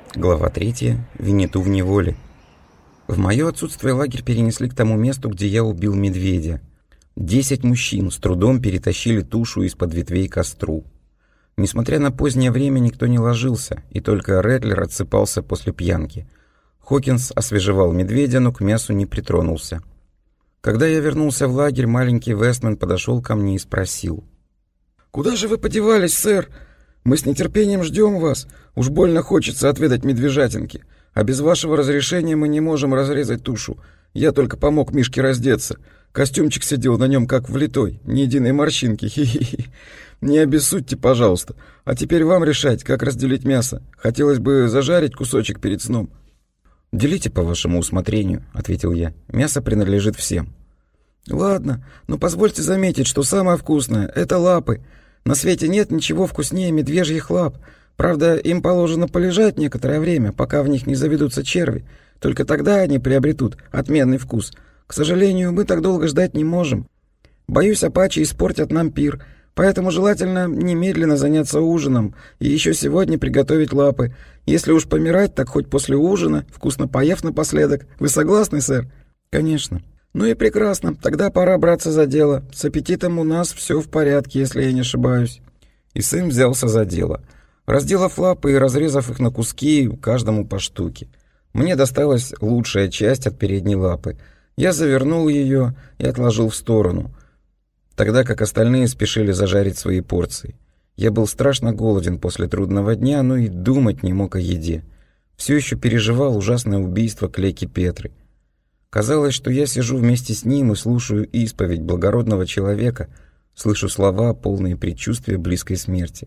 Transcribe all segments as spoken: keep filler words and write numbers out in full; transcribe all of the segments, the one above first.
Глава третья. Винниту в неволе. В мое отсутствие лагерь перенесли к тому месту, где я убил медведя. Десять мужчин с трудом перетащили тушу из-под ветвей к костру. Несмотря на позднее время, никто не ложился, и только Ретлер отсыпался после пьянки. Хокинс освежевал медведя, но к мясу не притронулся. Когда я вернулся в лагерь, маленький Вестмен подошел ко мне и спросил: «Куда же вы подевались, сэр? Мы с нетерпением ждем вас. Уж больно хочется отведать медвежатинки. А без вашего разрешения мы не можем разрезать тушу. Я только помог Мишке раздеться. Костюмчик сидел на нем как влитой, ни единой морщинки. Хи-хи-хи. Не обессудьте, пожалуйста. А теперь вам решать, как разделить мясо. Хотелось бы зажарить кусочек перед сном». «Делите по вашему усмотрению», — ответил я. «Мясо принадлежит всем». «Ладно, но позвольте заметить, что самое вкусное — это лапы. На свете нет ничего вкуснее медвежьих лап. Правда, им положено полежать некоторое время, пока в них не заведутся черви. Только тогда они приобретут отменный вкус. К сожалению, мы так долго ждать не можем. Боюсь, апачи испортят нам пир, поэтому желательно немедленно заняться ужином и еще сегодня приготовить лапы. Если уж помирать, так хоть после ужина, вкусно поев напоследок. Вы согласны, сэр?» «Конечно». «Ну и прекрасно. Тогда пора браться за дело. С аппетитом у нас все в порядке, если я не ошибаюсь». И сын взялся за дело. Разделав лапы и разрезав их на куски, каждому по штуке. Мне досталась лучшая часть от передней лапы. Я завернул ее и отложил в сторону, тогда как остальные спешили зажарить свои порции. Я был страшно голоден после трудного дня, но и думать не мог о еде. Все еще переживал ужасное убийство Клеки Петры. Казалось, что я сижу вместе с ним и слушаю исповедь благородного человека, слышу слова, полные предчувствия близкой смерти.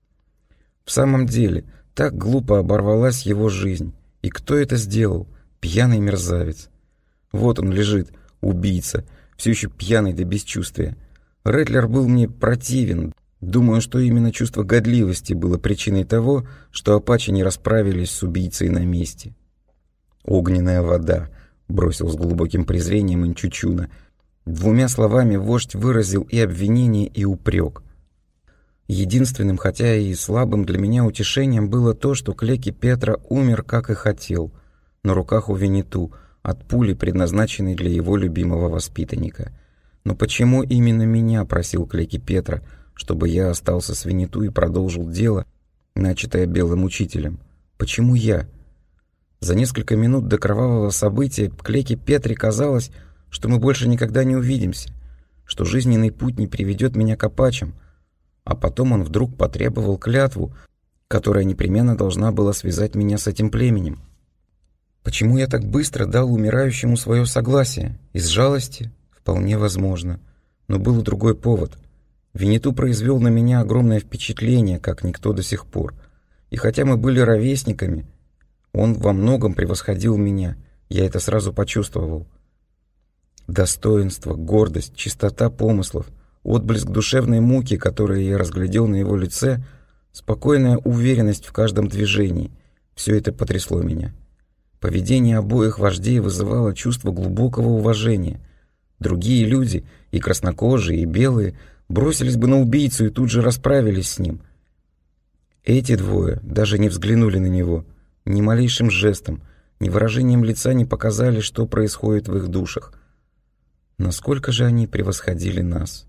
В самом деле, так глупо оборвалась его жизнь. И кто это сделал? Пьяный мерзавец. Вот он лежит, убийца, все еще пьяный до бесчувствия. Ретлер был мне противен. Думаю, что именно чувство годливости было причиной того, что апачи не расправились с убийцей на месте. «Огненная вода», — бросил с глубоким презрением Инчучуна. Двумя словами вождь выразил и обвинение, и упрек. Единственным, хотя и слабым для меня утешением было то, что Клеки Петра умер, как и хотел, на руках у Винниту, от пули, предназначенной для его любимого воспитанника. Но почему именно меня просил Клеки Петра, чтобы я остался с Винниту и продолжил дело, начатое белым учителем? Почему я? За несколько минут до кровавого события Клеки Петре казалось, что мы больше никогда не увидимся, что жизненный путь не приведет меня к апачам, а потом он вдруг потребовал клятву, которая непременно должна была связать меня с этим племенем. Почему я так быстро дал умирающему свое согласие? Из жалости? Вполне возможно. Но был и другой повод. Винниту произвел на меня огромное впечатление, как никто до сих пор. И хотя мы были ровесниками, он во многом превосходил меня, я это сразу почувствовал. Достоинство, гордость, чистота помыслов, отблеск душевной муки, которую я разглядел на его лице, спокойная уверенность в каждом движении — все это потрясло меня. Поведение обоих вождей вызывало чувство глубокого уважения. Другие люди, и краснокожие, и белые, бросились бы на убийцу и тут же расправились с ним. Эти двое даже не взглянули на него, ни малейшим жестом, ни выражением лица не показали, что происходит в их душах. Насколько же они превосходили нас.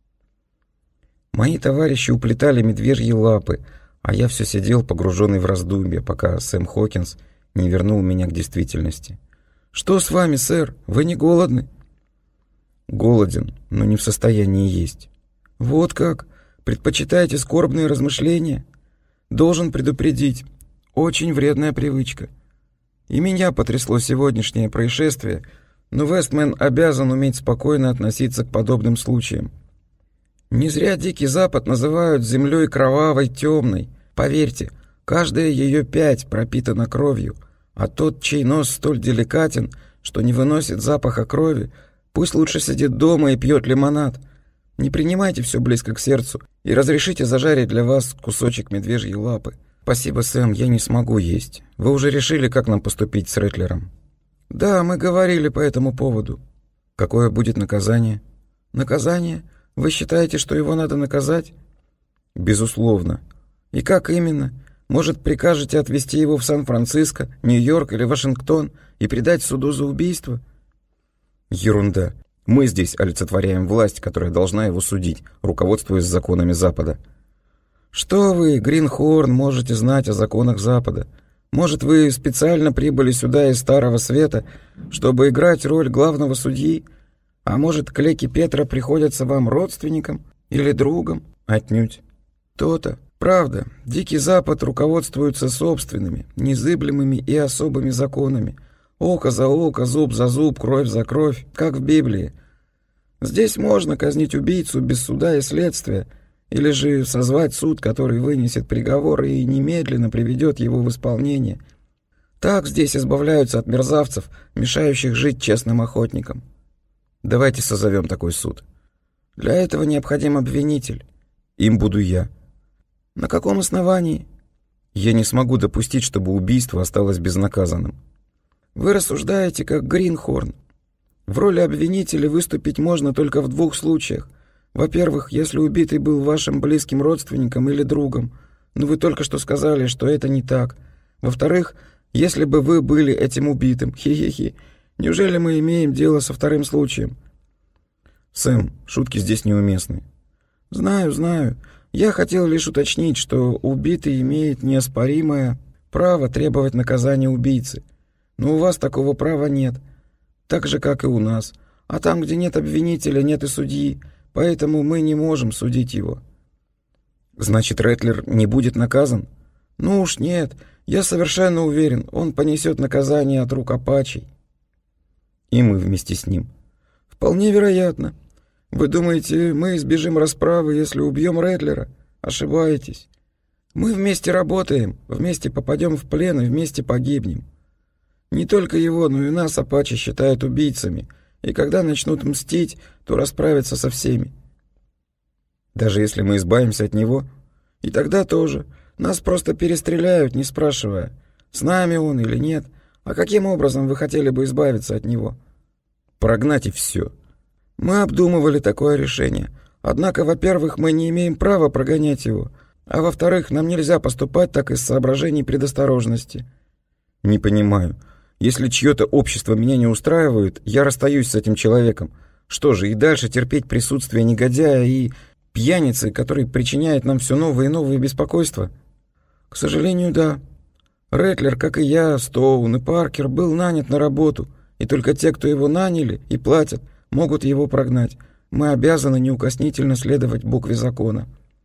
Мои товарищи уплетали медвежьи лапы, а я все сидел погруженный в раздумья, пока Сэм Хокинс не вернул меня к действительности. «Что с вами, сэр? Вы не голодны?» «Голоден, но не в состоянии есть». «Вот как? Предпочитаете скорбные размышления? Должен предупредить. Очень вредная привычка. И меня потрясло сегодняшнее происшествие, но Вестмен обязан уметь спокойно относиться к подобным случаям. Не зря Дикий Запад называют землей кровавой, темной. Поверьте, каждая ее пять пропитана кровью, а тот, чей нос столь деликатен, что не выносит запаха крови, пусть лучше сидит дома и пьет лимонад. Не принимайте все близко к сердцу и разрешите зажарить для вас кусочек медвежьей лапы». «Спасибо, Сэм, я не смогу есть. Вы уже решили, как нам поступить с Ретлером?» «Да, мы говорили по этому поводу». «Какое будет наказание?» «Наказание? Вы считаете, что его надо наказать?» «Безусловно. И как именно? Может, прикажете отвезти его в Сан-Франциско, Нью-Йорк или Вашингтон и предать суду за убийство? Ерунда. Мы здесь олицетворяем власть, которая должна его судить, руководствуясь законами Запада. Что вы, Гринхорн, можете знать о законах Запада? Может, вы специально прибыли сюда из Старого Света, чтобы играть роль главного судьи? А может, клеки Петра приходятся вам родственником или другом? Отнюдь. То-то. Правда, Дикий Запад руководствуется собственными, незыблемыми и особыми законами. Око за око, зуб за зуб, кровь за кровь, как в Библии. Здесь можно казнить убийцу без суда и следствия, или же созвать суд, который вынесет приговор и немедленно приведет его в исполнение. Так здесь избавляются от мерзавцев, мешающих жить честным охотникам. Давайте созовем такой суд. Для этого необходим обвинитель. Им буду я. На каком основании? Я не смогу допустить, чтобы убийство осталось безнаказанным. Вы рассуждаете, как Гринхорн. В роли обвинителя выступить можно только в двух случаях. Во-первых, если убитый был вашим близким родственником или другом, но вы только что сказали, что это не так. Во-вторых, если бы вы были этим убитым. Хи-хи-хи. Неужели мы имеем дело со вторым случаем? Сэм, шутки здесь неуместны. Знаю, знаю. Я хотел лишь уточнить, что убитый имеет неоспоримое право требовать наказания убийцы. Но у вас такого права нет. Так же, как и у нас. А там, где нет обвинителя, нет и судьи. Поэтому мы не можем судить его. Значит, Рэтлер не будет наказан? Ну уж нет. Я совершенно уверен, он понесет наказание от рук апачей. И мы вместе с ним. Вполне вероятно. Вы думаете, мы избежим расправы, если убьем Рэтлера? Ошибаетесь. Мы вместе работаем, вместе попадем в плен и вместе погибнем. Не только его, но и нас апачи считают убийцами, и когда начнут мстить, то расправятся со всеми. Даже если мы избавимся от него? И тогда тоже. Нас просто перестреляют, не спрашивая, с нами он или нет. А каким образом вы хотели бы избавиться от него? Прогнать и все. Мы обдумывали такое решение. Однако, во-первых, мы не имеем права прогонять его, а во-вторых, нам нельзя поступать так из соображений предосторожности. Не понимаю. Если чье-то общество меня не устраивает, я расстаюсь с этим человеком. Что же, и дальше терпеть присутствие негодяя и пьяницы, который причиняет нам все новые и новые беспокойства? К сожалению, да. Рэтлер, как и я, Стоун и Паркер, был нанят на работу, и только те, кто его наняли и платят, могут его прогнать. Мы обязаны неукоснительно следовать букве закона.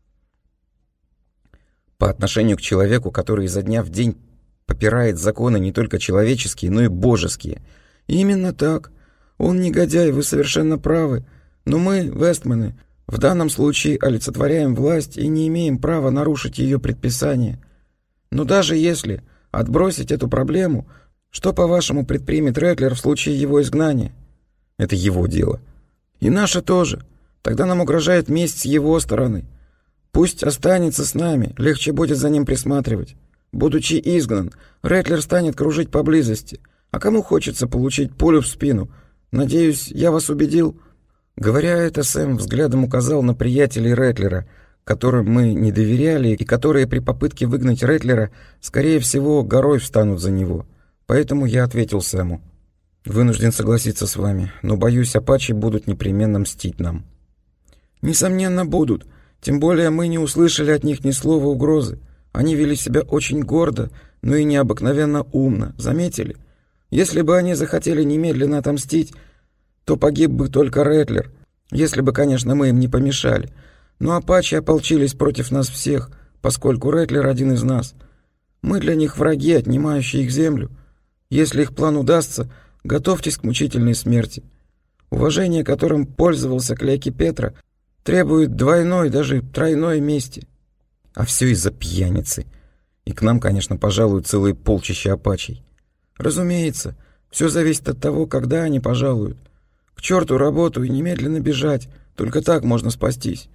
По отношению к человеку, который изо дня в день попирает законы не только человеческие, но и божеские. Именно так. Он негодяй, вы совершенно правы. Но мы, вестмены, в данном случае олицетворяем власть и не имеем права нарушить ее предписания. Но даже если отбросить эту проблему, что, по-вашему, предпримет Рэтлер в случае его изгнания? Это его дело. И наше тоже. Тогда нам угрожает месть с его стороны. Пусть останется с нами, легче будет за ним присматривать. Будучи изгнан, Рэтлер станет кружить поблизости. А кому хочется получить пулю в спину? Надеюсь, я вас убедил?» Говоря это, Сэм взглядом указал на приятелей Рэтлера, которым мы не доверяли и которые при попытке выгнать Рэтлера, скорее всего, горой встанут за него. Поэтому я ответил Сэму: «Вынужден согласиться с вами, но, боюсь, апачи будут непременно мстить нам». «Несомненно, будут. Тем более мы не услышали от них ни слова угрозы. Они вели себя очень гордо, но и необыкновенно умно. Заметили? Если бы они захотели немедленно отомстить, то погиб бы только Рэтлер, если бы, конечно, мы им не помешали. Но апачи ополчились против нас всех, поскольку Рэтлер один из нас. Мы для них враги, отнимающие их землю. Если их план удастся, готовьтесь к мучительной смерти. Уважение, которым пользовался Клеки Петра, требует двойной, даже тройной мести». А все из-за пьяницы. И к нам, конечно, пожалуют целые полчища апачей. Разумеется, все зависит от того, когда они пожалуют. К черту работу и немедленно бежать. Только так можно спастись.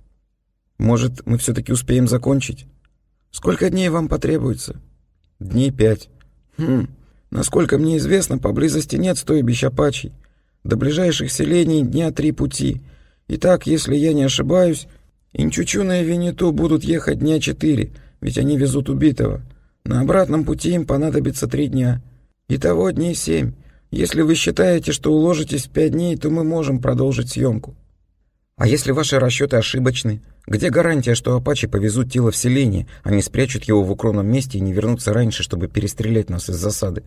Может, мы все-таки успеем закончить? Сколько дней вам потребуется? Дней пять. Хм, насколько мне известно, поблизости нет стойбищ апачей. До ближайших селений дня три пути. Итак, если я не ошибаюсь, Инчучуна и Винниту будут ехать дня четыре, ведь они везут убитого. На обратном пути им понадобится три дня. Итого дней семь. Если вы считаете, что уложитесь в пять дней, то мы можем продолжить съемку». «А если ваши расчеты ошибочны? Где гарантия, что апачи повезут тело в селение, а не спрячут его в укромном месте и не вернутся раньше, чтобы перестрелять нас из засады?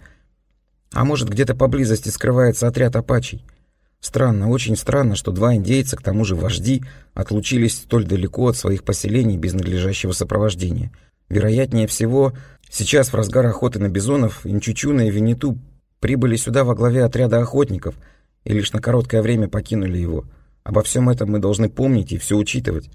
А может, где-то поблизости скрывается отряд апачей? Странно, очень странно, что два индейца, к тому же вожди, отлучились столь далеко от своих поселений без надлежащего сопровождения. Вероятнее всего, сейчас в разгар охоты на бизонов Инчучуна и Винниту прибыли сюда во главе отряда охотников и лишь на короткое время покинули его. Обо всем этом мы должны помнить и все учитывать».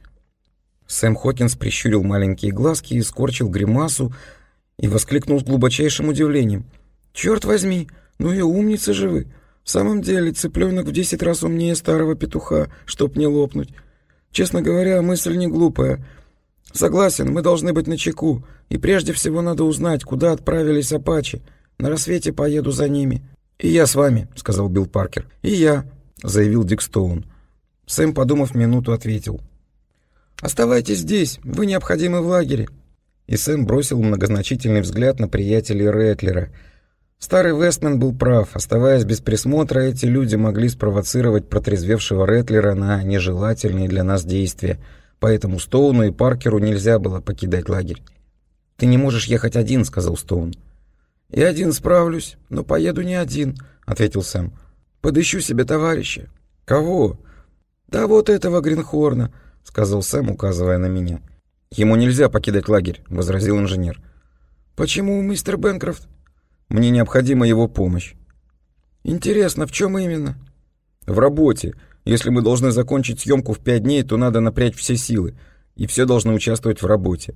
Сэм Хокинс прищурил маленькие глазки и скорчил гримасу и воскликнул с глубочайшим удивлением: «Черт возьми, ну и умницы же вы! В самом деле, цыпленок в десять раз умнее старого петуха, чтоб не лопнуть. Честно говоря, мысль не глупая. Согласен, мы должны быть начеку, и прежде всего надо узнать, куда отправились апачи. На рассвете поеду за ними». «И я с вами», — сказал Билл Паркер. «И я», — заявил Дик Стоун. Сэм, подумав минуту, ответил: «Оставайтесь здесь, вы необходимы в лагере». И Сэм бросил многозначительный взгляд на приятелей Рэтлера. Старый Вестмен был прав. Оставаясь без присмотра, эти люди могли спровоцировать протрезвевшего Рэтлера на нежелательные для нас действия, поэтому Стоуну и Паркеру нельзя было покидать лагерь. «Ты не можешь ехать один», — сказал Стоун. «И один справлюсь, но поеду не один», — ответил Сэм. «Подыщу себе товарища». «Кого?» «Да вот этого Гринхорна», — сказал Сэм, указывая на меня. «Ему нельзя покидать лагерь», — возразил инженер. «Почему, мистер Бэнкрофт?» «Мне необходима его помощь». «Интересно, в чем именно?» «В работе. Если мы должны закончить съемку в пять дней, то надо напрячь все силы, и все должны участвовать в работе».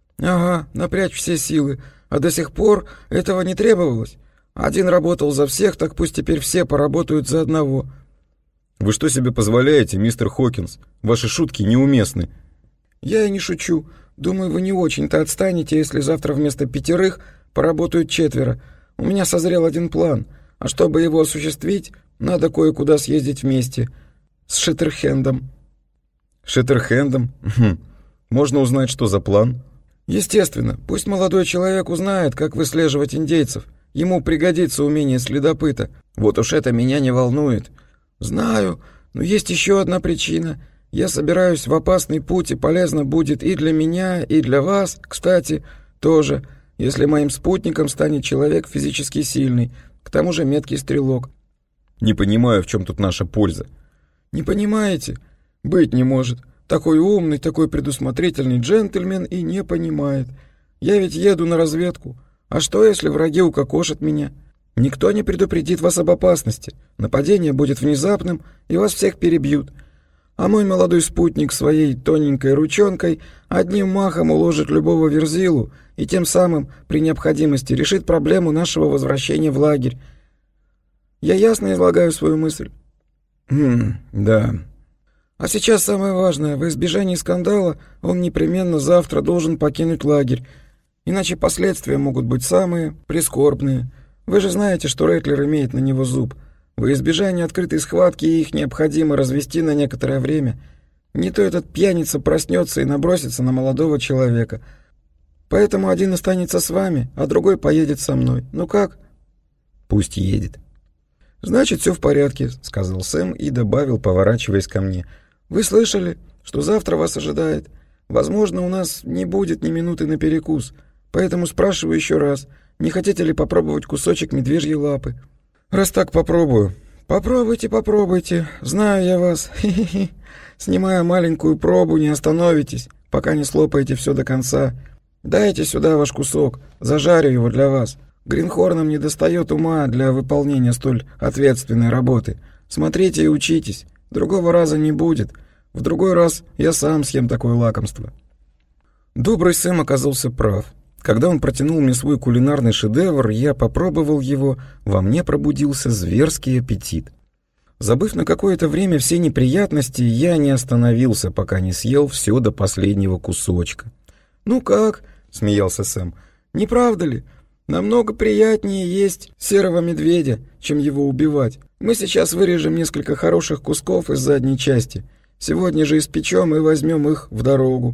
«Ага, напрячь все силы. А до сих пор этого не требовалось. Один работал за всех, так пусть теперь все поработают за одного». «Вы что себе позволяете, мистер Хокинс? Ваши шутки неуместны». «Я и не шучу. Думаю, вы не очень-то отстанете, если завтра вместо пятерых поработают четверо. У меня созрел один план, а чтобы его осуществить, надо кое-куда съездить вместе. С Шеттерхендом». «Шеттерхендом? Хм. Можно узнать, что за план?» «Естественно. Пусть молодой человек узнает, как выслеживать индейцев. Ему пригодится умение следопыта. Вот уж это меня не волнует». «Знаю, но есть еще одна причина. Я собираюсь в опасный путь, и полезно будет и для меня, и для вас, кстати, тоже, если моим спутником станет человек физически сильный, к тому же меткий стрелок». «Не понимаю, в чем тут наша польза». «Не понимаете? Быть не может. Такой умный, такой предусмотрительный джентльмен и не понимает. Я ведь еду на разведку. А что, если враги укокошат меня? Никто не предупредит вас об опасности. Нападение будет внезапным, и вас всех перебьют. А мой молодой спутник своей тоненькой ручонкой одним махом уложит любого верзилу и тем самым при необходимости решит проблему нашего возвращения в лагерь. Я ясно излагаю свою мысль?» «Хм, да». «А сейчас самое важное. Во избежание скандала он непременно завтра должен покинуть лагерь, иначе последствия могут быть самые прискорбные. Вы же знаете, что Рэтлер имеет на него зуб. Во избежание открытой схватки их необходимо развести на некоторое время. Не то этот пьяница проснется и набросится на молодого человека. Поэтому один останется с вами, а другой поедет со мной. Ну как?» «Пусть едет». «Значит, все в порядке», — сказал Сэм и добавил, поворачиваясь ко мне. «Вы слышали, что завтра вас ожидает? Возможно, у нас не будет ни минуты на перекус, поэтому спрашиваю еще раз, не хотите ли попробовать кусочек медвежьей лапы?» «Раз так, попробую». «Попробуйте, попробуйте. Знаю я вас. Хи-хи-хи. Снимая маленькую пробу, не остановитесь, пока не слопаете все до конца. Дайте сюда ваш кусок, зажарю его для вас. Гринхорнам не достает ума для выполнения столь ответственной работы. Смотрите и учитесь. Другого раза не будет. В другой раз я сам съем такое лакомство». Добрый Сэм оказался прав. Когда он протянул мне свой кулинарный шедевр, я попробовал его, во мне пробудился зверский аппетит. Забыв на какое-то время все неприятности, я не остановился, пока не съел все до последнего кусочка. «Ну как?» — смеялся Сэм. «Не правда ли? Намного приятнее есть серого медведя, чем его убивать. Мы сейчас вырежем несколько хороших кусков из задней части. Сегодня же испечем и возьмем их в дорогу.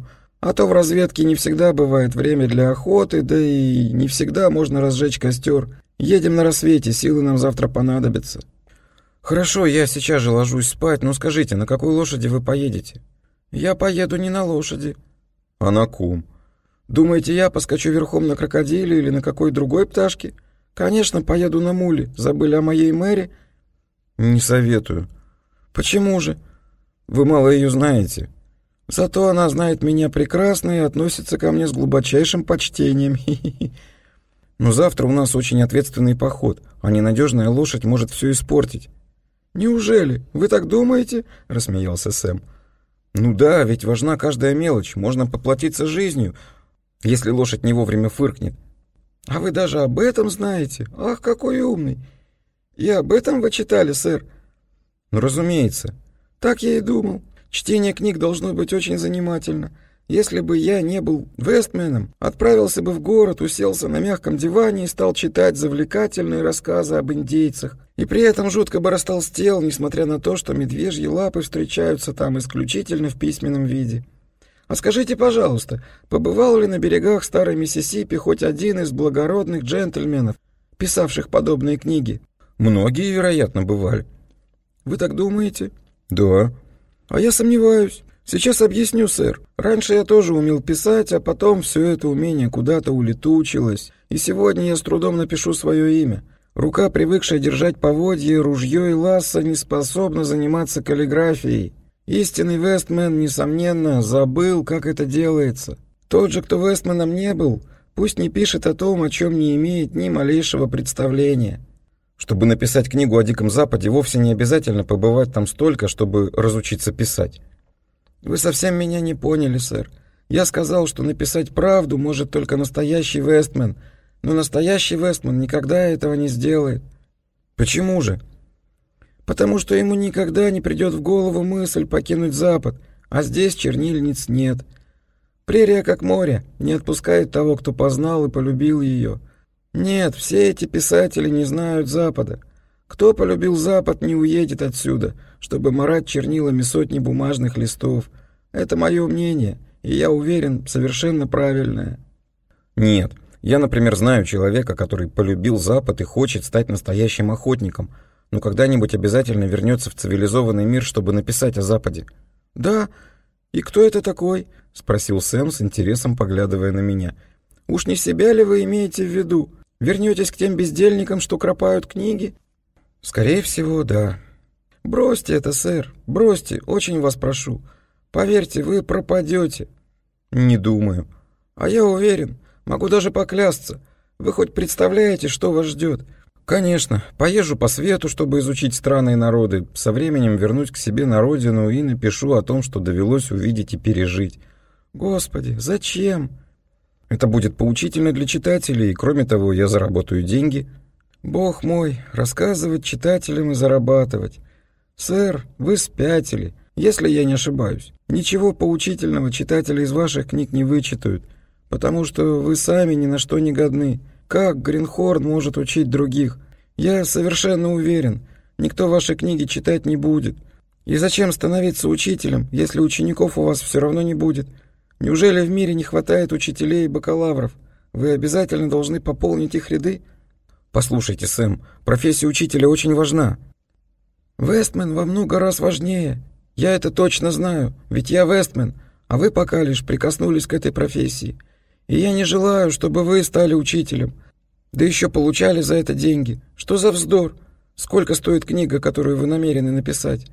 А то в разведке не всегда бывает время для охоты, да и не всегда можно разжечь костер. Едем на рассвете, силы нам завтра понадобятся». «Хорошо, я сейчас же ложусь спать, но скажите, на какой лошади вы поедете?» «Я поеду не на лошади». «А на ком?» «Думаете, я поскочу верхом на крокодиле или на какой другой пташке? Конечно, поеду на муле. Забыли о моей Мэри?» «Не советую». «Почему же?» «Вы мало ее знаете». «Зато она знает меня прекрасно и относится ко мне с глубочайшим почтением. Но завтра у нас очень ответственный поход, а ненадежная лошадь может все испортить». «Неужели? Вы так думаете?» — рассмеялся Сэм. «Ну да, ведь важна каждая мелочь. Можно поплатиться жизнью, если лошадь не вовремя фыркнет». «А вы даже об этом знаете? Ах, какой умный! И об этом вы читали, сэр?» «Ну, разумеется». «Так я и думал. Чтение книг должно быть очень занимательно. Если бы я не был Вестменом, отправился бы в город, уселся на мягком диване и стал читать завлекательные рассказы об индейцах. И при этом жутко бы растолстел, несмотря на то, что медвежьи лапы встречаются там исключительно в письменном виде. А скажите, пожалуйста, побывал ли на берегах старой Миссисипи хоть один из благородных джентльменов, писавших подобные книги?» «Многие, вероятно, бывали». «Вы так думаете?» «Да». «А я сомневаюсь. Сейчас объясню, сэр. Раньше я тоже умел писать, а потом все это умение куда-то улетучилось, и сегодня я с трудом напишу свое имя. Рука, привыкшая держать поводье, ружье и лассо, не способна заниматься каллиграфией. Истинный Вестмен, несомненно, забыл, как это делается. Тот же, кто Вестменом не был, пусть не пишет о том, о чем не имеет ни малейшего представления». «Чтобы написать книгу о Диком Западе, вовсе не обязательно побывать там столько, чтобы разучиться писать». «Вы совсем меня не поняли, сэр. Я сказал, что написать правду может только настоящий Вестмен, но настоящий Вестмен никогда этого не сделает». «Почему же?» «Потому что ему никогда не придет в голову мысль покинуть Запад, а здесь чернильниц нет. Прерия, как море, не отпускает того, кто познал и полюбил ее. Нет, все эти писатели не знают Запада. Кто полюбил Запад, не уедет отсюда, чтобы марать чернилами сотни бумажных листов. Это мое мнение, и я уверен, совершенно правильное». «Нет, я, например, знаю человека, который полюбил Запад и хочет стать настоящим охотником, но когда-нибудь обязательно вернется в цивилизованный мир, чтобы написать о Западе». «Да? И кто это такой?» — спросил Сэм с интересом, поглядывая на меня. «Уж не себя ли вы имеете в виду? Вернетесь к тем бездельникам, что кропают книги?» «Скорее всего, да». «Бросьте это, сэр, бросьте, очень вас прошу. Поверьте, вы пропадете». «Не думаю». «А я уверен, могу даже поклясться. Вы хоть представляете, что вас ждет?» «Конечно, поезжу по свету, чтобы изучить страны и народы, со временем вернусь к себе на родину и напишу о том, что довелось увидеть и пережить». «Господи, зачем?» «Это будет поучительно для читателей, и, кроме того, я заработаю деньги». «Бог мой, рассказывать читателям и зарабатывать. Сэр, вы спятили, если я не ошибаюсь. Ничего поучительного читатели из ваших книг не вычитают, потому что вы сами ни на что не годны. Как Гринхорн может учить других? Я совершенно уверен, никто ваши книги читать не будет. И зачем становиться учителем, если учеников у вас все равно не будет? Неужели в мире не хватает учителей и бакалавров? Вы обязательно должны пополнить их ряды?» «Послушайте, Сэм, профессия учителя очень важна». «Вестмен во много раз важнее. Я это точно знаю, ведь я Вестмен, а вы пока лишь прикоснулись к этой профессии. И я не желаю, чтобы вы стали учителем, да еще получали за это деньги. Что за вздор? Сколько стоит книга, которую вы намерены написать?»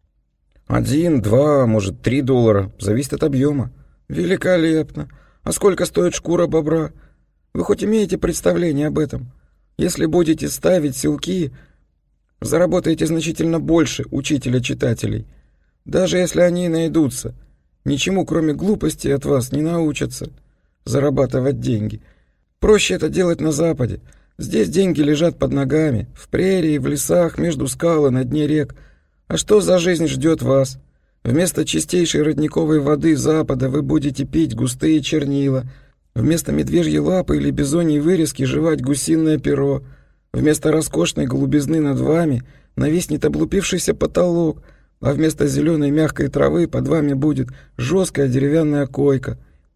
«Один, два, может, три доллара. Зависит от объема». «Великолепно. А сколько стоит шкура бобра? Вы хоть имеете представление об этом? Если будете ставить селки, заработаете значительно больше учителя читателей. Даже если они и найдутся, ничему, кроме глупости, от вас не научатся зарабатывать деньги. Проще это делать на Западе. Здесь деньги лежат под ногами, в прерии, в лесах, между скал и на дне рек. А что за жизнь ждет вас? Вместо чистейшей родниковой воды Запада вы будете пить густые чернила, вместо медвежьей лапы или бизоньей вырезки жевать гусиное перо, вместо роскошной голубизны над вами нависнет облупившийся потолок, а вместо зеленой мягкой травы под вами будет жесткая деревянная койка.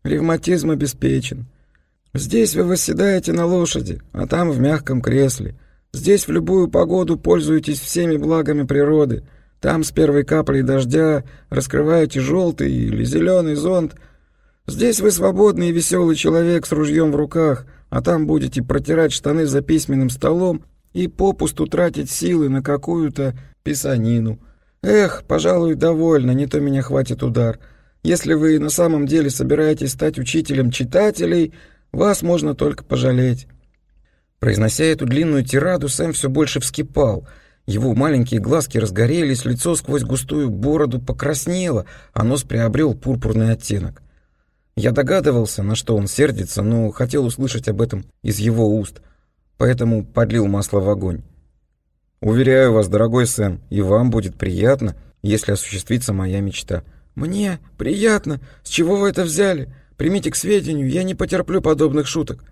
Ревматизм обеспечен. Здесь вы восседаете на лошади, а там в мягком кресле. Здесь в любую погоду пользуетесь всеми благами природы. Там с первой каплей дождя раскрываете желтый или зеленый зонт. Здесь вы свободный и веселый человек с ружьем в руках, а там будете протирать штаны за письменным столом и попусту тратить силы на какую-то писанину. Эх, пожалуй, довольно, не то меня хватит удар. Если вы на самом деле собираетесь стать учителем читателей, вас можно только пожалеть». Произнося эту длинную тираду, Сэм все больше вскипал. Его маленькие глазки разгорелись, лицо сквозь густую бороду покраснело, а нос приобрел пурпурный оттенок. Я догадывался, на что он сердится, но хотел услышать об этом из его уст, поэтому подлил масло в огонь. «Уверяю вас, дорогой Сэм, и вам будет приятно, если осуществится моя мечта». «Мне приятно? С чего вы это взяли? Примите к сведению, я не потерплю подобных шуток».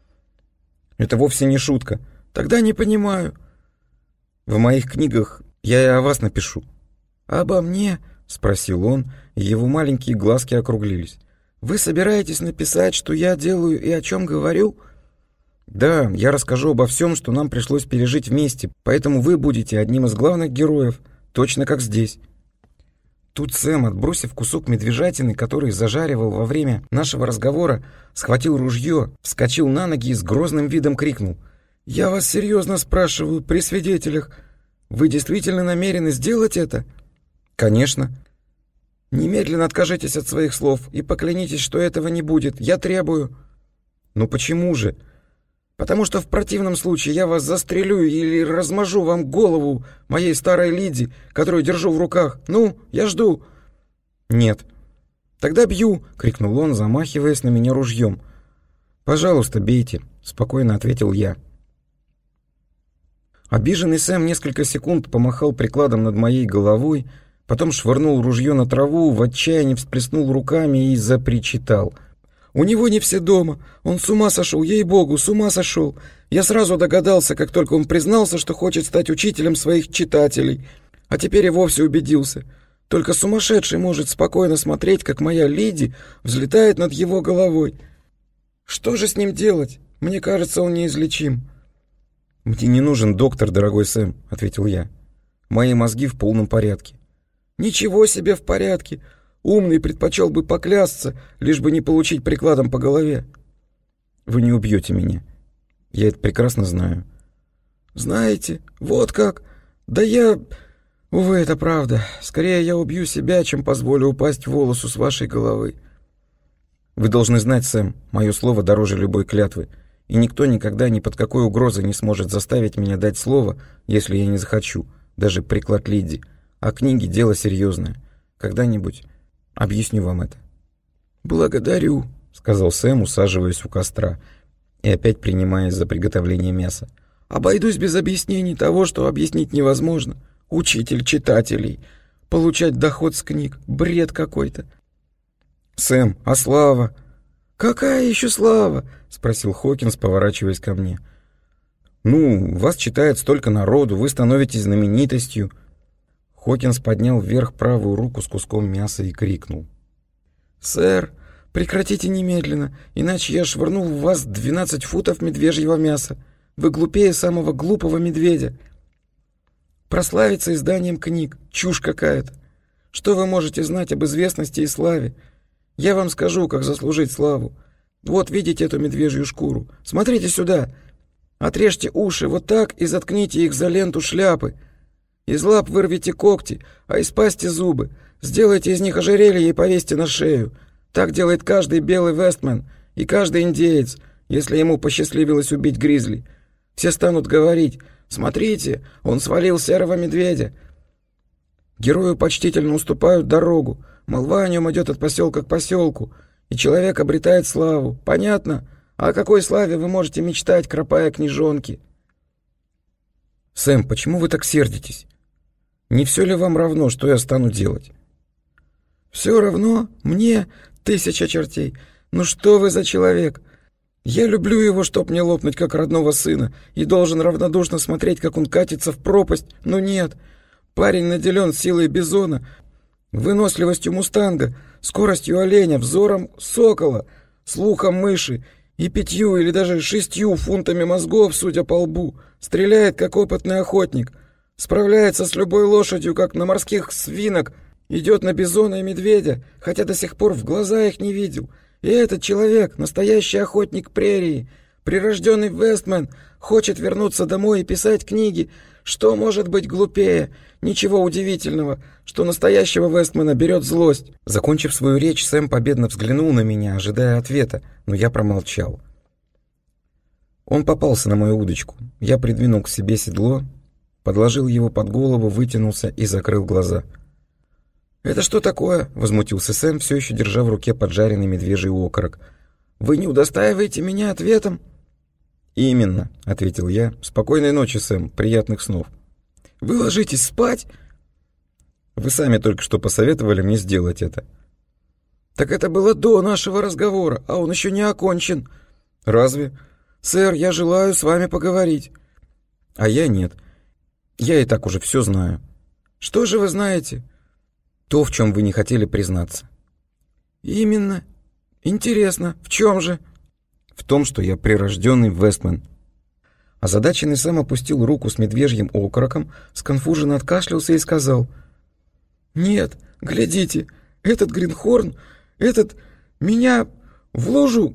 «Это вовсе не шутка». «Тогда не понимаю». «В моих книгах я и о вас напишу». «Обо мне?» — спросил он, и его маленькие глазки округлились. «Вы собираетесь написать, что я делаю и о чем говорю?» «Да, я расскажу обо всем, что нам пришлось пережить вместе, поэтому вы будете одним из главных героев, точно как здесь». Тут Сэм, отбросив кусок медвежатины, который зажаривал во время нашего разговора, схватил ружье, вскочил на ноги и с грозным видом крикнул: «Я вас серьезно спрашиваю, при свидетелях, вы действительно намерены сделать это?» «Конечно». «Немедленно откажитесь от своих слов и поклянитесь, что этого не будет. Я требую». «Ну почему же?» «Потому что в противном случае я вас застрелю или размажу вам голову моей старой Лиди, которую держу в руках. Ну, я жду». «Нет». «Тогда бью!» — крикнул он, замахиваясь на меня ружьем. «Пожалуйста, бейте», — спокойно ответил я. Обиженный Сэм несколько секунд помахал прикладом над моей головой, потом швырнул ружье на траву, в отчаянии всплеснул руками и запричитал: «У него не все дома. Он с ума сошел, ей-богу, с ума сошел. Я сразу догадался, как только он признался, что хочет стать учителем своих читателей. А теперь и вовсе убедился. Только сумасшедший может спокойно смотреть, как моя Лиди взлетает над его головой. Что же с ним делать? Мне кажется, он неизлечим». «Мне не нужен доктор, дорогой Сэм», — ответил я. «Мои мозги в полном порядке». «Ничего себе в порядке! Умный предпочел бы поклясться, лишь бы не получить прикладом по голове». «Вы не убьете меня. Я это прекрасно знаю». «Знаете, вот как? Да я... Увы, это правда. Скорее я убью себя, чем позволю упасть волосу с вашей головы». «Вы должны знать, Сэм, мое слово дороже любой клятвы, и никто никогда ни под какой угрозой не сможет заставить меня дать слово, если я не захочу, даже приклад Лиди. А книги — дело серьезное. Когда-нибудь объясню вам это». «Благодарю», — сказал Сэм, усаживаясь у костра и опять принимаясь за приготовление мяса. «Обойдусь без объяснений того, что объяснить невозможно. Учитель читателей. Получать доход с книг. Бред какой-то». «Сэм, а слава?» «Какая еще слава?» — спросил Хокинс, поворачиваясь ко мне. «Ну, вас читает столько народу, вы становитесь знаменитостью». Хокинс поднял вверх правую руку с куском мяса и крикнул: «Сэр, прекратите немедленно, иначе я швырну в вас двенадцать футов медвежьего мяса. Вы глупее самого глупого медведя. Прославиться изданием книг — чушь какая-то. Что вы можете знать об известности и славе? Я вам скажу, как заслужить славу. Вот видите эту медвежью шкуру? Смотрите сюда. Отрежьте уши вот так и заткните их за ленту шляпы. Из лап вырвите когти, а из пасти зубы. Сделайте из них ожерелье и повесьте на шею. Так делает каждый белый вестмен и каждый индеец, если ему посчастливилось убить гризли. Все станут говорить: смотрите, он свалил серого медведя. Герою почтительно уступают дорогу. Молва о нем идет от поселка к поселку, и человек обретает славу. Понятно? А о какой славе вы можете мечтать, кропая книжонки?» «Сэм, почему вы так сердитесь? Не все ли вам равно, что я стану делать?» «Все равно? Мне? Тысяча чертей! Ну что вы за человек? Я люблю его, чтоб мне лопнуть, как родного сына, и должен равнодушно смотреть, как он катится в пропасть. Но нет, парень наделен силой бизона, Выносливостью мустанга, скоростью оленя, взором сокола, слухом мыши и пятью или даже шестью фунтами мозгов, судя по лбу. Стреляет, как опытный охотник. Справляется с любой лошадью, как на морских свинок. Идет на бизона и медведя, хотя до сих пор в глаза их не видел. И этот человек, настоящий охотник прерии, прирожденный Вестмен, хочет вернуться домой и писать книги. Что может быть глупее? Ничего удивительного, что настоящего Вестмена берет злость». Закончив свою речь, Сэм победно взглянул на меня, ожидая ответа, но я промолчал. Он попался на мою удочку. Я придвинул к себе седло, подложил его под голову, вытянулся и закрыл глаза. «Это что такое?» — возмутился Сэм, все еще держа в руке поджаренный медвежий окорок. «Вы не удостаиваете меня ответом?» «Именно», — ответил я. «Спокойной ночи, Сэм, приятных снов». «Вы ложитесь спать?» «Вы сами только что посоветовали мне сделать это». «Так это было до нашего разговора, а он еще не окончен». «Разве?» «Сэр, я желаю с вами поговорить». «А я нет. Я и так уже все знаю». «Что же вы знаете?» «То, в чем вы не хотели признаться». «Именно. Интересно, в чем же?» «В том, что я прирожденный Вестмен». Озадаченный Сэм опустил руку с медвежьим окороком, сконфуженно откашлялся и сказал: «Нет, глядите, этот Гринхорн, этот меня в лужу...»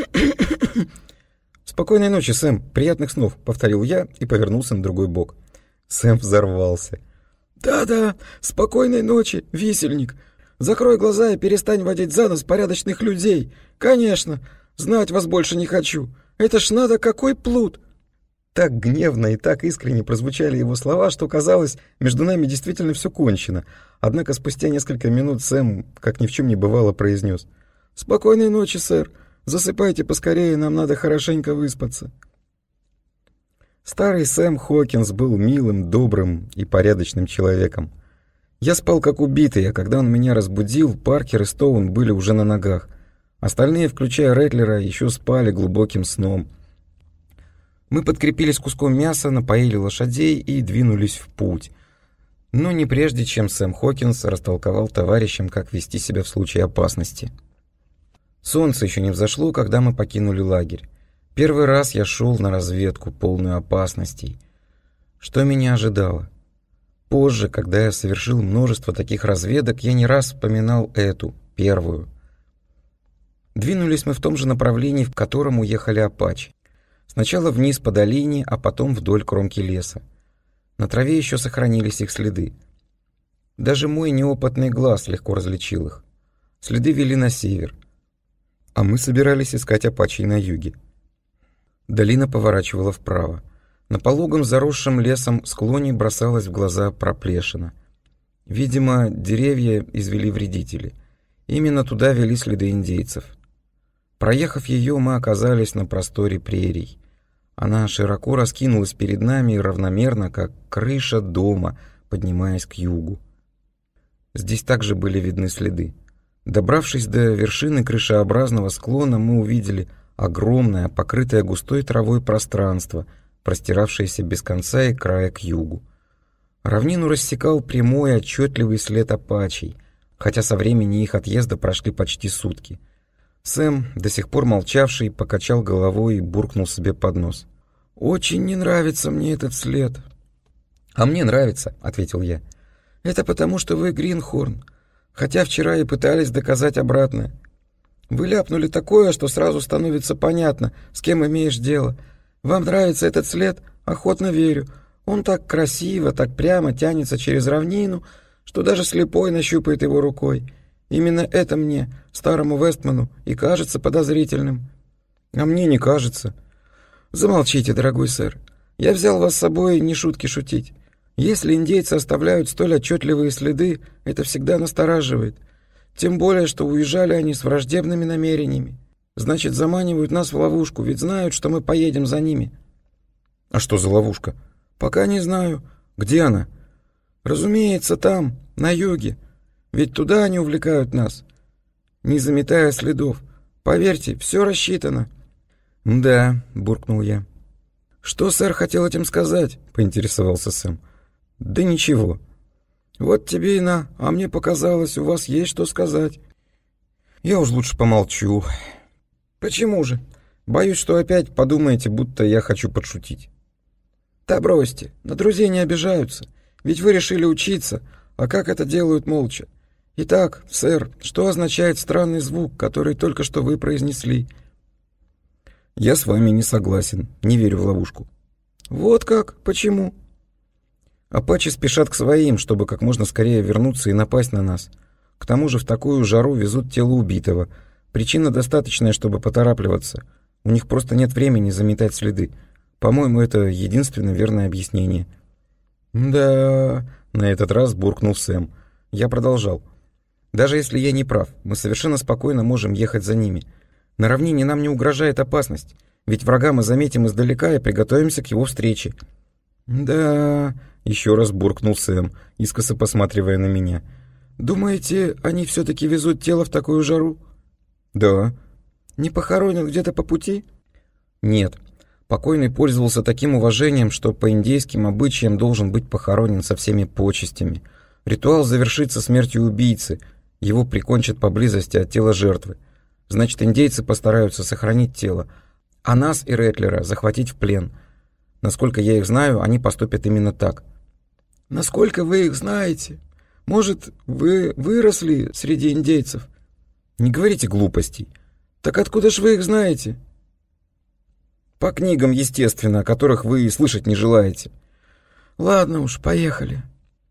«Спокойной ночи, Сэм, приятных снов», — повторил я и повернулся на другой бок. Сэм взорвался. «Да-да, спокойной ночи, висельник. Закрой глаза и перестань водить за нос порядочных людей. Конечно, знать вас больше не хочу. Это ж надо какой плут!» Так гневно и так искренне прозвучали его слова, что казалось, между нами действительно все кончено. Однако спустя несколько минут Сэм, как ни в чем не бывало, произнес: «Спокойной ночи, сэр. Засыпайте поскорее, нам надо хорошенько выспаться». Старый Сэм Хокинс был милым, добрым и порядочным человеком. Я спал как убитый, а когда он меня разбудил, Паркер и Стоун были уже на ногах. Остальные, включая Рэтлера, еще спали глубоким сном. Мы подкрепились куском мяса, напоили лошадей и двинулись в путь. Но не прежде, чем Сэм Хокинс растолковал товарищам, как вести себя в случае опасности. Солнце еще не взошло, когда мы покинули лагерь. Первый раз я шел на разведку, полную опасностей. Что меня ожидало? Позже, когда я совершил множество таких разведок, я не раз вспоминал эту, первую. Двинулись мы в том же направлении, в котором уехали апачи. Сначала вниз по долине, а потом вдоль кромки леса. На траве еще сохранились их следы. Даже мой неопытный глаз легко различил их. Следы вели на север, а мы собирались искать апачей на юге. Долина поворачивала вправо. На пологом заросшем лесом склоне бросалась в глаза проплешина. Видимо, деревья извели вредители. Именно туда вели следы индейцев. Проехав ее, мы оказались на просторе прерий. Она широко раскинулась перед нами равномерно, как крыша дома, поднимаясь к югу. Здесь также были видны следы. Добравшись до вершины крышеобразного склона, мы увидели огромное, покрытое густой травой пространство, простиравшееся без конца и края к югу. Равнину рассекал прямой, отчетливый след апачей, хотя со времени их отъезда прошли почти сутки. Сэм, до сих пор молчавший, покачал головой и буркнул себе под нос: «Очень не нравится мне этот след». «А мне нравится», — ответил я. «Это потому, что вы Гринхорн, хотя вчера и пытались доказать обратное. Вы ляпнули такое, что сразу становится понятно, с кем имеешь дело. Вам нравится этот след? Охотно верю. Он так красиво, так прямо тянется через равнину, что даже слепой нащупает его рукой. Именно это мне, старому Вестману, и кажется подозрительным». «А мне не кажется». «Замолчите, дорогой сэр. Я взял вас с собой не шутки шутить. Если индейцы оставляют столь отчетливые следы, это всегда настораживает. Тем более, что уезжали они с враждебными намерениями. Значит, заманивают нас в ловушку, ведь знают, что мы поедем за ними». «А что за ловушка?» «Пока не знаю». «Где она?» «Разумеется, там, на юге. Ведь туда они увлекают нас, не заметая следов. Поверьте, все рассчитано». «Да», — буркнул я. «Что сэр хотел этим сказать?» — поинтересовался Сэм. «Да ничего». Вот тебе и на, а мне показалось, у вас есть что сказать. Я уж лучше помолчу. Почему же? Боюсь, что опять подумаете, будто я хочу подшутить. Да бросьте, на друзей не обижаются, ведь вы решили учиться, а как это делают молча? Итак, сэр, что означает странный звук, который только что вы произнесли? Я с вами не согласен, не верю в ловушку. Вот как? Почему? Апачи спешат к своим, чтобы как можно скорее вернуться и напасть на нас. К тому же в такую жару везут тело убитого. Причина достаточная, чтобы поторапливаться. У них просто нет времени заметать следы. По-моему, это единственное верное объяснение. Да, на этот раз буркнул Сэм. Я продолжал. Даже если я не прав, мы совершенно спокойно можем ехать за ними. На равнине нам не угрожает опасность, ведь врага мы заметим издалека и приготовимся к его встрече. Да, еще раз буркнул Сэм, искоса посматривая на меня. Думаете, они все-таки везут тело в такую жару? Да. Не похоронят где-то по пути? Нет. Покойный пользовался таким уважением, что по индейским обычаям должен быть похоронен со всеми почестями. Ритуал завершится смертью убийцы, его прикончат поблизости от тела жертвы. Значит, индейцы постараются сохранить тело, а нас и Ретлера захватить в плен. Насколько я их знаю, они поступят именно так. Насколько вы их знаете? Может, вы выросли среди индейцев? Не говорите глупостей. Так откуда ж вы их знаете? По книгам, естественно, о которых вы и слышать не желаете. Ладно уж, поехали.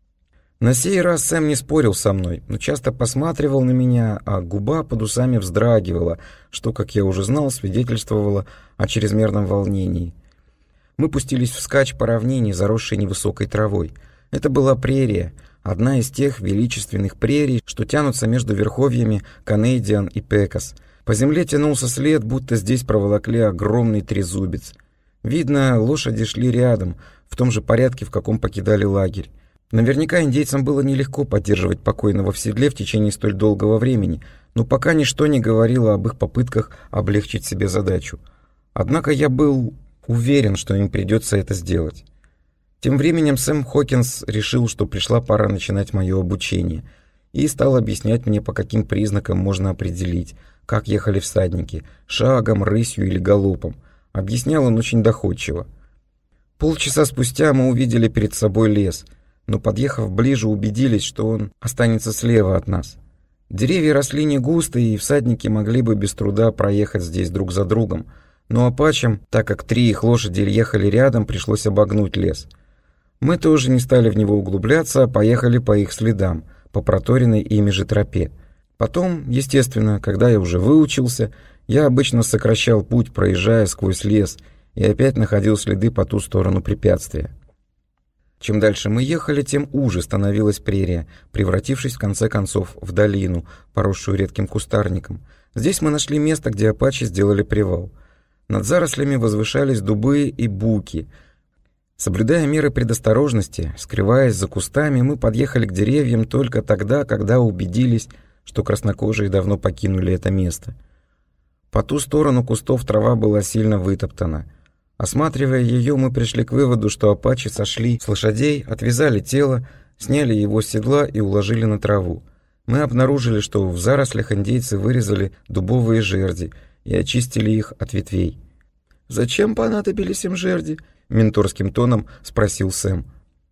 На сей раз Сэм не спорил со мной, но часто посматривал на меня, а губа под усами вздрагивала, что, как я уже знал, свидетельствовало о чрезмерном волнении. Мы пустились вскачь по равнине, заросшей невысокой травой. Это была прерия, одна из тех величественных прерий, что тянутся между верховьями Канадиан и Пекас. По земле тянулся след, будто здесь проволокли огромный трезубец. Видно, лошади шли рядом, в том же порядке, в каком покидали лагерь. Наверняка индейцам было нелегко поддерживать покойного в седле в течение столь долгого времени, но пока ничто не говорило об их попытках облегчить себе задачу. Однако я был уверен, что им придется это сделать. Тем временем Сэм Хокинс решил, что пришла пора начинать мое обучение, и стал объяснять мне, по каким признакам можно определить, как ехали всадники, шагом, рысью или галопом. Объяснял он очень доходчиво. Полчаса спустя мы увидели перед собой лес, но, подъехав ближе, убедились, что он останется слева от нас. Деревья росли не густо, и всадники могли бы без труда проехать здесь друг за другом, но апачам, так как три их лошади ехали рядом, пришлось обогнуть лес. Мы тоже не стали в него углубляться, а поехали по их следам, по проторенной ими же тропе. Потом, естественно, когда я уже выучился, я обычно сокращал путь, проезжая сквозь лес, и опять находил следы по ту сторону препятствия. Чем дальше мы ехали, тем уже становилась прерия, превратившись в конце концов в долину, поросшую редким кустарником. Здесь мы нашли место, где апачи сделали привал. Над зарослями возвышались дубы и буки. Соблюдая меры предосторожности, скрываясь за кустами, мы подъехали к деревьям только тогда, когда убедились, что краснокожие давно покинули это место. По ту сторону кустов трава была сильно вытоптана. Осматривая ее, мы пришли к выводу, что апачи сошли с лошадей, отвязали тело, сняли его с седла и уложили на траву. Мы обнаружили, что в зарослях индейцы вырезали дубовые жерди и очистили их от ветвей. «Зачем понадобились им жерди?» — менторским тоном спросил Сэм.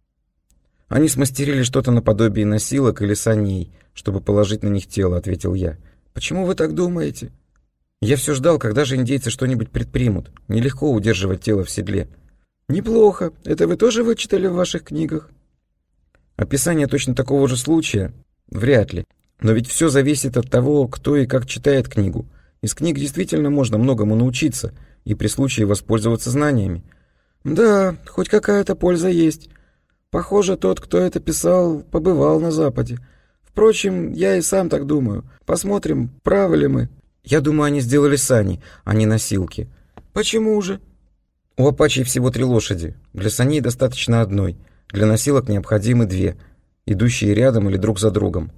«Они смастерили что-то наподобие носилок или саней, чтобы положить на них тело», — ответил я. «Почему вы так думаете?» Я все ждал, когда же индейцы что-нибудь предпримут. Нелегко удерживать тело в седле. Неплохо. Это вы тоже вычитали в ваших книгах? Описание точно такого же случая? Вряд ли. Но ведь все зависит от того, кто и как читает книгу. Из книг действительно можно многому научиться и при случае воспользоваться знаниями. Да, хоть какая-то польза есть. Похоже, тот, кто это писал, побывал на Западе. Впрочем, я и сам так думаю. Посмотрим, правы ли мы. Я думаю, они сделали сани, а не носилки. Почему же? У апачей всего три лошади. Для саней достаточно одной. Для носилок необходимы две, идущие рядом или друг за другом.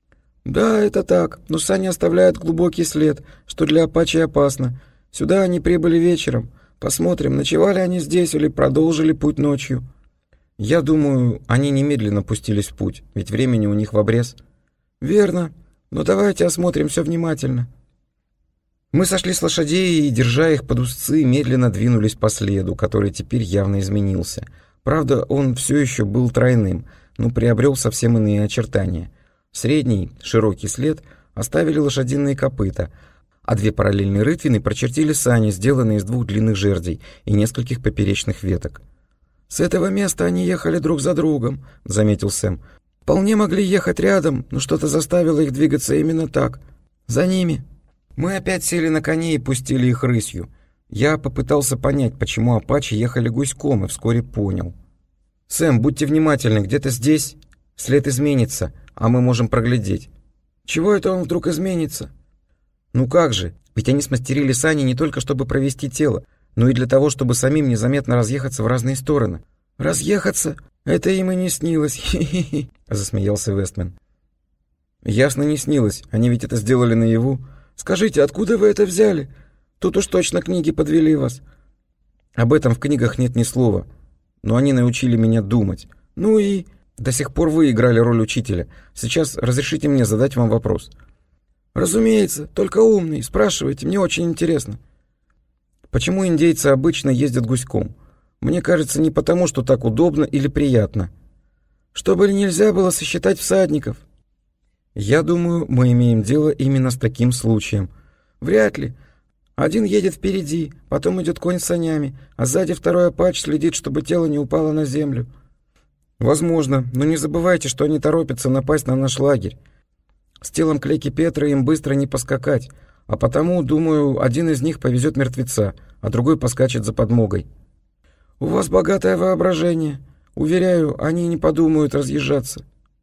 Да, это так, но сани оставляют глубокий след, что для апачей опасно. Сюда они прибыли вечером. Посмотрим, ночевали они здесь или продолжили путь ночью. Я думаю, они немедленно пустились в путь, ведь времени у них в обрез. Верно, но давайте осмотрим все внимательно. Мы сошли с лошадей и, держа их под узцы, медленно двинулись по следу, который теперь явно изменился. Правда, он все еще был тройным, но приобрел совсем иные очертания. Средний, широкий след оставили лошадиные копыта, а две параллельные рытвины прочертили сани, сделанные из двух длинных жердей и нескольких поперечных веток. «С этого места они ехали друг за другом», — заметил Сэм. «Вполне могли ехать рядом, но что-то заставило их двигаться именно так. За ними». Мы опять сели на коней и пустили их рысью. Я попытался понять, почему апачи ехали гуськом, и вскоре понял. «Сэм, будьте внимательны, где-то здесь след изменится, а мы можем проглядеть». «Чего это он вдруг изменится?» «Ну как же, ведь они смастерили сани не только чтобы провести тело, но и для того, чтобы самим незаметно разъехаться в разные стороны». «Разъехаться? Это им и не снилось, хи-хи-хи», — засмеялся Вестмен. «Ясно, не снилось, они ведь это сделали наяву». «Скажите, откуда вы это взяли? Тут уж точно книги подвели вас». «Об этом в книгах нет ни слова, но они научили меня думать». «Ну и...» «До сих пор вы играли роль учителя. Сейчас разрешите мне задать вам вопрос». «Разумеется, только умный. Спрашивайте, мне очень интересно». «Почему индейцы обычно ездят гуськом? Мне кажется, не потому, что так удобно или приятно». «Чтобы нельзя было сосчитать всадников». «Я думаю, мы имеем дело именно с таким случаем». «Вряд ли. Один едет впереди, потом идет конь с санями, а сзади второй апач следит, чтобы тело не упало на землю». «Возможно, но не забывайте, что они торопятся напасть на наш лагерь. С телом Клеки Петра им быстро не поскакать, а потому, думаю, один из них повезет мертвеца, а другой поскачет за подмогой». «У вас богатое воображение. Уверяю, они не подумают разъезжаться».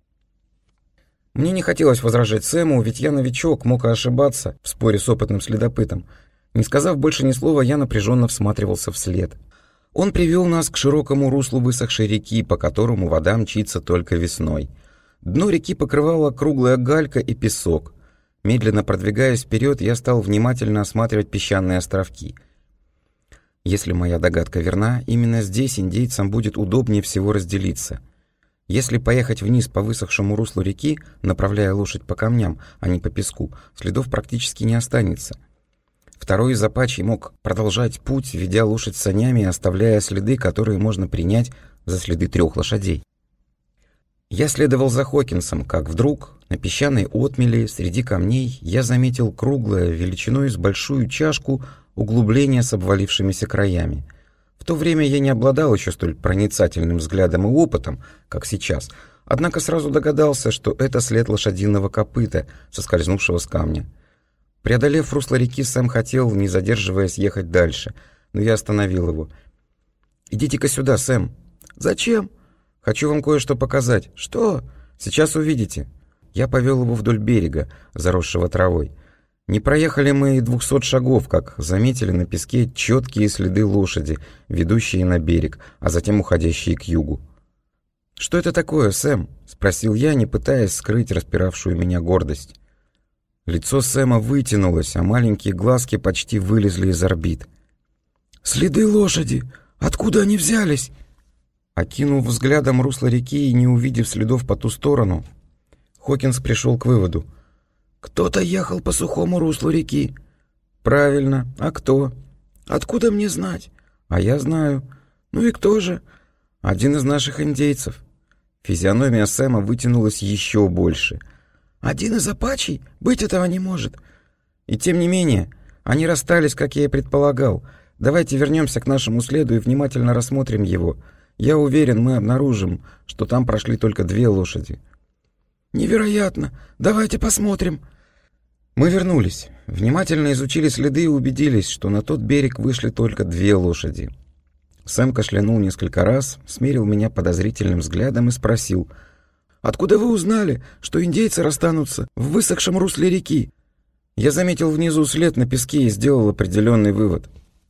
Мне не хотелось возражать Сэму, ведь я новичок, мог и ошибаться в споре с опытным следопытом. Не сказав больше ни слова, я напряженно всматривался вслед. Он привел нас к широкому руслу высохшей реки, по которому вода мчится только весной. Дно реки покрывала круглая галька и песок. Медленно продвигаясь вперед, я стал внимательно осматривать песчаные островки. Если моя догадка верна, именно здесь индейцам будет удобнее всего разделиться. Если поехать вниз по высохшему руслу реки, направляя лошадь по камням, а не по песку, следов практически не останется. Второй из апачей мог продолжать путь, ведя лошадь санями и оставляя следы, которые можно принять за следы трех лошадей. Я следовал за Хокинсом, как вдруг на песчаной отмели среди камней я заметил круглое, величиной с большую чашку, углубление с обвалившимися краями. В то время я не обладал еще столь проницательным взглядом и опытом, как сейчас, однако сразу догадался, что это след лошадиного копыта, соскользнувшего с камня. Преодолев русло реки, Сэм хотел, не задерживаясь, ехать дальше, но я остановил его. «Идите-ка сюда, Сэм». «Зачем?» «Хочу вам кое-что показать». «Что?» «Сейчас увидите». Я повел его вдоль берега, заросшего травой. Не проехали мы и двухсот шагов, как заметили на песке четкие следы лошади, ведущие на берег, а затем уходящие к югу. «Что это такое, Сэм?» — спросил я, не пытаясь скрыть распиравшую меня гордость. Лицо Сэма вытянулось, а маленькие глазки почти вылезли из орбит. «Следы лошади! Откуда они взялись?» Окинув взглядом русло реки и не увидев следов по ту сторону, Хокинс пришел к выводу. «Кто-то ехал по сухому руслу реки». «Правильно. А кто?» «Откуда мне знать?» «А я знаю». «Ну и кто же?» «Один из наших индейцев». Физиономия Сэма вытянулась еще больше. «Один из апачей? Быть этого не может». «И тем не менее, они расстались, как я и предполагал. Давайте вернемся к нашему следу и внимательно рассмотрим его. Я уверен, мы обнаружим, что там прошли только две лошади». «Невероятно! Давайте посмотрим». Мы вернулись, внимательно изучили следы и убедились, что на тот берег вышли только две лошади. Сэм кашлянул несколько раз, смерил меня подозрительным взглядом и спросил: «Откуда вы узнали, что индейцы расстанутся в высохшем русле реки?» Я заметил внизу след на песке и сделал определенный вывод.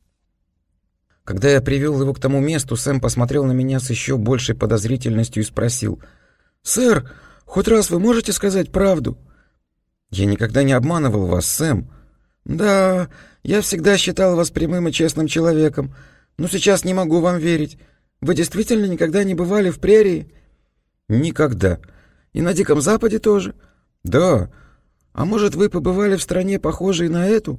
Когда я привел его к тому месту, Сэм посмотрел на меня с еще большей подозрительностью и спросил: «Сэр, хоть раз вы можете сказать правду?» «Я никогда не обманывал вас, Сэм». «Да, я всегда считал вас прямым и честным человеком, но сейчас не могу вам верить. Вы действительно никогда не бывали в прерии? Никогда. И на Диком Западе тоже? Да. А может, вы побывали в стране, похожей на эту?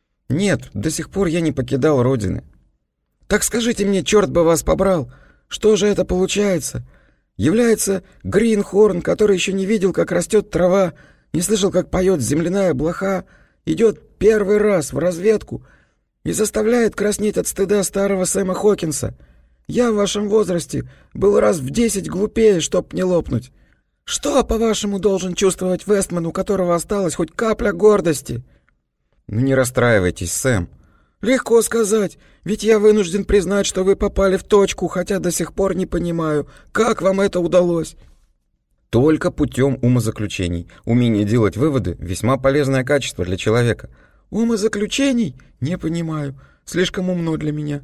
Нет, до сих пор я не покидал родины. Так скажите мне, черт бы вас побрал, что же это получается? Является Гринхорн, который еще не видел, как растет трава, не слышал, как поет земляная блоха, идет первый раз в разведку и заставляет краснеть от стыда старого Сэма Хокинса. Я в вашем возрасте был раз в десять глупее, чтоб не лопнуть. Что, по-вашему, должен чувствовать Вестман, у которого осталась хоть капля гордости? Ну не расстраивайтесь, Сэм. Легко сказать, ведь я вынужден признать, что вы попали в точку, хотя до сих пор не понимаю, как вам это удалось. Только путем умозаключений. Умение делать выводы — весьма полезное качество для человека. Умозаключений? Не понимаю. Слишком умно для меня.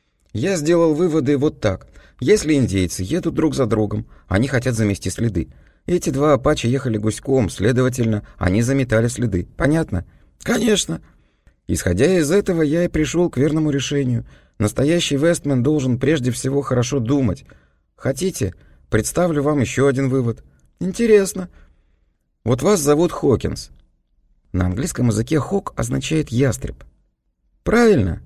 Я сделал выводы вот так. Если индейцы едут друг за другом, они хотят замести следы. Эти два апачи ехали гуськом, следовательно, они заметали следы. Понятно? Конечно. Исходя из этого, я и пришел к верному решению. Настоящий Вестмен должен прежде всего хорошо думать. Хотите, представлю вам еще один вывод. Интересно. Вот вас зовут Хокинс. На английском языке «хок» означает «ястреб». Правильно?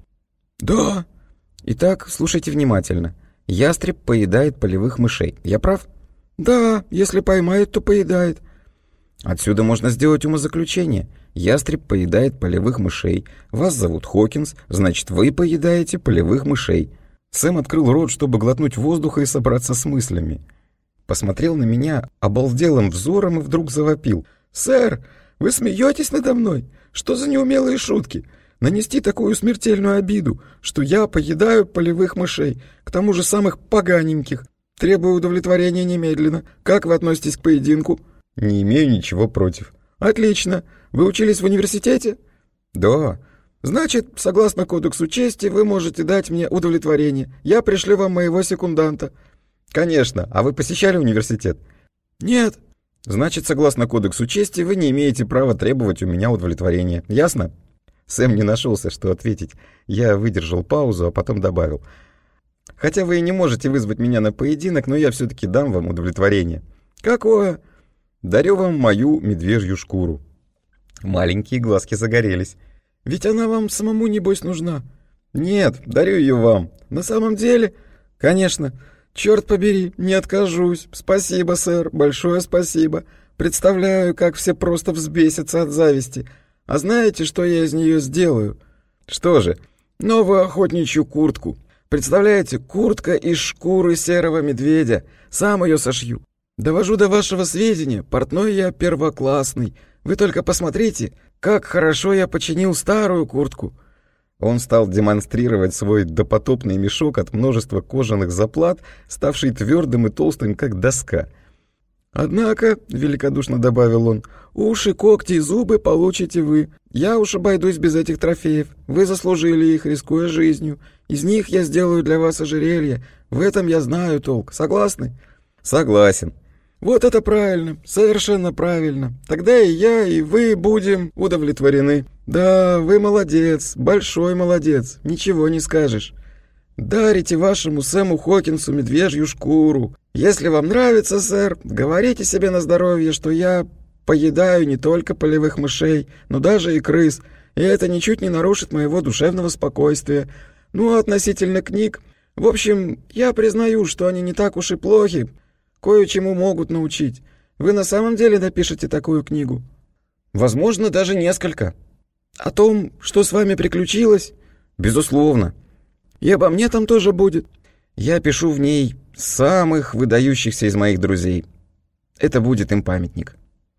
Да. Итак, слушайте внимательно. Ястреб поедает полевых мышей. Я прав? Да, если поймает, то поедает. Отсюда можно сделать умозаключение. Ястреб поедает полевых мышей. Вас зовут Хокинс, значит, вы поедаете полевых мышей. Сэм открыл рот, чтобы глотнуть воздуха и собраться с мыслями. Посмотрел на меня обалделым взором и вдруг завопил. «Сэр, вы смеетесь надо мной? Что за неумелые шутки? Нанести такую смертельную обиду, что я поедаю полевых мышей, к тому же самых поганеньких. Требую удовлетворения немедленно. Как вы относитесь к поединку?» «Не имею ничего против». «Отлично. Вы учились в университете?» «Да». «Значит, согласно кодексу чести, вы можете дать мне удовлетворение. Я пришлю вам моего секунданта». «Конечно. А вы посещали университет?» «Нет». «Значит, согласно кодексу чести, вы не имеете права требовать у меня удовлетворения. Ясно?» Сэм не нашелся, что ответить. Я выдержал паузу, а потом добавил. «Хотя вы и не можете вызвать меня на поединок, но я все-таки дам вам удовлетворение». «Какое?» «Дарю вам мою медвежью шкуру». Маленькие глазки загорелись. «Ведь она вам самому, небось, нужна». «Нет, дарю ее вам». «На самом деле?» «Конечно». «Черт побери, не откажусь. Спасибо, сэр, большое спасибо. Представляю, как все просто взбесятся от зависти. А знаете, что я из нее сделаю?» «Что же?» «Новую охотничью куртку. Представляете, куртка из шкуры серого медведя. Сам ее сошью. Довожу до вашего сведения, портной я первоклассный. Вы только посмотрите, как хорошо я починил старую куртку». Он стал демонстрировать свой допотопный мешок от множества кожаных заплат, ставший твердым и толстым, как доска. «Однако», — великодушно добавил он, — «уши, когти и зубы получите вы. Я уж обойдусь без этих трофеев. Вы заслужили их, рискуя жизнью. Из них я сделаю для вас ожерелье. В этом я знаю толк. Согласны?» «Согласен». «Вот это правильно, совершенно правильно. Тогда и я, и вы будем удовлетворены. Да, вы молодец, большой молодец, ничего не скажешь. Дарите вашему Сэму Хокинсу медвежью шкуру. Если вам нравится, сэр, говорите себе на здоровье, что я поедаю не только полевых мышей, но даже и крыс, и это ничуть не нарушит моего душевного спокойствия. Ну, а относительно книг, в общем, я признаю, что они не так уж и плохи, кое-чему могут научить. Вы на самом деле напишете такую книгу?» «Возможно, даже несколько». «О том, что с вами приключилось?» «Безусловно». «И обо мне там тоже будет?» «Я пишу в ней самых выдающихся из моих друзей. Это будет им памятник».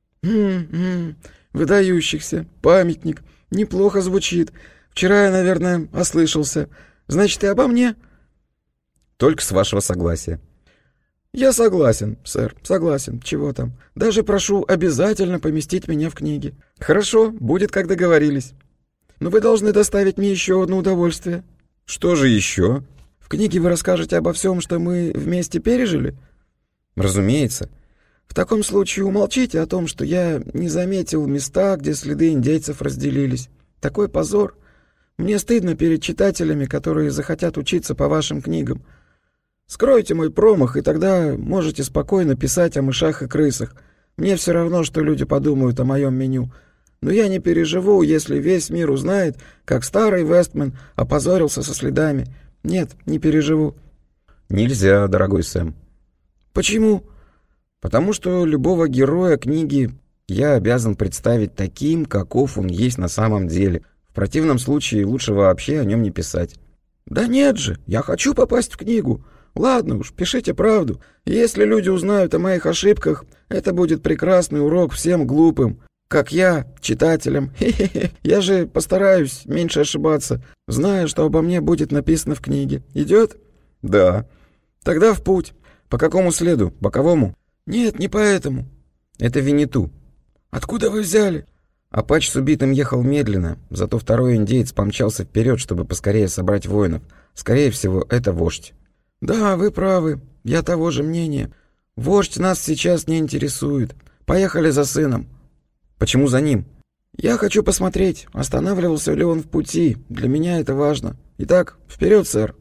«Хм-хм, выдающихся, памятник. Неплохо звучит. Вчера я, наверное, ослышался. Значит, и обо мне?» «Только с вашего согласия». «Я согласен, сэр, согласен. Чего там? Даже прошу обязательно поместить меня в книге». «Хорошо, будет, как договорились. Но вы должны доставить мне еще одно удовольствие». «Что же еще?» «В книге вы расскажете обо всем, что мы вместе пережили?» «Разумеется». «В таком случае умолчите о том, что я не заметил места, где следы индейцев разделились. Такой позор. Мне стыдно перед читателями, которые захотят учиться по вашим книгам». Скройте мой промах, и тогда можете спокойно писать о мышах и крысах. Мне все равно, что люди подумают о моем меню. Но я не переживу, если весь мир узнает, как старый Вестмен опозорился со следами. Нет, не переживу». «Нельзя, дорогой Сэм». «Почему?» «Потому что любого героя книги я обязан представить таким, каков он есть на самом деле. В противном случае лучше вообще о нем не писать». «Да нет же, я хочу попасть в книгу. Ладно уж, пишите правду. Если люди узнают о моих ошибках, это будет прекрасный урок всем глупым, как я, читателям. Хе-хе-хе. Я же постараюсь меньше ошибаться, зная, что обо мне будет написано в книге. Идет?» «Да». «Тогда в путь». «По какому следу? Боковому?» «Нет, не поэтому». «Это Винниту». «Откуда вы взяли?» Апач с убитым ехал медленно, зато второй индеец помчался вперед, чтобы поскорее собрать воинов. Скорее всего, это вождь. «Да, вы правы. Я того же мнения. Вождь нас сейчас не интересует. Поехали за сыном». «Почему за ним?» «Я хочу посмотреть, останавливался ли он в пути. Для меня это важно. Итак, вперед, сэр».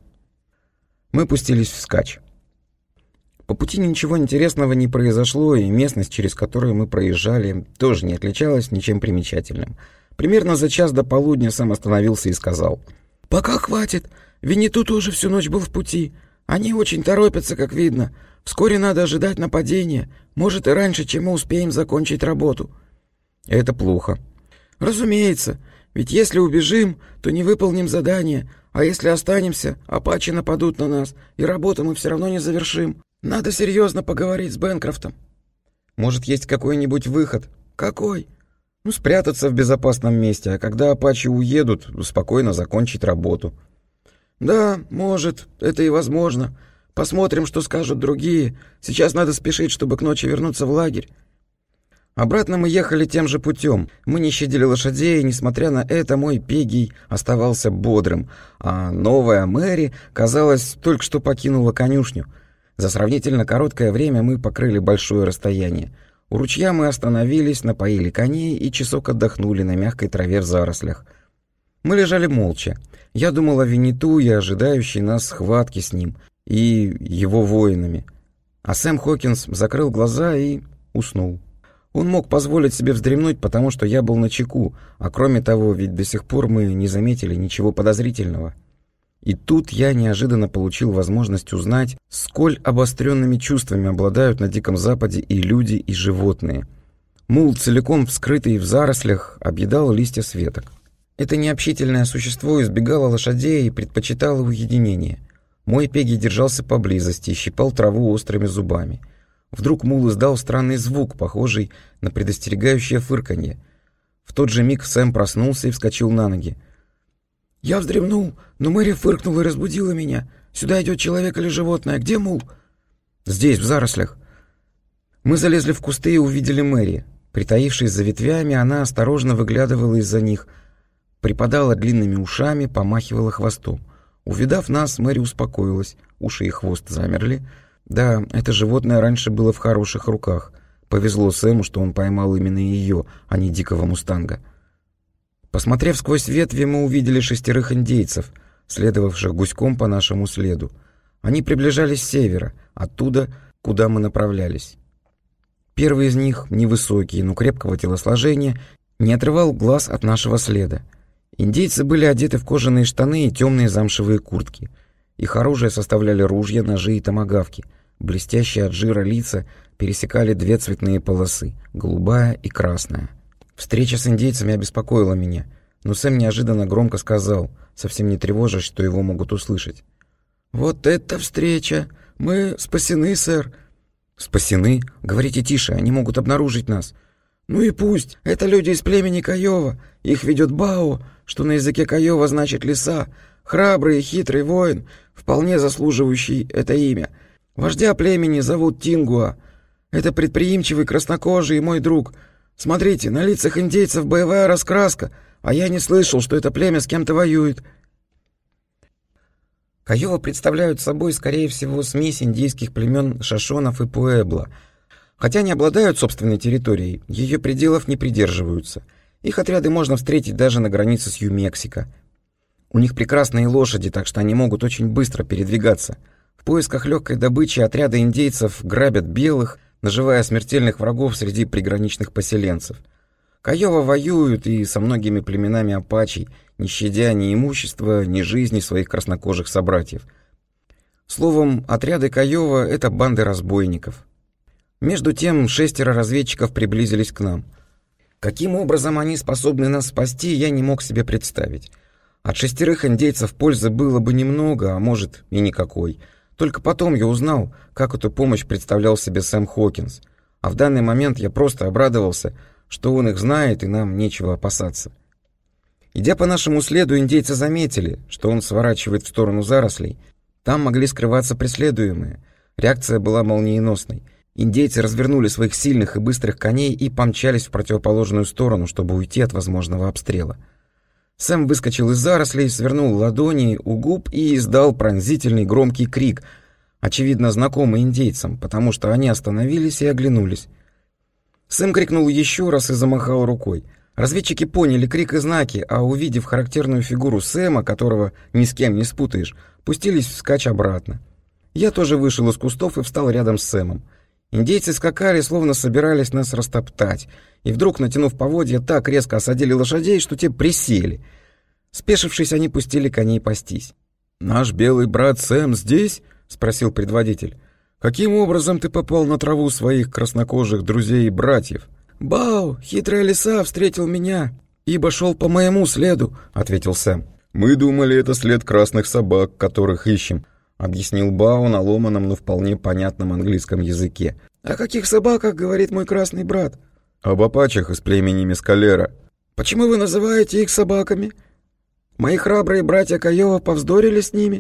Мы пустились вскачь. По пути ничего интересного не произошло, и местность, через которую мы проезжали, тоже не отличалась ничем примечательным. Примерно за час до полудня Сэм остановился и сказал: «Пока хватит. Винниту тоже всю ночь был в пути. Они очень торопятся, как видно. Вскоре надо ожидать нападения. Может, и раньше, чем мы успеем закончить работу». «Это плохо». «Разумеется. Ведь если убежим, то не выполним задание. А если останемся, апачи нападут на нас, и работу мы все равно не завершим. Надо серьезно поговорить с Бэнкрофтом». «Может, есть какой-нибудь выход?» «Какой?» «Ну, спрятаться в безопасном месте, а когда апачи уедут, спокойно закончить работу». «Да, может, это и возможно. Посмотрим, что скажут другие. Сейчас надо спешить, чтобы к ночи вернуться в лагерь». Обратно мы ехали тем же путем. Мы не щадили лошадей, и, несмотря на это, мой Пегий оставался бодрым, а новая Мэри, казалось, только что покинула конюшню. За сравнительно короткое время мы покрыли большое расстояние. У ручья мы остановились, напоили коней и часок отдохнули на мягкой траве в зарослях. Мы лежали молча. Я думал о Винниту и ожидающей нас схватки с ним и его воинами. А Сэм Хокинс закрыл глаза и уснул. Он мог позволить себе вздремнуть, потому что я был начеку, а кроме того, ведь до сих пор мы не заметили ничего подозрительного. И тут я неожиданно получил возможность узнать, сколь обостренными чувствами обладают на Диком Западе и люди, и животные. Мул, целиком вскрытый в зарослях, объедал листья с веток. Это необщительное существо избегало лошадей и предпочитало уединение. Мой Пегги держался поблизости и щипал траву острыми зубами. Вдруг мул издал странный звук, похожий на предостерегающее фырканье. В тот же миг Сэм проснулся и вскочил на ноги. «Я вздремнул, но Мэри фыркнула и разбудила меня. Сюда идет человек или животное. Где мул?» «Здесь, в зарослях». Мы залезли в кусты и увидели Мэри. Притаившись за ветвями, она осторожно выглядывала из-за них, припадала длинными ушами, помахивала хвостом. Увидав нас, Мэри успокоилась, уши и хвост замерли. Да, это животное раньше было в хороших руках. Повезло Сэму, что он поймал именно ее, а не дикого мустанга. Посмотрев сквозь ветви, мы увидели шестерых индейцев, следовавших гуськом по нашему следу. Они приближались с севера, оттуда, куда мы направлялись. Первый из них, невысокий, но крепкого телосложения, не отрывал глаз от нашего следа. Индейцы были одеты в кожаные штаны и темные замшевые куртки. Их оружие составляли ружья, ножи и томагавки. Блестящие от жира лица пересекали две цветные полосы — голубая и красная. Встреча с индейцами обеспокоила меня, но Сэм неожиданно громко сказал, совсем не тревожась, что его могут услышать: «Вот это встреча! Мы спасены, сэр!» «Спасены? Говорите тише, они могут обнаружить нас». «Ну и пусть. Это люди из племени Кайова. Их ведет Бао, что на языке Кайова значит лиса. Храбрый и хитрый воин, вполне заслуживающий это имя. Вождя племени зовут Тингуа. Это предприимчивый краснокожий и мой друг. Смотрите, на лицах индейцев боевая раскраска, а я не слышал, что это племя с кем-то воюет». Кайова представляют собой, скорее всего, смесь индейских племен Шошонов и Пуэбло. Хотя не обладают собственной территорией, ее пределов не придерживаются. Их отряды можно встретить даже на границе с Нью-Мексико. У них прекрасные лошади, так что они могут очень быстро передвигаться. В поисках легкой добычи отряды индейцев грабят белых, наживая смертельных врагов среди приграничных поселенцев. Кайова воюют и со многими племенами апачей, не щадя ни имущества, ни жизни своих краснокожих собратьев. Словом, отряды Кайова — это банды разбойников. Между тем шестеро разведчиков приблизились к нам. Каким образом они способны нас спасти, я не мог себе представить. От шестерых индейцев пользы было бы немного, а может и никакой. Только потом я узнал, как эту помощь представлял себе Сэм Хокинс. А в данный момент я просто обрадовался, что он их знает и нам нечего опасаться. Идя по нашему следу, индейцы заметили, что он сворачивает в сторону зарослей. Там могли скрываться преследуемые. Реакция была молниеносной. Индейцы развернули своих сильных и быстрых коней и помчались в противоположную сторону, чтобы уйти от возможного обстрела. Сэм выскочил из зарослей, свернул ладони у губ и издал пронзительный громкий крик, очевидно знакомый индейцам, потому что они остановились и оглянулись. Сэм крикнул еще раз и замахал рукой. Разведчики поняли крик и знаки, а увидев характерную фигуру Сэма, которого ни с кем не спутаешь, пустились вскачь обратно. Я тоже вышел из кустов и встал рядом с Сэмом. Индейцы скакали, словно собирались нас растоптать, и вдруг, натянув поводья, так резко осадили лошадей, что те присели. Спешившись, они пустили коней пастись. «Наш белый брат Сэм здесь?» — спросил предводитель. «Каким образом ты попал на траву своих краснокожих друзей и братьев?» «Бау, хитрая лиса, встретил меня, ибо шел по моему следу», — ответил Сэм. «Мы думали, это след красных собак, которых ищем», — объяснил Бау на ломаном, но вполне понятном английском языке. «О каких собаках, — говорит мой красный брат?» «Об апачах из племени Мескалера». «Почему вы называете их собаками? Мои храбрые братья Кайова повздорили с ними?»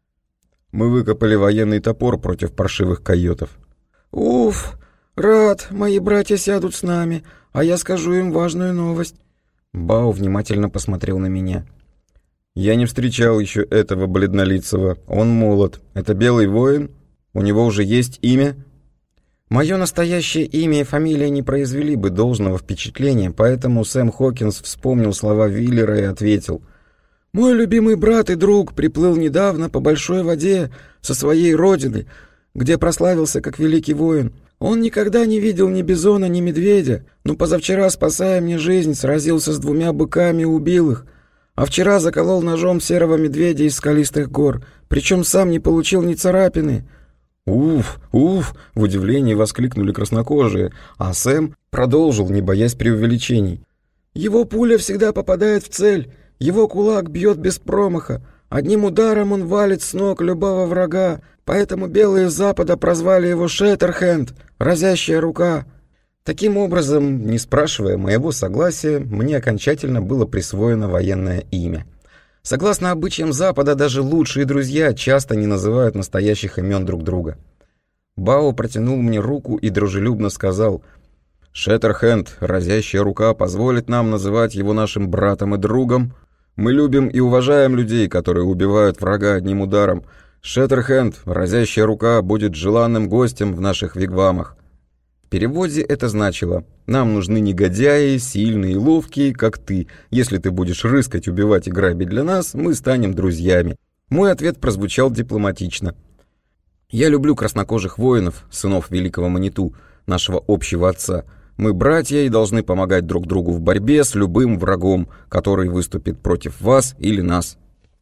«Мы выкопали военный топор против паршивых койотов». «Уф, рад, мои братья сядут с нами, а я скажу им важную новость». Бау внимательно посмотрел на меня. «Я не встречал еще этого бледнолицего. Он молод. Это белый воин? У него уже есть имя?» Мое настоящее имя и фамилия не произвели бы должного впечатления, поэтому Сэм Хокинс вспомнил слова Виллера и ответил: «Мой любимый брат и друг приплыл недавно по большой воде со своей родины, где прославился как великий воин. Он никогда не видел ни бизона, ни медведя, но позавчера, спасая мне жизнь, сразился с двумя быками и убил их. А вчера заколол ножом серого медведя из скалистых гор, причем сам не получил ни царапины». «Уф, уф!» — в удивлении воскликнули краснокожие, а Сэм продолжил, не боясь преувеличений. «Его пуля всегда попадает в цель, его кулак бьет без промаха, одним ударом он валит с ног любого врага, поэтому белые с запада прозвали его Шеттерхенд, разящая рука». Таким образом, не спрашивая моего согласия, мне окончательно было присвоено военное имя. Согласно обычаям Запада, даже лучшие друзья часто не называют настоящих имен друг друга. Бао протянул мне руку и дружелюбно сказал: «Шеттерхенд, разящая рука, позволит нам называть его нашим братом и другом. Мы любим и уважаем людей, которые убивают врага одним ударом. Шеттерхенд, разящая рука, будет желанным гостем в наших вигвамах». В переводе это значило: «Нам нужны негодяи, сильные и ловкие, как ты. Если ты будешь рыскать, убивать и грабить для нас, мы станем друзьями». Мой ответ прозвучал дипломатично. «Я люблю краснокожих воинов, сынов великого Маниту, нашего общего отца. Мы братья и должны помогать друг другу в борьбе с любым врагом, который выступит против вас или нас».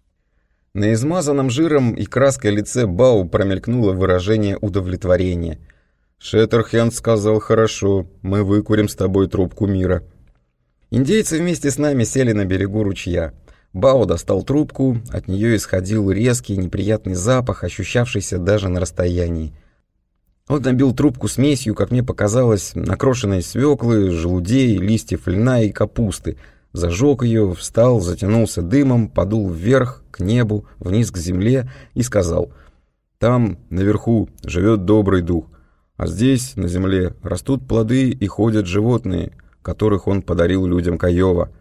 На измазанном жиром и краской лице Бау промелькнуло выражение удовлетворения. «Шеттерхенд сказал: хорошо, мы выкурим с тобой трубку мира». Индейцы вместе с нами сели на берегу ручья. Бао достал трубку, от нее исходил резкий неприятный запах, ощущавшийся даже на расстоянии. Он набил трубку смесью, как мне показалось, накрошенной свеклы, желудей, листьев льна и капусты, зажег ее, встал, затянулся дымом, подул вверх, к небу, вниз к земле и сказал: «Там, наверху, живет добрый дух. А здесь, на земле, растут плоды и ходят животные, которых он подарил людям Кайова».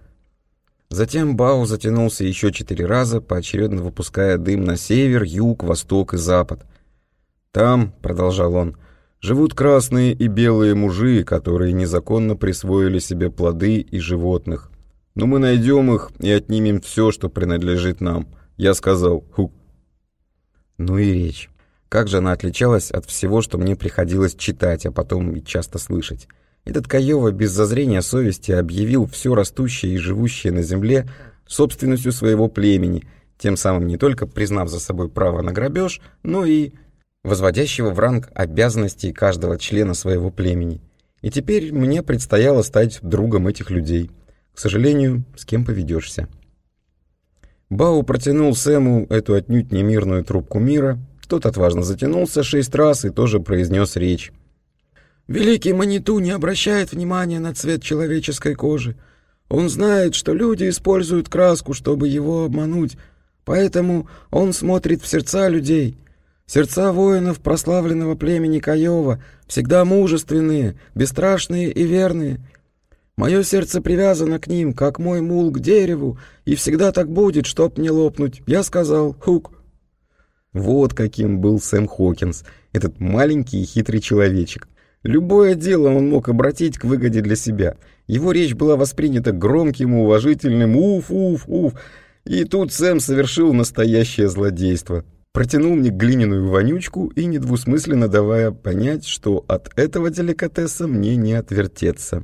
Затем Бао затянулся еще четыре раза, поочередно выпуская дым на север, юг, восток и запад. «Там, — продолжал он, — живут красные и белые мужи, которые незаконно присвоили себе плоды и животных. Но мы найдем их и отнимем все, что принадлежит нам». Я сказал: «Ху». Ну и речь. Как же она отличалась от всего, что мне приходилось читать, а потом и часто слышать. Этот Каёва без зазрения совести объявил все растущее и живущее на земле собственностью своего племени, тем самым не только признав за собой право на грабеж, но и возводящего в ранг обязанностей каждого члена своего племени. И теперь мне предстояло стать другом этих людей. К сожалению, с кем поведешься. Бау протянул Сэму эту отнюдь не мирную трубку мира. Тот отважно затянулся шесть раз и тоже произнес речь. «Великий Маниту не обращает внимания на цвет человеческой кожи. Он знает, что люди используют краску, чтобы его обмануть, поэтому он смотрит в сердца людей. Сердца воинов прославленного племени Каёва всегда мужественные, бесстрашные и верные. Мое сердце привязано к ним, как мой мул к дереву, и всегда так будет, чтоб не лопнуть. Я сказал «Хук». Вот каким был Сэм Хокинс, этот маленький и хитрый человечек. Любое дело он мог обратить к выгоде для себя. Его речь была воспринята громким и уважительным «Уф-уф-уф». И тут Сэм совершил настоящее злодейство. Протянул мне глиняную вонючку и недвусмысленно давая понять, что от этого деликатеса мне не отвертеться.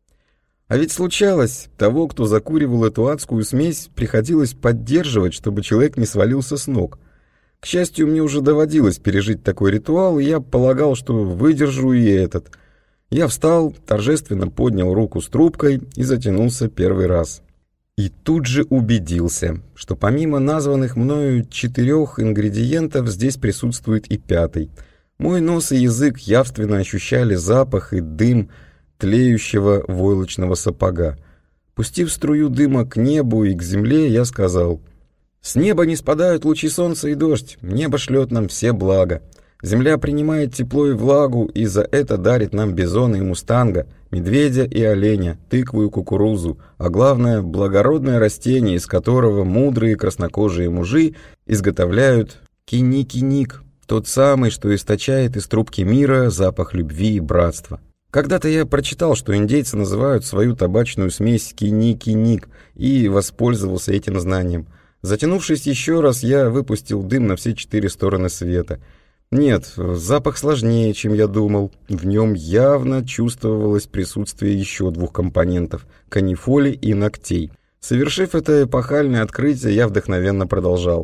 А ведь случалось, того, кто закуривал эту адскую смесь, приходилось поддерживать, чтобы человек не свалился с ног. К счастью, мне уже доводилось пережить такой ритуал, и я полагал, что выдержу и этот. Я встал, торжественно поднял руку с трубкой и затянулся первый раз. И тут же убедился, что помимо названных мною четырех ингредиентов здесь присутствует и пятый. Мой нос и язык явственно ощущали запах и дым тлеющего войлочного сапога. Пустив струю дыма к небу и к земле, я сказал: «С неба не спадают лучи солнца и дождь, небо шлет нам все блага. Земля принимает тепло и влагу, и за это дарит нам бизона и мустанга, медведя и оленя, тыкву и кукурузу, а главное, благородное растение, из которого мудрые краснокожие мужи изготовляют киник-киник, тот самый, что источает из трубки мира запах любви и братства». Когда-то я прочитал, что индейцы называют свою табачную смесь киник-киник, и воспользовался этим знанием. Затянувшись еще раз, я выпустил дым на все четыре стороны света. Нет, запах сложнее, чем я думал. В нем явно чувствовалось присутствие еще двух компонентов – канифоли и ногтей. Совершив это эпохальное открытие, я вдохновенно продолжал.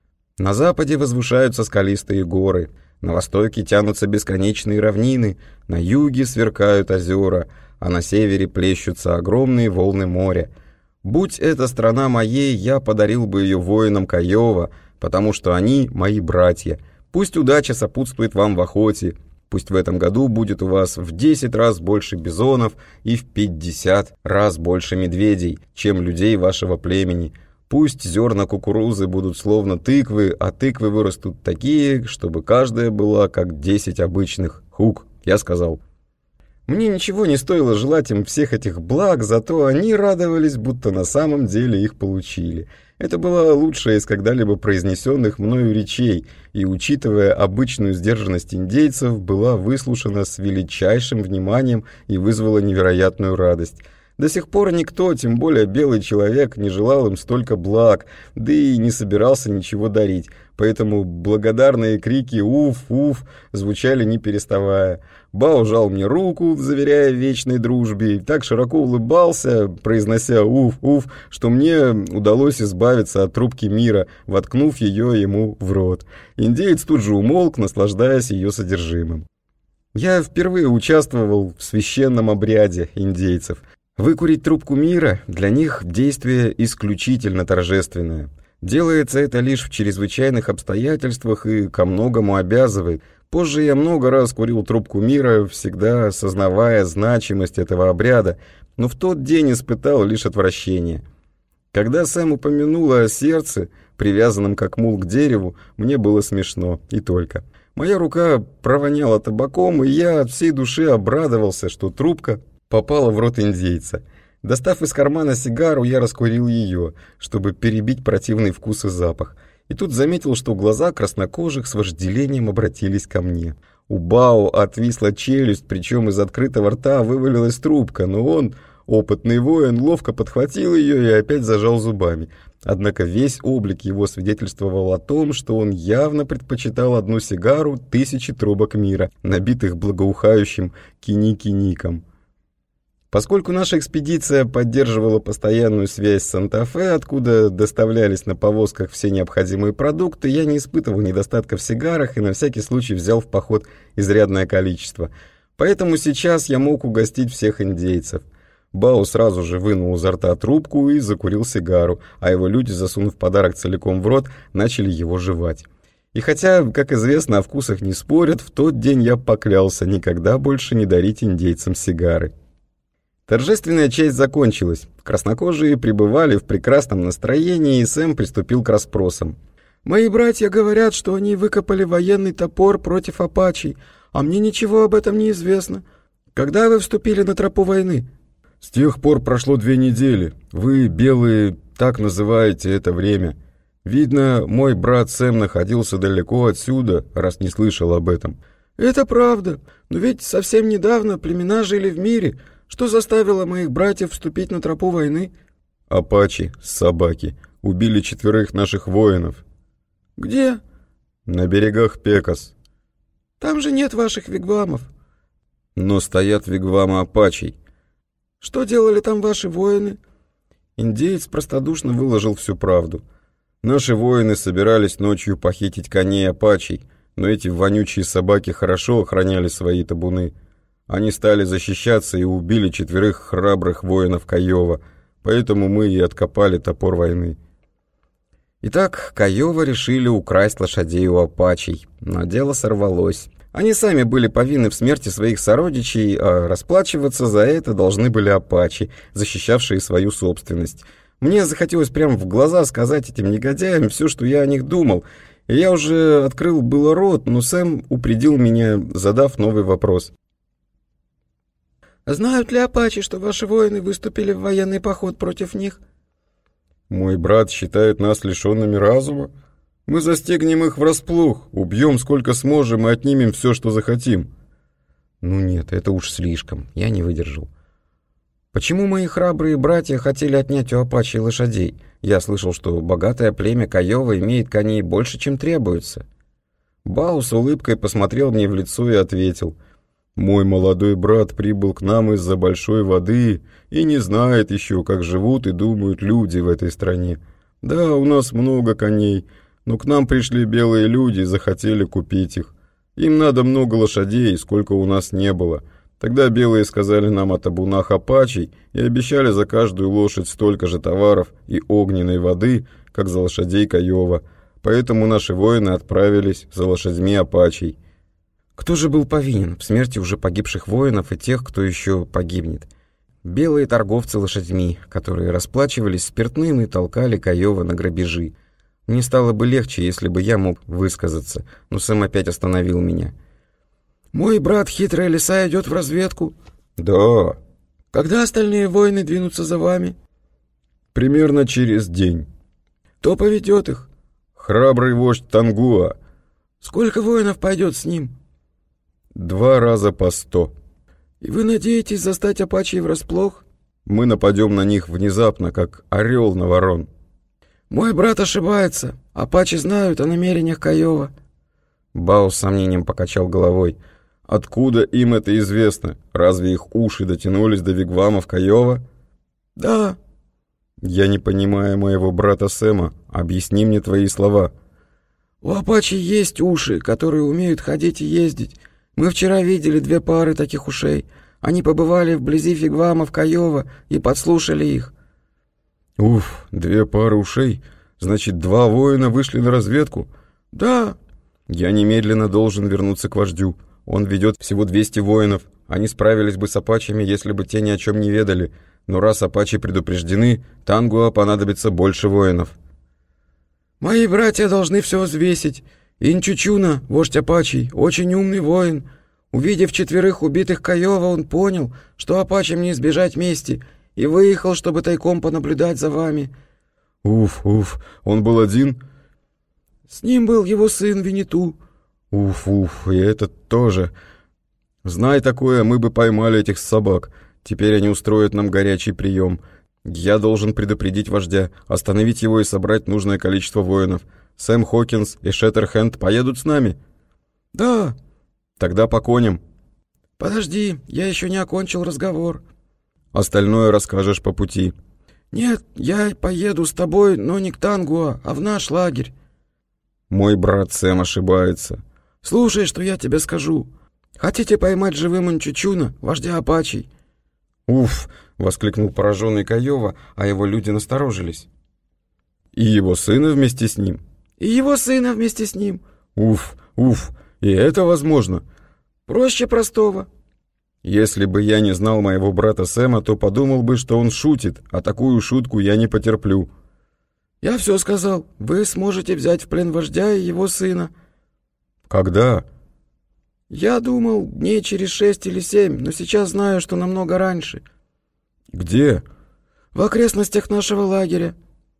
На западе возвышаются скалистые горы, на востоке тянутся бесконечные равнины, на юге сверкают озера, а на севере плещутся огромные волны моря. Будь эта страна моей, я подарил бы ее воинам Каёва, потому что они мои братья. Пусть удача сопутствует вам в охоте, пусть в этом году будет у вас в десять раз больше бизонов и в пятьдесят раз больше медведей, чем людей вашего племени. Пусть зерна кукурузы будут словно тыквы, а тыквы вырастут такие, чтобы каждая была как десять обычных. Хук, я сказал. Мне ничего не стоило желать им всех этих благ, зато они радовались, будто на самом деле их получили. Это была лучшая из когда-либо произнесенных мною речей, и, учитывая обычную сдержанность индейцев, была выслушана с величайшим вниманием и вызвала невероятную радость. До сих пор никто, тем более белый человек, не желал им столько благ, да и не собирался ничего дарить, поэтому благодарные крики «Уф! Уф!» звучали не переставая. Бао жал мне руку, заверяя в вечной дружбе, и так широко улыбался, произнося «Уф! Уф!», что мне удалось избавиться от трубки мира, воткнув ее ему в рот. Индеец тут же умолк, наслаждаясь ее содержимым. Я впервые участвовал в священном обряде индейцев. Выкурить трубку мира для них действие исключительно торжественное. Делается это лишь в чрезвычайных обстоятельствах и ко многому обязывает. Позже я много раз курил трубку мира, всегда осознавая значимость этого обряда, но в тот день испытал лишь отвращение. Когда Сэм упомянула о сердце, привязанном как мул к дереву, мне было смешно, и только. Моя рука провоняла табаком, и я от всей души обрадовался, что трубка попала в рот индейца. Достав из кармана сигару, я раскурил ее, чтобы перебить противный вкус и запах. И тут заметил, что глаза краснокожих с вожделением обратились ко мне. У Бао отвисла челюсть, причем из открытого рта вывалилась трубка, но он, опытный воин, ловко подхватил ее и опять зажал зубами. Однако весь облик его свидетельствовал о том, что он явно предпочитал одну сигару тысячи трубок мира, набитых благоухающим киники-ником. Поскольку наша экспедиция поддерживала постоянную связь с Санта-Фе, откуда доставлялись на повозках все необходимые продукты, я не испытывал недостатка в сигарах и на всякий случай взял в поход изрядное количество. Поэтому сейчас я мог угостить всех индейцев. Бао сразу же вынул изо рта трубку и закурил сигару, а его люди, засунув подарок целиком в рот, начали его жевать. И хотя, как известно, о вкусах не спорят, в тот день я поклялся никогда больше не дарить индейцам сигары. Торжественная часть закончилась. Краснокожие пребывали в прекрасном настроении, и Сэм приступил к расспросам. «Мои братья говорят, что они выкопали военный топор против апачей, а мне ничего об этом не известно. Когда вы вступили на тропу войны?» «С тех пор прошло две недели. Вы, белые, так называете это время. Видно, мой брат Сэм находился далеко отсюда, раз не слышал об этом». «Это правда, но ведь совсем недавно племена жили в мире. Что заставило моих братьев вступить на тропу войны?» «Апачи, собаки, убили четверых наших воинов». «Где?» «На берегах Пекос». «Там же нет ваших вигвамов». «Но стоят вигвамы апачей». «Что делали там ваши воины?» Индеец простодушно выложил всю правду. «Наши воины собирались ночью похитить коней апачей, но эти вонючие собаки хорошо охраняли свои табуны. Они стали защищаться и убили четверых храбрых воинов Кайова, поэтому мы и откопали топор войны». Итак, Кайова решили украсть лошадей у апачей, но дело сорвалось. Они сами были повинны в смерти своих сородичей, а расплачиваться за это должны были апачи, защищавшие свою собственность. Мне захотелось прямо в глаза сказать этим негодяям все, что я о них думал, и я уже открыл было рот, но Сэм упредил меня, задав новый вопрос. «Знают ли апачи, что ваши воины выступили в военный поход против них?» «Мой брат считает нас лишенными разума. Мы застигнем их врасплох, убьем сколько сможем и отнимем все, что захотим». Ну нет, это уж слишком, я не выдержал. Почему мои храбрые братья хотели отнять у апачей лошадей? Я слышал, что богатое племя Кайова имеет коней больше, чем требуется. Бао с улыбкой посмотрел мне в лицо и ответил: «Мой молодой брат прибыл к нам из-за большой воды и не знает еще, как живут и думают люди в этой стране. Да, у нас много коней, но к нам пришли белые люди и захотели купить их. Им надо много лошадей, сколько у нас не было. Тогда белые сказали нам о табунах апачей и обещали за каждую лошадь столько же товаров и огненной воды, как за лошадей Кайова. Поэтому наши воины отправились за лошадьми апачей». Кто же был повинен в смерти уже погибших воинов и тех, кто еще погибнет? Белые торговцы лошадьми, которые расплачивались спиртным и толкали Кайова на грабежи. Мне стало бы легче, если бы я мог высказаться, но Сэм опять остановил меня. «Мой брат Хитрая Лиса идет в разведку?» «Да». «Когда остальные воины двинутся за вами?» «Примерно через день». «Кто поведет их?» «Храбрый вождь Тангуа». «Сколько воинов пойдет с ним?» «Два раза по сто». «И вы надеетесь застать апачей врасплох?» «Мы нападем на них внезапно, как орел на ворон». «Мой брат ошибается. Апачи знают о намерениях Кайова». Бао с сомнением покачал головой. «Откуда им это известно? Разве их уши дотянулись до вигвамов Кайова?» «Да». «Я не понимаю моего брата Сэма. Объясни мне твои слова». «У апачи есть уши, которые умеют ходить и ездить. Мы вчера видели две пары таких ушей. Они побывали вблизи вигвамов Кайова и подслушали их». «Уф, две пары ушей? Значит, два воина вышли на разведку?» «Да». «Я немедленно должен вернуться к вождю. Он ведет всего двести воинов. Они справились бы с апачами, если бы те ни о чем не ведали. Но раз апачи предупреждены, Тангуа понадобится больше воинов». «Мои братья должны все взвесить. Инчучуна, вождь апачей, очень умный воин. Увидев четверых убитых Кайова, он понял, что апачам не избежать мести, и выехал, чтобы тайком понаблюдать за вами». «Уф, уф, он был один?» «С ним был его сын Винету». «Уф, уф, и этот тоже. Знай такое, мы бы поймали этих собак. Теперь они устроят нам горячий прием. Я должен предупредить вождя, остановить его и собрать нужное количество воинов. Сэм Хокинс и Шеттерхенд поедут с нами? Да. Тогда по коням. Подожди, я еще не окончил разговор. Остальное расскажешь по пути. Нет, я поеду с тобой, но не к Тангуа, а в наш лагерь. Мой брат Сэм ошибается. Слушай, что я тебе скажу. Хотите поймать живым Инчучуна, вождя апачей? Уф! Воскликнул пораженный Каёва, а его люди насторожились. И его сына вместе с ним? И его сына вместе с ним. Уф, уф, и это возможно. Проще простого. Если бы я не знал моего брата Сэма, то подумал бы, что он шутит, а такую шутку я не потерплю. Я все сказал. Вы сможете взять в плен вождя и его сына. Когда? Я думал, дней через шесть или семь, но сейчас знаю, что намного раньше. Где? В окрестностях нашего лагеря.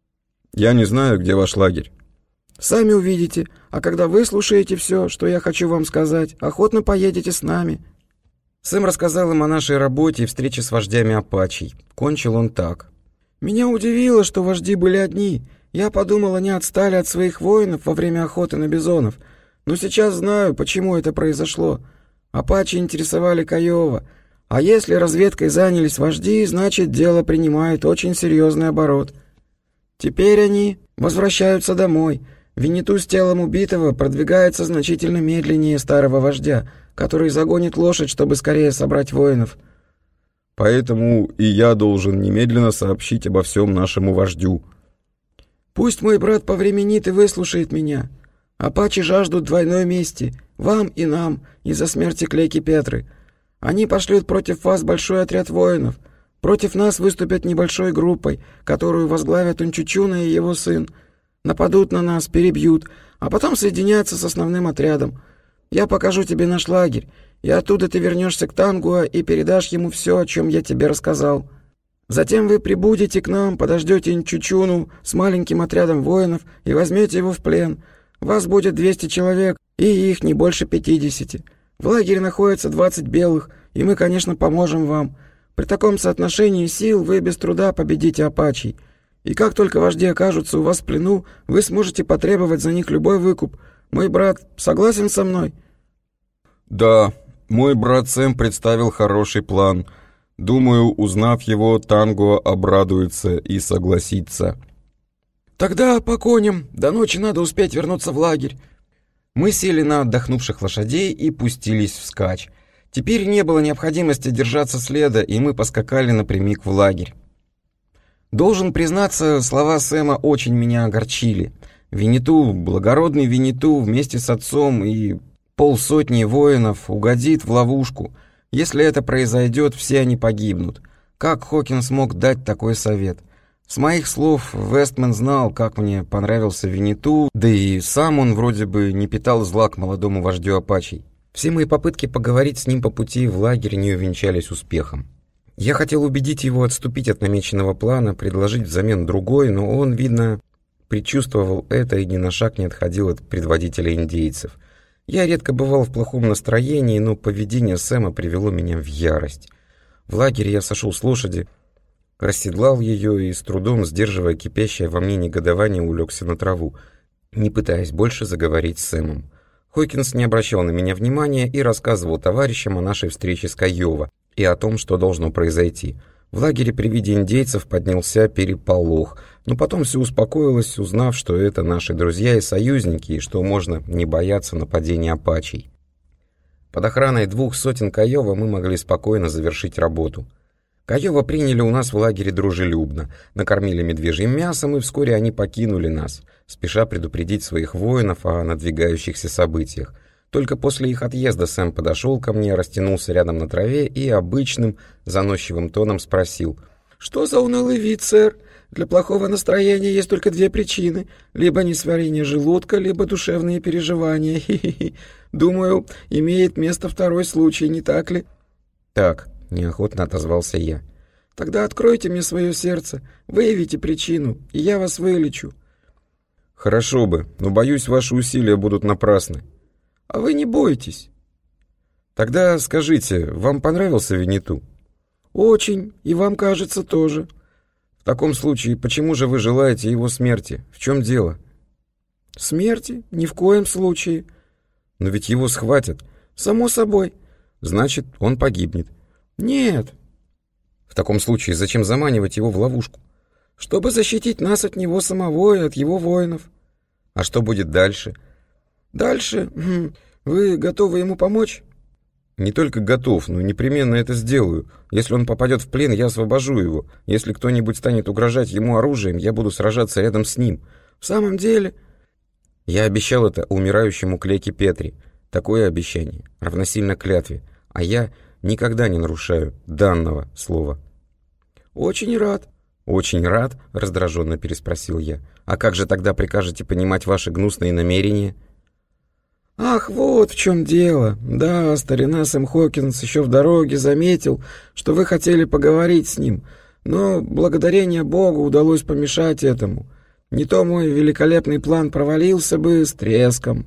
Я не знаю, где ваш лагерь. Сами увидите, а когда выслушаете все, что я хочу вам сказать, охотно поедете с нами. Сэм рассказал им о нашей работе и встрече с вождями апачей. Кончил он так. Меня удивило, что вожди были одни. Я подумал, они отстали от своих воинов во время охоты на бизонов. Но сейчас знаю, почему это произошло. Апачи интересовали Каёва. А если разведкой занялись вожди, значит, дело принимает очень серьезный оборот. Теперь они возвращаются домой. Винниту с телом убитого продвигается значительно медленнее старого вождя, который загонит лошадь, чтобы скорее собрать воинов. Поэтому и я должен немедленно сообщить обо всем нашему вождю. Пусть мой брат повременит и выслушает меня. Апачи жаждут двойной мести, вам и нам, из-за смерти Клейки Петры. Они пошлют против вас большой отряд воинов. Против нас выступят небольшой группой, которую возглавят Инчучуна и его сын. Нападут на нас, перебьют, а потом соединятся с основным отрядом. Я покажу тебе наш лагерь, и оттуда ты вернешься к Тангуа и передашь ему все, о чем я тебе рассказал. Затем вы прибудете к нам, подождете Инчучуну с маленьким отрядом воинов и возьмете его в плен. Вас будет двести человек, и их не больше пятидесяти. В лагере находится двадцать белых, и мы, конечно, поможем вам. При таком соотношении сил вы без труда победите апачей. И как только вожди окажутся у вас в плену, вы сможете потребовать за них любой выкуп. Мой брат согласен со мной?» «Да, мой брат Сэм представил хороший план. Думаю, узнав его, Тангуа обрадуется и согласится». «Тогда по коням. До ночи надо успеть вернуться в лагерь». Мы сели на отдохнувших лошадей и пустились вскачь. Теперь не было необходимости держаться следа, и мы поскакали напрямик в лагерь. Должен признаться, слова Сэма очень меня огорчили. Винниту, благородный Винниту вместе с отцом и полсотни воинов угодит в ловушку. Если это произойдет, все они погибнут. Как Хокинс мог дать такой совет? С моих слов, Вестмен знал, как мне понравился Винниту, да и сам он вроде бы не питал зла к молодому вождю апачей. Все мои попытки поговорить с ним по пути в лагерь не увенчались успехом. Я хотел убедить его отступить от намеченного плана, предложить взамен другой, но он, видно, предчувствовал это и ни на шаг не отходил от предводителя индейцев. Я редко бывал в плохом настроении, но поведение Сэма привело меня в ярость. В лагере я сошел с лошади, расседлал ее и, с трудом сдерживая кипящее во мне негодование, улегся на траву, не пытаясь больше заговорить с Сэмом. Хокинс не обращал на меня внимания и рассказывал товарищам о нашей встрече с Каёва и о том, что должно произойти. В лагере при виде индейцев поднялся переполох, но потом все успокоилось, узнав, что это наши друзья и союзники, и что можно не бояться нападения апачей. Под охраной двух сотен Каёва мы могли спокойно завершить работу. Каёва приняли у нас в лагере дружелюбно, накормили медвежьим мясом, и вскоре они покинули нас, спеша предупредить своих воинов о надвигающихся событиях. Только после их отъезда Сэм подошел ко мне, растянулся рядом на траве и обычным заносчивым тоном спросил: «Что за унылый вид, сэр? Для плохого настроения есть только две причины. Либо несварение желудка, либо душевные переживания. Хи-хи-хи. Думаю, имеет место второй случай, не так ли?» «Так», — неохотно отозвался я. «Тогда откройте мне свое сердце, выявите причину, и я вас вылечу». «Хорошо бы, но, боюсь, ваши усилия будут напрасны». «А вы не бойтесь». «Тогда скажите, вам понравился Винниту?» «Очень, и вам, кажется, тоже». В таком случае, почему же вы желаете его смерти? В чем дело? Смерти? Ни в коем случае. Но ведь его схватят. Само собой. Значит, он погибнет. Нет. В таком случае, зачем заманивать его в ловушку? Чтобы защитить нас от него самого и от его воинов. А что будет дальше? Дальше? Вы готовы ему помочь? Не только готов, но непременно это сделаю. Если он попадет в плен, я освобожу его. Если кто-нибудь станет угрожать ему оружием, я буду сражаться рядом с ним. В самом деле? Я обещал это умирающему клеке Петри. Такое обещание равносильно клятве. А я никогда не нарушаю данного слова. Очень рад. Очень рад, раздраженно переспросил я. А как же тогда прикажете понимать ваши гнусные намерения? Ах, вот в чем дело. Да, старина Сэм Хокинс еще в дороге заметил, что вы хотели поговорить с ним, но благодарение Богу удалось помешать этому. Не то мой великолепный план провалился бы с треском.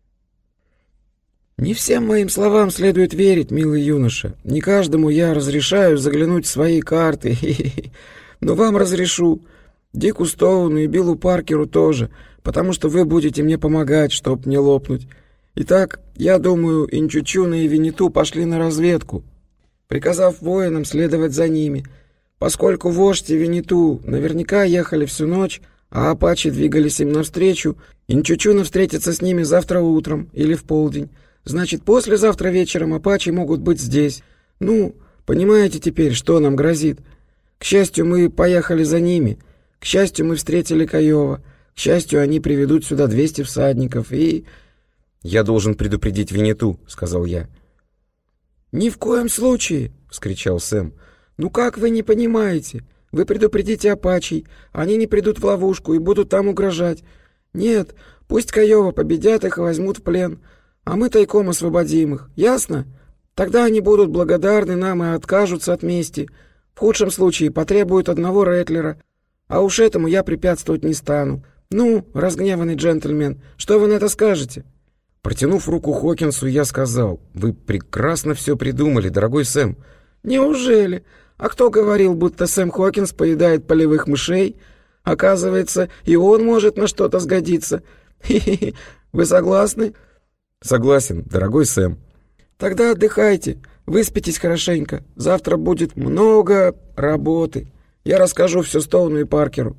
Не всем моим словам следует верить, милый юноша. Не каждому я разрешаю заглянуть в свои карты, но вам разрешу. Дику Стоуну и Биллу Паркеру тоже, потому что вы будете мне помогать, чтоб не лопнуть. Итак, я думаю, Инчучуна и Винниту пошли на разведку, приказав воинам следовать за ними. Поскольку вождь и Винниту наверняка ехали всю ночь, а апачи двигались им навстречу, Инчучуна встретится с ними завтра утром или в полдень. Значит, послезавтра вечером апачи могут быть здесь. Ну, понимаете теперь, что нам грозит? К счастью, мы поехали за ними. К счастью, мы встретили Каева. К счастью, они приведут сюда двести всадников и... «Я должен предупредить Винниту», — сказал я. «Ни в коем случае!» — вскричал Сэм. «Ну как вы не понимаете? Вы предупредите апачей, они не придут в ловушку и будут там угрожать. Нет, пусть Каева победят их и возьмут в плен, а мы тайком освободим их, ясно? Тогда они будут благодарны нам и откажутся от мести. В худшем случае потребуют одного Ретлера, а уж этому я препятствовать не стану. Ну, разгневанный джентльмен, что вы на это скажете?» Протянув руку Хокинсу, я сказал: «Вы прекрасно все придумали, дорогой Сэм». «Неужели? А кто говорил, будто Сэм Хокинс поедает полевых мышей? Оказывается, и он может на что-то сгодиться. Хе-хе-хе. Вы согласны?» «Согласен, дорогой Сэм». «Тогда отдыхайте, выспитесь хорошенько. Завтра будет много работы. Я расскажу все Стоуну и Паркеру».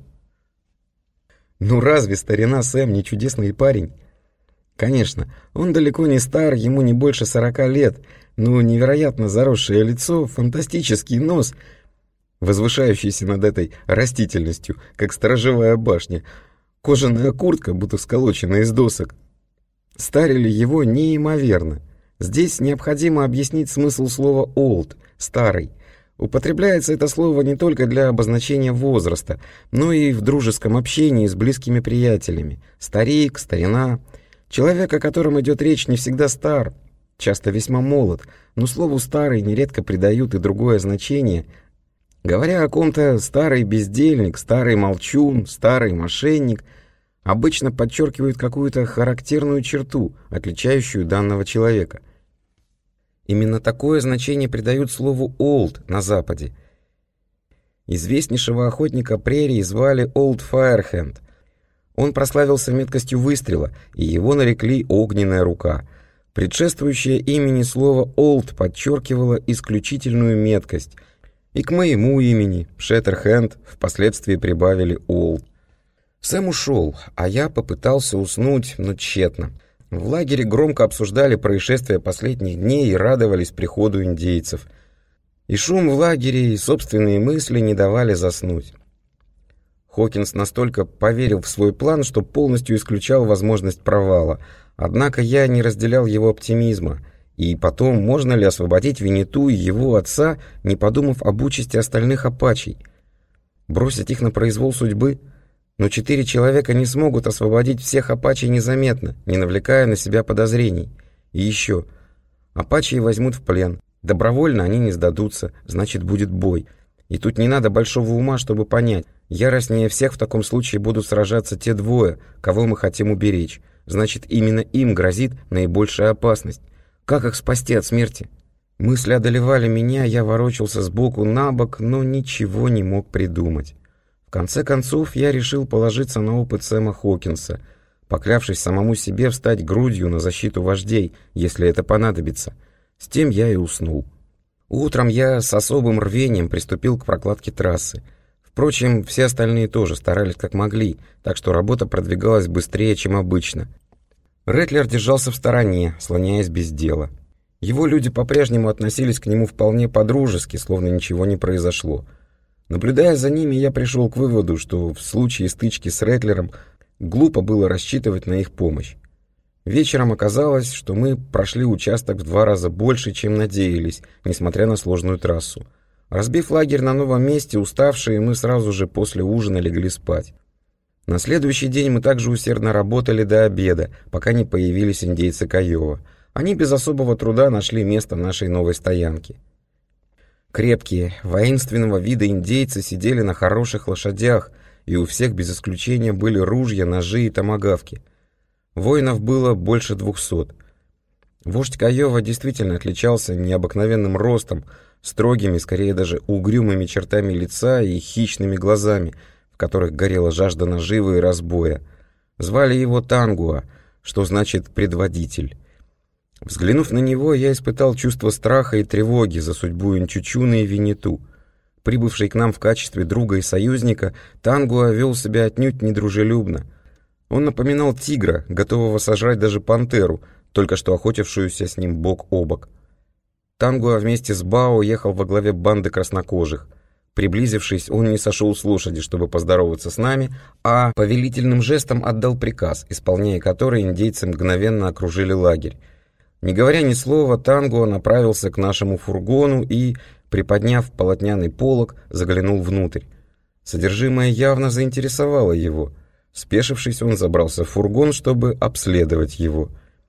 «Ну разве старина Сэм не чудесный парень?» Конечно, он далеко не стар, ему не больше сорока лет, но невероятно заросшее лицо, фантастический нос, возвышающийся над этой растительностью, как сторожевая башня, кожаная куртка, будто сколоченная из досок. Старили его неимоверно. Здесь необходимо объяснить смысл слова «old» — «старый». Употребляется это слово не только для обозначения возраста, но и в дружеском общении с близкими приятелями. Старик, старина. Человек, о котором идет речь, не всегда стар, часто весьма молод, но слову «старый» нередко придают и другое значение. Говоря о ком-то «старый бездельник», «старый молчун», «старый мошенник», обычно подчеркивают какую-то характерную черту, отличающую данного человека. Именно такое значение придают слову «old» на Западе. Известнейшего охотника прерий звали Old Firehand. Он прославился меткостью выстрела, и его нарекли «огненная рука». Предшествующее имени слово «old» подчеркивало исключительную меткость. И к моему имени, Шеттерхенд, впоследствии прибавили «old». Сэм ушел, а я попытался уснуть, но тщетно. В лагере громко обсуждали происшествия последних дней и радовались приходу индейцев. И шум в лагере, и собственные мысли не давали заснуть. Хокинс настолько поверил в свой план, что полностью исключал возможность провала. Однако я не разделял его оптимизма. И потом, можно ли освободить Винниту и его отца, не подумав об участи остальных апачей? Бросить их на произвол судьбы? Но четыре человека не смогут освободить всех апачей незаметно, не навлекая на себя подозрений. И еще. Апачи возьмут в плен. Добровольно они не сдадутся, значит, будет бой. И тут не надо большого ума, чтобы понять. Яростнее всех в таком случае будут сражаться те двое, кого мы хотим уберечь. Значит, именно им грозит наибольшая опасность. Как их спасти от смерти? Мысли одолевали меня, я ворочался сбоку на бок, но ничего не мог придумать. конце концов, я решил положиться на опыт Сэма Хокинса, поклявшись самому себе встать грудью на защиту вождей, если это понадобится. С тем я и уснул. Утром я с особым рвением приступил к прокладке трассы. Впрочем, все остальные тоже старались как могли, так что работа продвигалась быстрее, чем обычно. Ретлер держался в стороне, слоняясь без дела. Его люди по-прежнему относились к нему вполне по-дружески, словно ничего не произошло. Наблюдая за ними, я пришел к выводу, что в случае стычки с Ретлером глупо было рассчитывать на их помощь. Вечером оказалось, что мы прошли участок в два раза больше, чем надеялись, несмотря на сложную трассу. Разбив лагерь на новом месте, уставшие, мы сразу же после ужина легли спать. На следующий день мы также усердно работали до обеда, пока не появились индейцы Кайова. Они без особого труда нашли место нашей новой стоянки. Крепкие, воинственного вида индейцы сидели на хороших лошадях, и у всех без исключения были ружья, ножи и томагавки. Воинов было больше двухсот. Вождь Кайова действительно отличался необыкновенным ростом, строгими, скорее даже угрюмыми чертами лица и хищными глазами, в которых горела жажда наживы и разбоя. Звали его Тангуа, что значит «предводитель». Взглянув на него, я испытал чувство страха и тревоги за судьбу Инчучуна и Винниту. Прибывший к нам в качестве друга и союзника, Тангуа вел себя отнюдь недружелюбно. Он напоминал тигра, готового сожрать даже пантеру, только что охотившуюся с ним бок о бок. Тангуа вместе с Бао ехал во главе банды краснокожих. Приблизившись, он не сошел с лошади, чтобы поздороваться с нами, а повелительным жестом отдал приказ, исполняя который индейцы мгновенно окружили лагерь. Не говоря ни слова, Тангуа направился к нашему фургону и, приподняв полотняный полог, заглянул внутрь. Содержимое явно заинтересовало его. Спешившись, он забрался в фургон, чтобы обследовать его.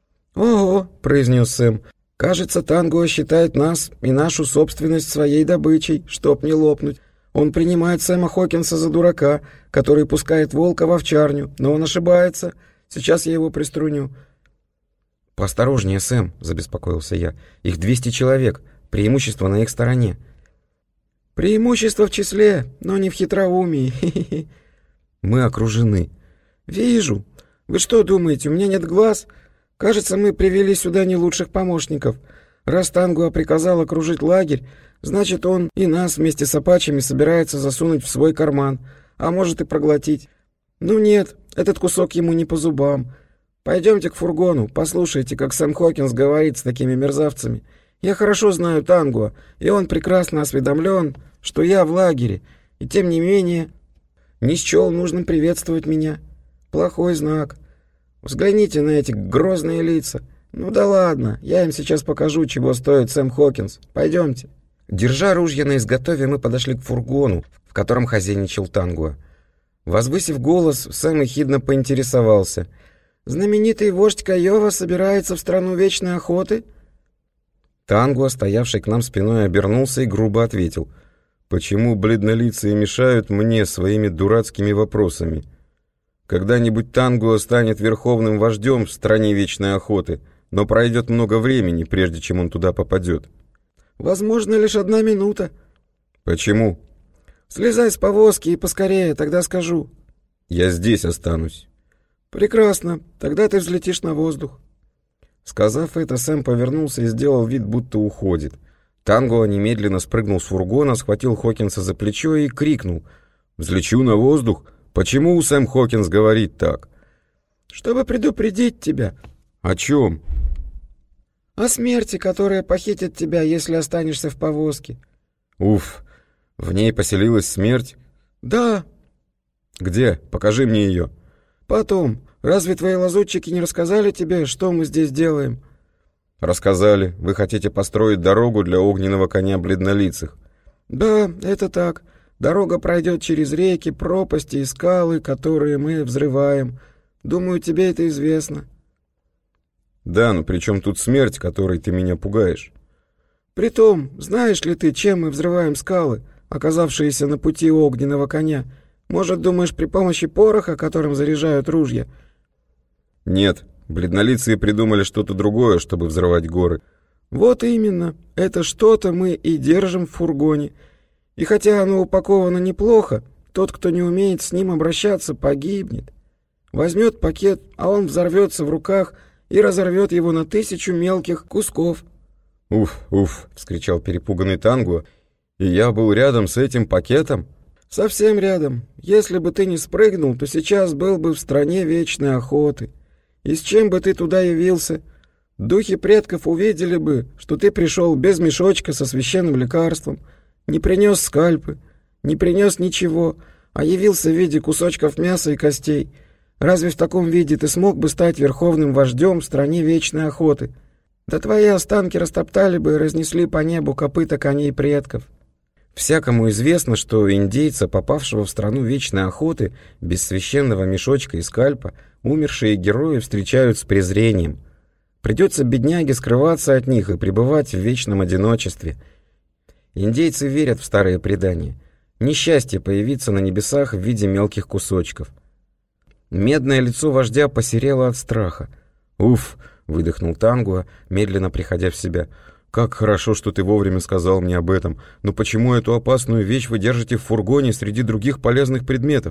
«Ого!» — произнес Сэм. «Кажется, Тангуа считает нас и нашу собственность своей добычей, чтоб не лопнуть. Он принимает Сэма Хокинса за дурака, который пускает волка в овчарню, но он ошибается. Сейчас я его приструню». «Поосторожнее, Сэм», — забеспокоился я. «Их двести человек, преимущество на их стороне». «Преимущество в числе, но не в хитроумии. Мы окружены». «Вижу. Вы что думаете, у меня нет глаз? Кажется, мы привели сюда не лучших помощников. Раз Тангуа приказал окружить лагерь, значит, он и нас вместе с апачами собирается засунуть в свой карман, а может и проглотить. Ну нет, этот кусок ему не по зубам. Пойдемте к фургону, послушайте, как Сэм Хокинс говорит с такими мерзавцами. Я хорошо знаю Тангуа, и он прекрасно осведомлен, что я в лагере, и тем не менее не счел нужным приветствовать меня. Плохой знак. Взгляните на эти грозные лица. Ну да ладно, я им сейчас покажу, чего стоит Сэм Хокинс. Пойдемте». Держа ружья на изготове, мы подошли к фургону, в котором хозяйничал Тангуа. Возвысив голос, Сэм ехидно поинтересовался: «Знаменитый вождь Кайова собирается в страну вечной охоты?» Тангуа, стоявший к нам спиной, обернулся и грубо ответил: «Почему бледнолицые мешают мне своими дурацкими вопросами? Когда-нибудь Тангуа станет верховным вождем в стране вечной охоты, но пройдет много времени, прежде чем он туда попадет». «Возможно, лишь одна минута». «Почему?» «Слезай с повозки и поскорее, тогда скажу». «Я здесь останусь». «Прекрасно, тогда ты взлетишь на воздух». Сказав это, Сэм повернулся и сделал вид, будто уходит. Тангуа немедленно спрыгнул с фургона, схватил Хокинса за плечо и крикнул: «Взлечу на воздух? Почему Сэм Хокинс говорит так?» «Чтобы предупредить тебя». «О чем?» «О смерти, которая похитит тебя, если останешься в повозке». «Уф, в ней поселилась смерть?» «Да». «Где? Покажи мне ее». «Потом. Разве твои лазутчики не рассказали тебе, что мы здесь делаем?» «Рассказали. Вы хотите построить дорогу для огненного коня бледнолицых». «Да, это так. Дорога пройдет через реки, пропасти и скалы, которые мы взрываем. Думаю, тебе это известно». «Да, но при чем тут смерть, которой ты меня пугаешь?» «Притом, знаешь ли ты, чем мы взрываем скалы, оказавшиеся на пути огненного коня? Может, думаешь, при помощи пороха, которым заряжают ружья?» «Нет, бледнолицые придумали что-то другое, чтобы взрывать горы». «Вот именно. Это что-то мы и держим в фургоне. И хотя оно упаковано неплохо, Тот, кто не умеет с ним обращаться, погибнет. Возьмет пакет, а он взорвется в руках и разорвет его на тысячу мелких кусков». «Уф, уф!» — вскричал перепуганный Тангуа. «И я был рядом с этим пакетом?» «Совсем рядом. Если бы ты не спрыгнул, то сейчас был бы в стране вечной охоты. И с чем бы ты туда явился? Духи предков увидели бы, что ты пришел без мешочка со священным лекарством, не принес скальпы, не принес ничего, а явился в виде кусочков мяса и костей. Разве в таком виде ты смог бы стать верховным вождем в стране вечной охоты? Да твои останки растоптали бы и разнесли по небу копыта коней предков». Всякому известно, что индейца, попавшего в страну вечной охоты, без священного мешочка и скальпа, умершие герои встречают с презрением. Придется бедняге скрываться от них и пребывать в вечном одиночестве. Индейцы верят в старые предания. Несчастье появиться на небесах в виде мелких кусочков. Медное лицо вождя посерело от страха. «Уф!» — выдохнул Тангуа, медленно приходя в себя. «Как хорошо, что ты вовремя сказал мне об этом. Но почему эту опасную вещь вы держите в фургоне среди других полезных предметов?»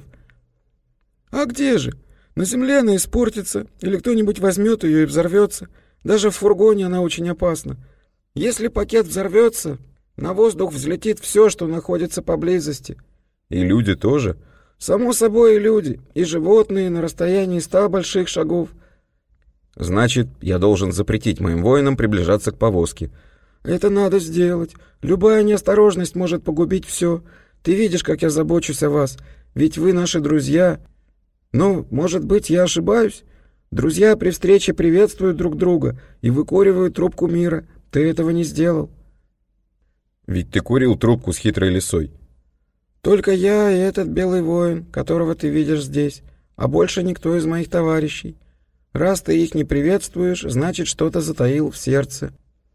«А где же? На земле она испортится, или кто-нибудь возьмет ее и взорвется. Даже в фургоне она очень опасна. Если пакет взорвется, на воздух взлетит все, что находится поблизости». «И люди тоже?» «Само собой, и люди, и животные на расстоянии ста больших шагов». «Значит, я должен запретить моим воинам приближаться к повозке». «Это надо сделать. Любая неосторожность может погубить все. Ты видишь, как я забочусь о вас, ведь вы наши друзья. Но, может быть, я ошибаюсь? Друзья при встрече приветствуют друг друга и выкуривают трубку мира. Ты этого не сделал». «Ведь ты курил трубку с хитрой лисой». «Только я и этот белый воин, которого ты видишь здесь, а больше никто из моих товарищей. Раз ты их не приветствуешь, значит, что-то затаил в сердце».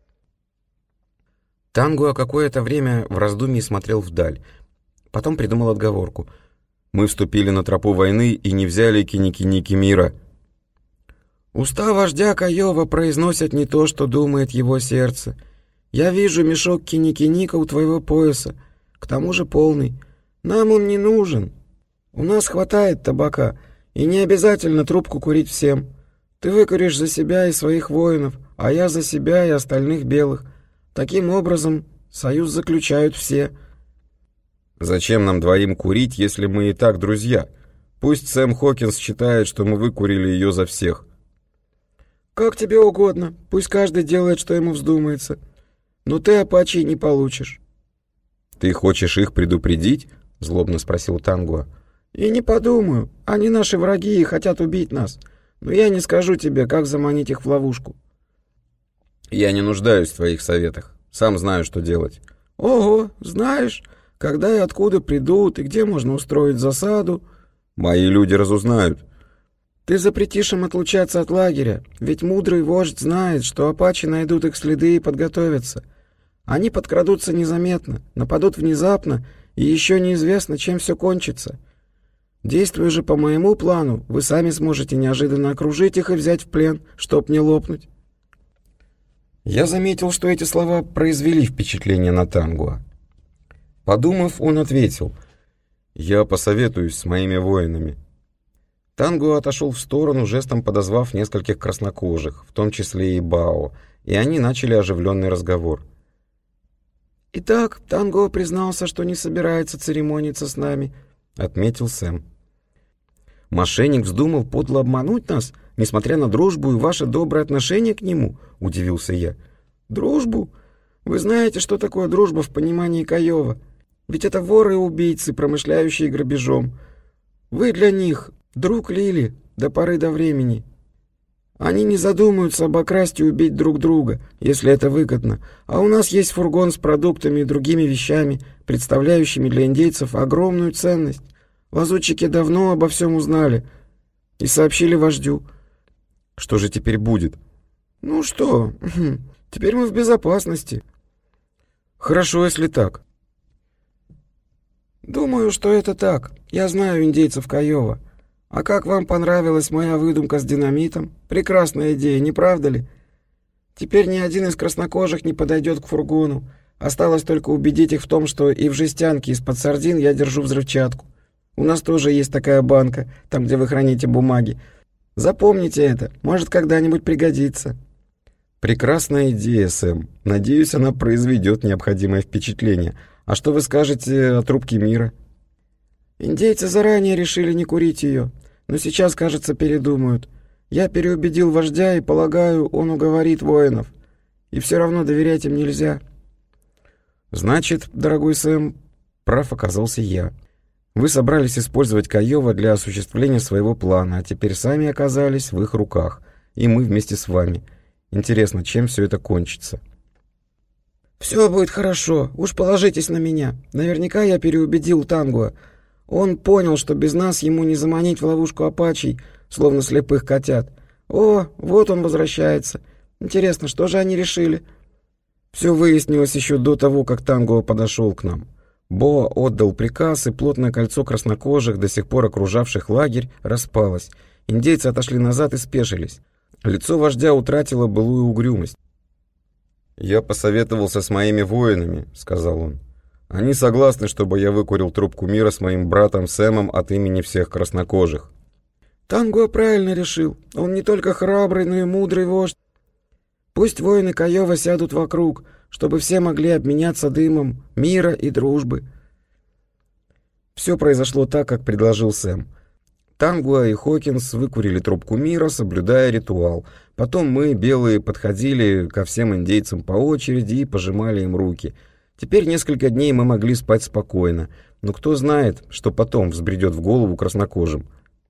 Тангуа какое-то время в раздумье смотрел вдаль. Потом придумал отговорку. «Мы вступили на тропу войны и не взяли киники-ники мира». «Уста вождя Каёва произносят не то, что думает его сердце. Я вижу мешок киники-ника у твоего пояса, к тому же полный. Нам он не нужен. У нас хватает табака, и не обязательно трубку курить всем. Ты выкуришь за себя и своих воинов, а я за себя и остальных белых. Таким образом, союз заключают все». «Зачем нам двоим курить, если мы и так друзья? Пусть Сэм Хокинс считает, что мы выкурили ее за всех». «Как тебе угодно. Пусть каждый делает, что ему вздумается. Но ты апачей не получишь». «Ты хочешь их предупредить?» — злобно спросил Тангуа. «И не подумаю. Они наши враги и хотят убить нас. Но я не скажу тебе, как заманить их в ловушку». «Я не нуждаюсь в твоих советах. Сам знаю, что делать». «Ого, знаешь, когда и откуда придут, и где можно устроить засаду?» «Мои люди разузнают». «Ты запретишь им отлучаться от лагеря, ведь мудрый вождь знает, что апачи найдут их следы и подготовятся. Они подкрадутся незаметно, нападут внезапно, и еще неизвестно, чем все кончится. Действуя же по моему плану, вы сами сможете неожиданно окружить их и взять в плен, чтоб не лопнуть». Я заметил, что эти слова произвели впечатление на Тангуа. Подумав, он ответил: «Я посоветуюсь с моими воинами». Тангуа отошел в сторону, жестом подозвав нескольких краснокожих, в том числе и Бао, и они начали оживленный разговор. «Итак, Тангуа признался, что не собирается церемониться с нами», — отметил Сэм. «Мошенник вздумал подло обмануть нас, несмотря на дружбу и ваше доброе отношение к нему?» — удивился я. «Дружбу? Вы знаете, что такое дружба в понимании Каёва? Ведь это воры и убийцы, промышляющие грабежом. Вы для них друг Лили до поры до времени. Они не задумаются обокрасть и убить друг друга, если это выгодно. А у нас есть фургон с продуктами и другими вещами, представляющими для индейцев огромную ценность. Лазутчики давно обо всем узнали и сообщили вождю». «Что же теперь будет?» «Ну что, теперь мы в безопасности». «Хорошо, если так». «Думаю, что это так. Я знаю индейцев Каёва. А как вам понравилась моя выдумка с динамитом? Прекрасная идея, не правда ли? Теперь ни один из краснокожих не подойдет к фургону. Осталось только убедить их в том, что и в жестянке из-под сардин я держу взрывчатку». У нас тоже есть такая банка, там, где вы храните бумаги. Запомните это, может, когда-нибудь пригодится». «Прекрасная идея, Сэм. Надеюсь, она произведет необходимое впечатление. А что вы скажете о трубке мира?» «Индейцы заранее решили не курить ее, но сейчас, кажется, передумают. Я переубедил вождя и, полагаю, он уговорит воинов. И все равно доверять им нельзя». «Значит, дорогой Сэм, прав оказался я. Вы собрались использовать Кайова для осуществления своего плана, а теперь сами оказались в их руках, и мы вместе с вами. Интересно, чем все это кончится?» «Все будет хорошо, уж положитесь на меня. Наверняка я переубедил Тангуа. Он понял, что без нас ему не заманить в ловушку апачей, словно слепых котят. О, вот он возвращается. Интересно, что же они решили?» Все выяснилось еще до того, как Тангуа подошел к нам. Бо отдал приказ, и плотное кольцо краснокожих, до сих пор окружавших лагерь, распалось. Индейцы отошли назад и спешились. Лицо вождя утратило былую угрюмость. «Я посоветовался с моими воинами», — сказал он. «Они согласны, чтобы я выкурил трубку мира с моим братом Сэмом от имени всех краснокожих». «Тангуа правильно решил. Он не только храбрый, но и мудрый вождь. Пусть воины Кайова сядут вокруг, чтобы все могли обменяться дымом мира и дружбы». Все произошло так, как предложил Сэм. Тангуа и Хокинс выкурили трубку мира, соблюдая ритуал. Потом мы, белые, подходили ко всем индейцам по очереди и пожимали им руки. Теперь несколько дней мы могли спать спокойно, но кто знает, что потом взбредет в голову краснокожим.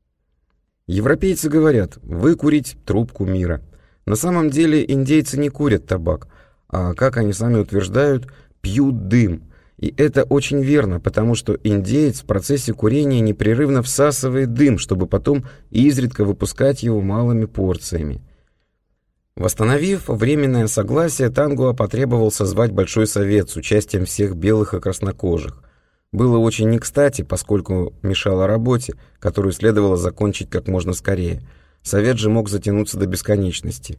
Европейцы говорят «выкурить трубку мира». На самом деле индейцы не курят табак, а, как они сами утверждают, пьют дым. И это очень верно, потому что индеец в процессе курения непрерывно всасывает дым, чтобы потом изредка выпускать его малыми порциями. Восстановив временное согласие, Тангуа потребовал созвать Большой совет с участием всех белых и краснокожих. Было очень не кстати, поскольку мешало работе, которую следовало закончить как можно скорее. Совет же мог затянуться до бесконечности.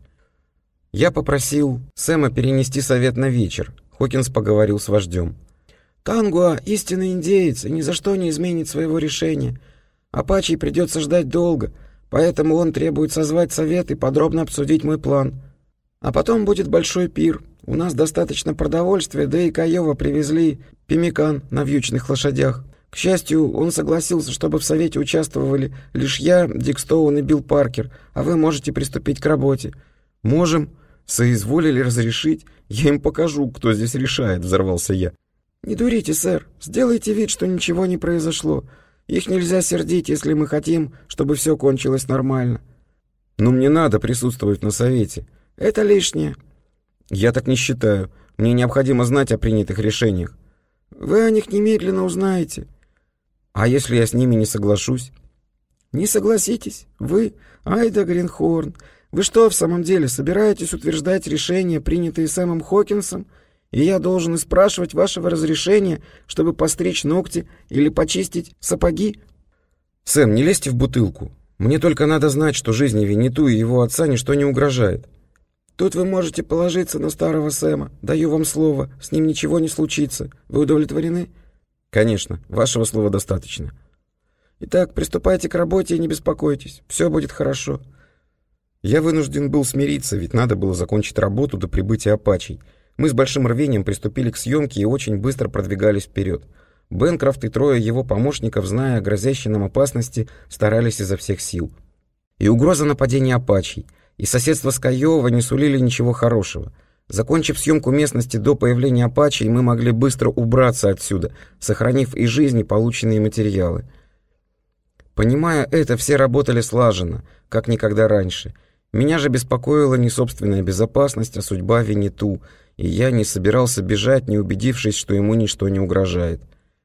Я попросил Сэма перенести совет на вечер. Хокинс поговорил с вождем. «Тангуа — истинный индеец и ни за что не изменит своего решения. Апачей придется ждать долго, поэтому он требует созвать совет и подробно обсудить мой план. А потом будет большой пир. У нас достаточно продовольствия, да и Кайова привезли пемикан на вьючных лошадях. К счастью, он согласился, чтобы в совете участвовали лишь я, Дик Стоун и Билл Паркер, а вы можете приступить к работе». «Можем. Соизволили разрешить. Я им покажу, кто здесь решает», — взорвался я. «Не дурите, сэр. Сделайте вид, что ничего не произошло. Их нельзя сердить, если мы хотим, чтобы все кончилось нормально». «Но мне надо присутствовать на совете». «Это лишнее». «Я так не считаю. Мне необходимо знать о принятых решениях». «Вы о них немедленно узнаете». «А если я с ними не соглашусь?» «Не согласитесь. Вы, Айда Гринхорн, вы что, в самом деле, собираетесь утверждать решения, принятые Сэмом Хокинсом, и я должен спрашивать вашего разрешения, чтобы постричь ногти или почистить сапоги?» «Сэм, не лезьте в бутылку. Мне только надо знать, что жизни Винниту и его отца ничто не угрожает». «Тут вы можете положиться на старого Сэма. Даю вам слово, с ним ничего не случится. Вы удовлетворены?» «Конечно, вашего слова достаточно». «Итак, приступайте к работе и не беспокойтесь. Все будет хорошо». Я вынужден был смириться, ведь надо было закончить работу до прибытия апачей. Мы с большим рвением приступили к съемке и очень быстро продвигались вперед. Бэнкрофт и трое его помощников, зная о грозящей нам опасности, старались изо всех сил. И угроза нападения апачей, и соседство с Кайова не сулили ничего хорошего. Закончив съемку местности до появления апачей, мы могли быстро убраться отсюда, сохранив и жизни полученные материалы. Понимая это, все работали слаженно, как никогда раньше. Меня же беспокоила не собственная безопасность, а судьба Винниту, и я не собирался бежать, не убедившись, что ему ничто не угрожает.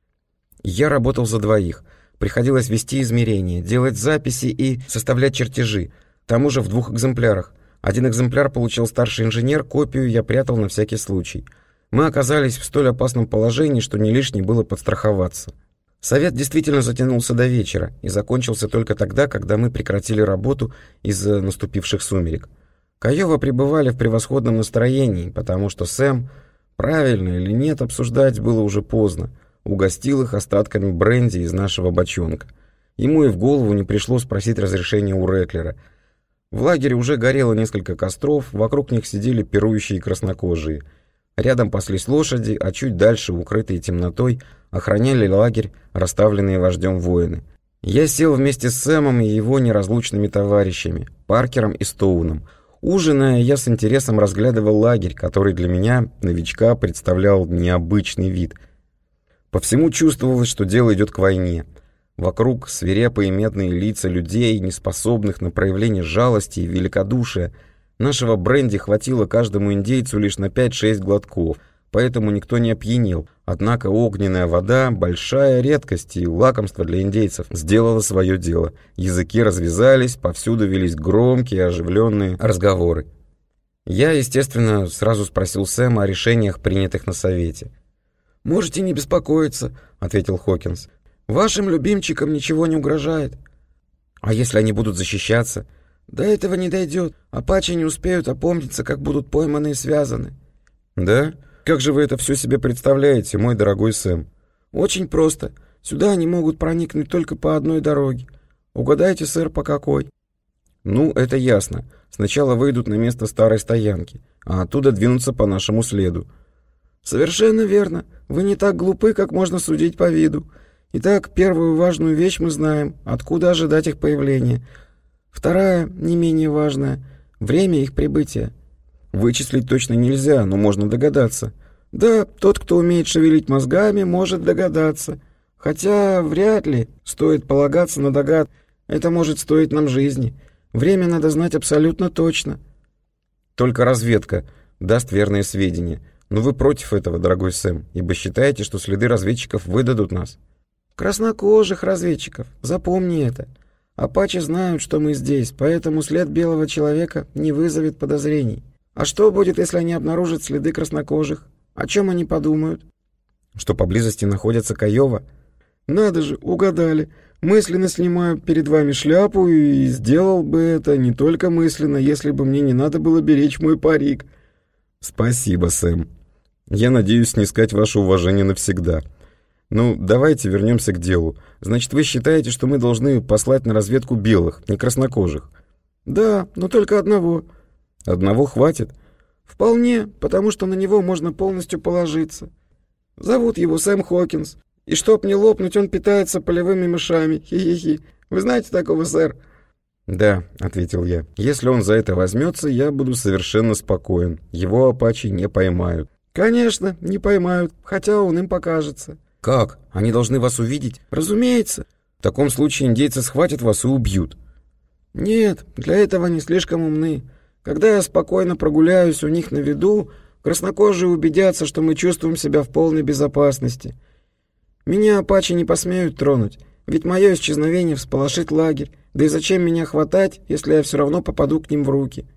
Я работал за двоих. Приходилось вести измерения, делать записи и составлять чертежи, к тому же в двух экземплярах. Один экземпляр получил старший инженер, копию я прятал на всякий случай. Мы оказались в столь опасном положении, что не лишне было подстраховаться. Совет действительно затянулся до вечера и закончился только тогда, когда мы прекратили работу из-за наступивших сумерек. Кайова пребывали в превосходном настроении, потому что Сэм, правильно или нет обсуждать, было уже поздно. угостил их остатками бренди из нашего бочонка. Ему и в голову не пришло спросить разрешения у Реклера. В лагере уже горело несколько костров, вокруг них сидели пирующие краснокожие. Рядом паслись лошади, а чуть дальше, укрытые темнотой, охраняли лагерь расставленные вождем воины. Я сел вместе с Сэмом и его неразлучными товарищами, Паркером и Стоуном. Ужиная, я с интересом разглядывал лагерь, который для меня, новичка, представлял необычный вид. По всему чувствовалось, что дело идет к войне. Вокруг свирепые медные лица людей, неспособных на проявление жалости и великодушия. Нашего бренди хватило каждому индейцу лишь на пять-шесть глотков, поэтому никто не опьянел. Однако огненная вода, большая редкость и лакомство для индейцев, сделала свое дело. Языки развязались, повсюду велись громкие, оживленные разговоры. Я, естественно, сразу спросил Сэма о решениях, принятых на совете. «Можете не беспокоиться», — ответил Хокинс. «Вашим любимчикам ничего не угрожает». «А если они будут защищаться?» «До этого не дойдет. Апачи не успеют опомниться, как будут пойманы и связаны». «Да? Как же вы это все себе представляете, мой дорогой Сэм?» «Очень просто. Сюда они могут проникнуть только по одной дороге. Угадайте, сэр, по какой?» «Ну, это ясно. Сначала выйдут на место старой стоянки, а оттуда двинутся по нашему следу». «Совершенно верно. Вы не так глупы, как можно судить по виду. Итак, первую важную вещь мы знаем, откуда ожидать их появления. Вторая, не менее важная, время их прибытия». «Вычислить точно нельзя, но можно догадаться». «Да, тот, кто умеет шевелить мозгами, может догадаться. Хотя вряд ли стоит полагаться на догад. Это может стоить нам жизни. Время надо знать абсолютно точно». «Только разведка даст верные сведения. Но вы против этого, дорогой Сэм, ибо считаете, что следы разведчиков выдадут нас». «Краснокожих разведчиков. Запомни это. Апачи знают, что мы здесь, поэтому след белого человека не вызовет подозрений. А что будет, если они обнаружат следы краснокожих? О чем они подумают?» «Что поблизости находятся Кайова». «Надо же, угадали. Мысленно снимаю перед вами шляпу и сделал бы это не только мысленно, если бы мне не надо было беречь мой парик». «Спасибо, Сэм. Я надеюсь снискать ваше уважение навсегда. Ну, давайте вернемся к делу. Значит, вы считаете, что мы должны послать на разведку белых, не краснокожих?» «Да, но только одного». «Одного хватит?» «Вполне, потому что на него можно полностью положиться. Зовут его Сэм Хокинс, и чтоб не лопнуть, он питается полевыми мышами. Хи-хи-хи. Вы знаете такого, сэр?» «Да», — ответил я. «Если он за это возьмется, я буду совершенно спокоен. Его апачи не поймают». «Конечно, не поймают, хотя он им покажется». «Как? Они должны вас увидеть?» «Разумеется». «В таком случае индейцы схватят вас и убьют». «Нет, для этого они слишком умны. Когда я спокойно прогуляюсь у них на виду, краснокожие убедятся, что мы чувствуем себя в полной безопасности. Меня апачи не посмеют тронуть, ведь мое исчезновение всполошит лагерь. Да и зачем меня хватать, если я все равно попаду к ним в руки?»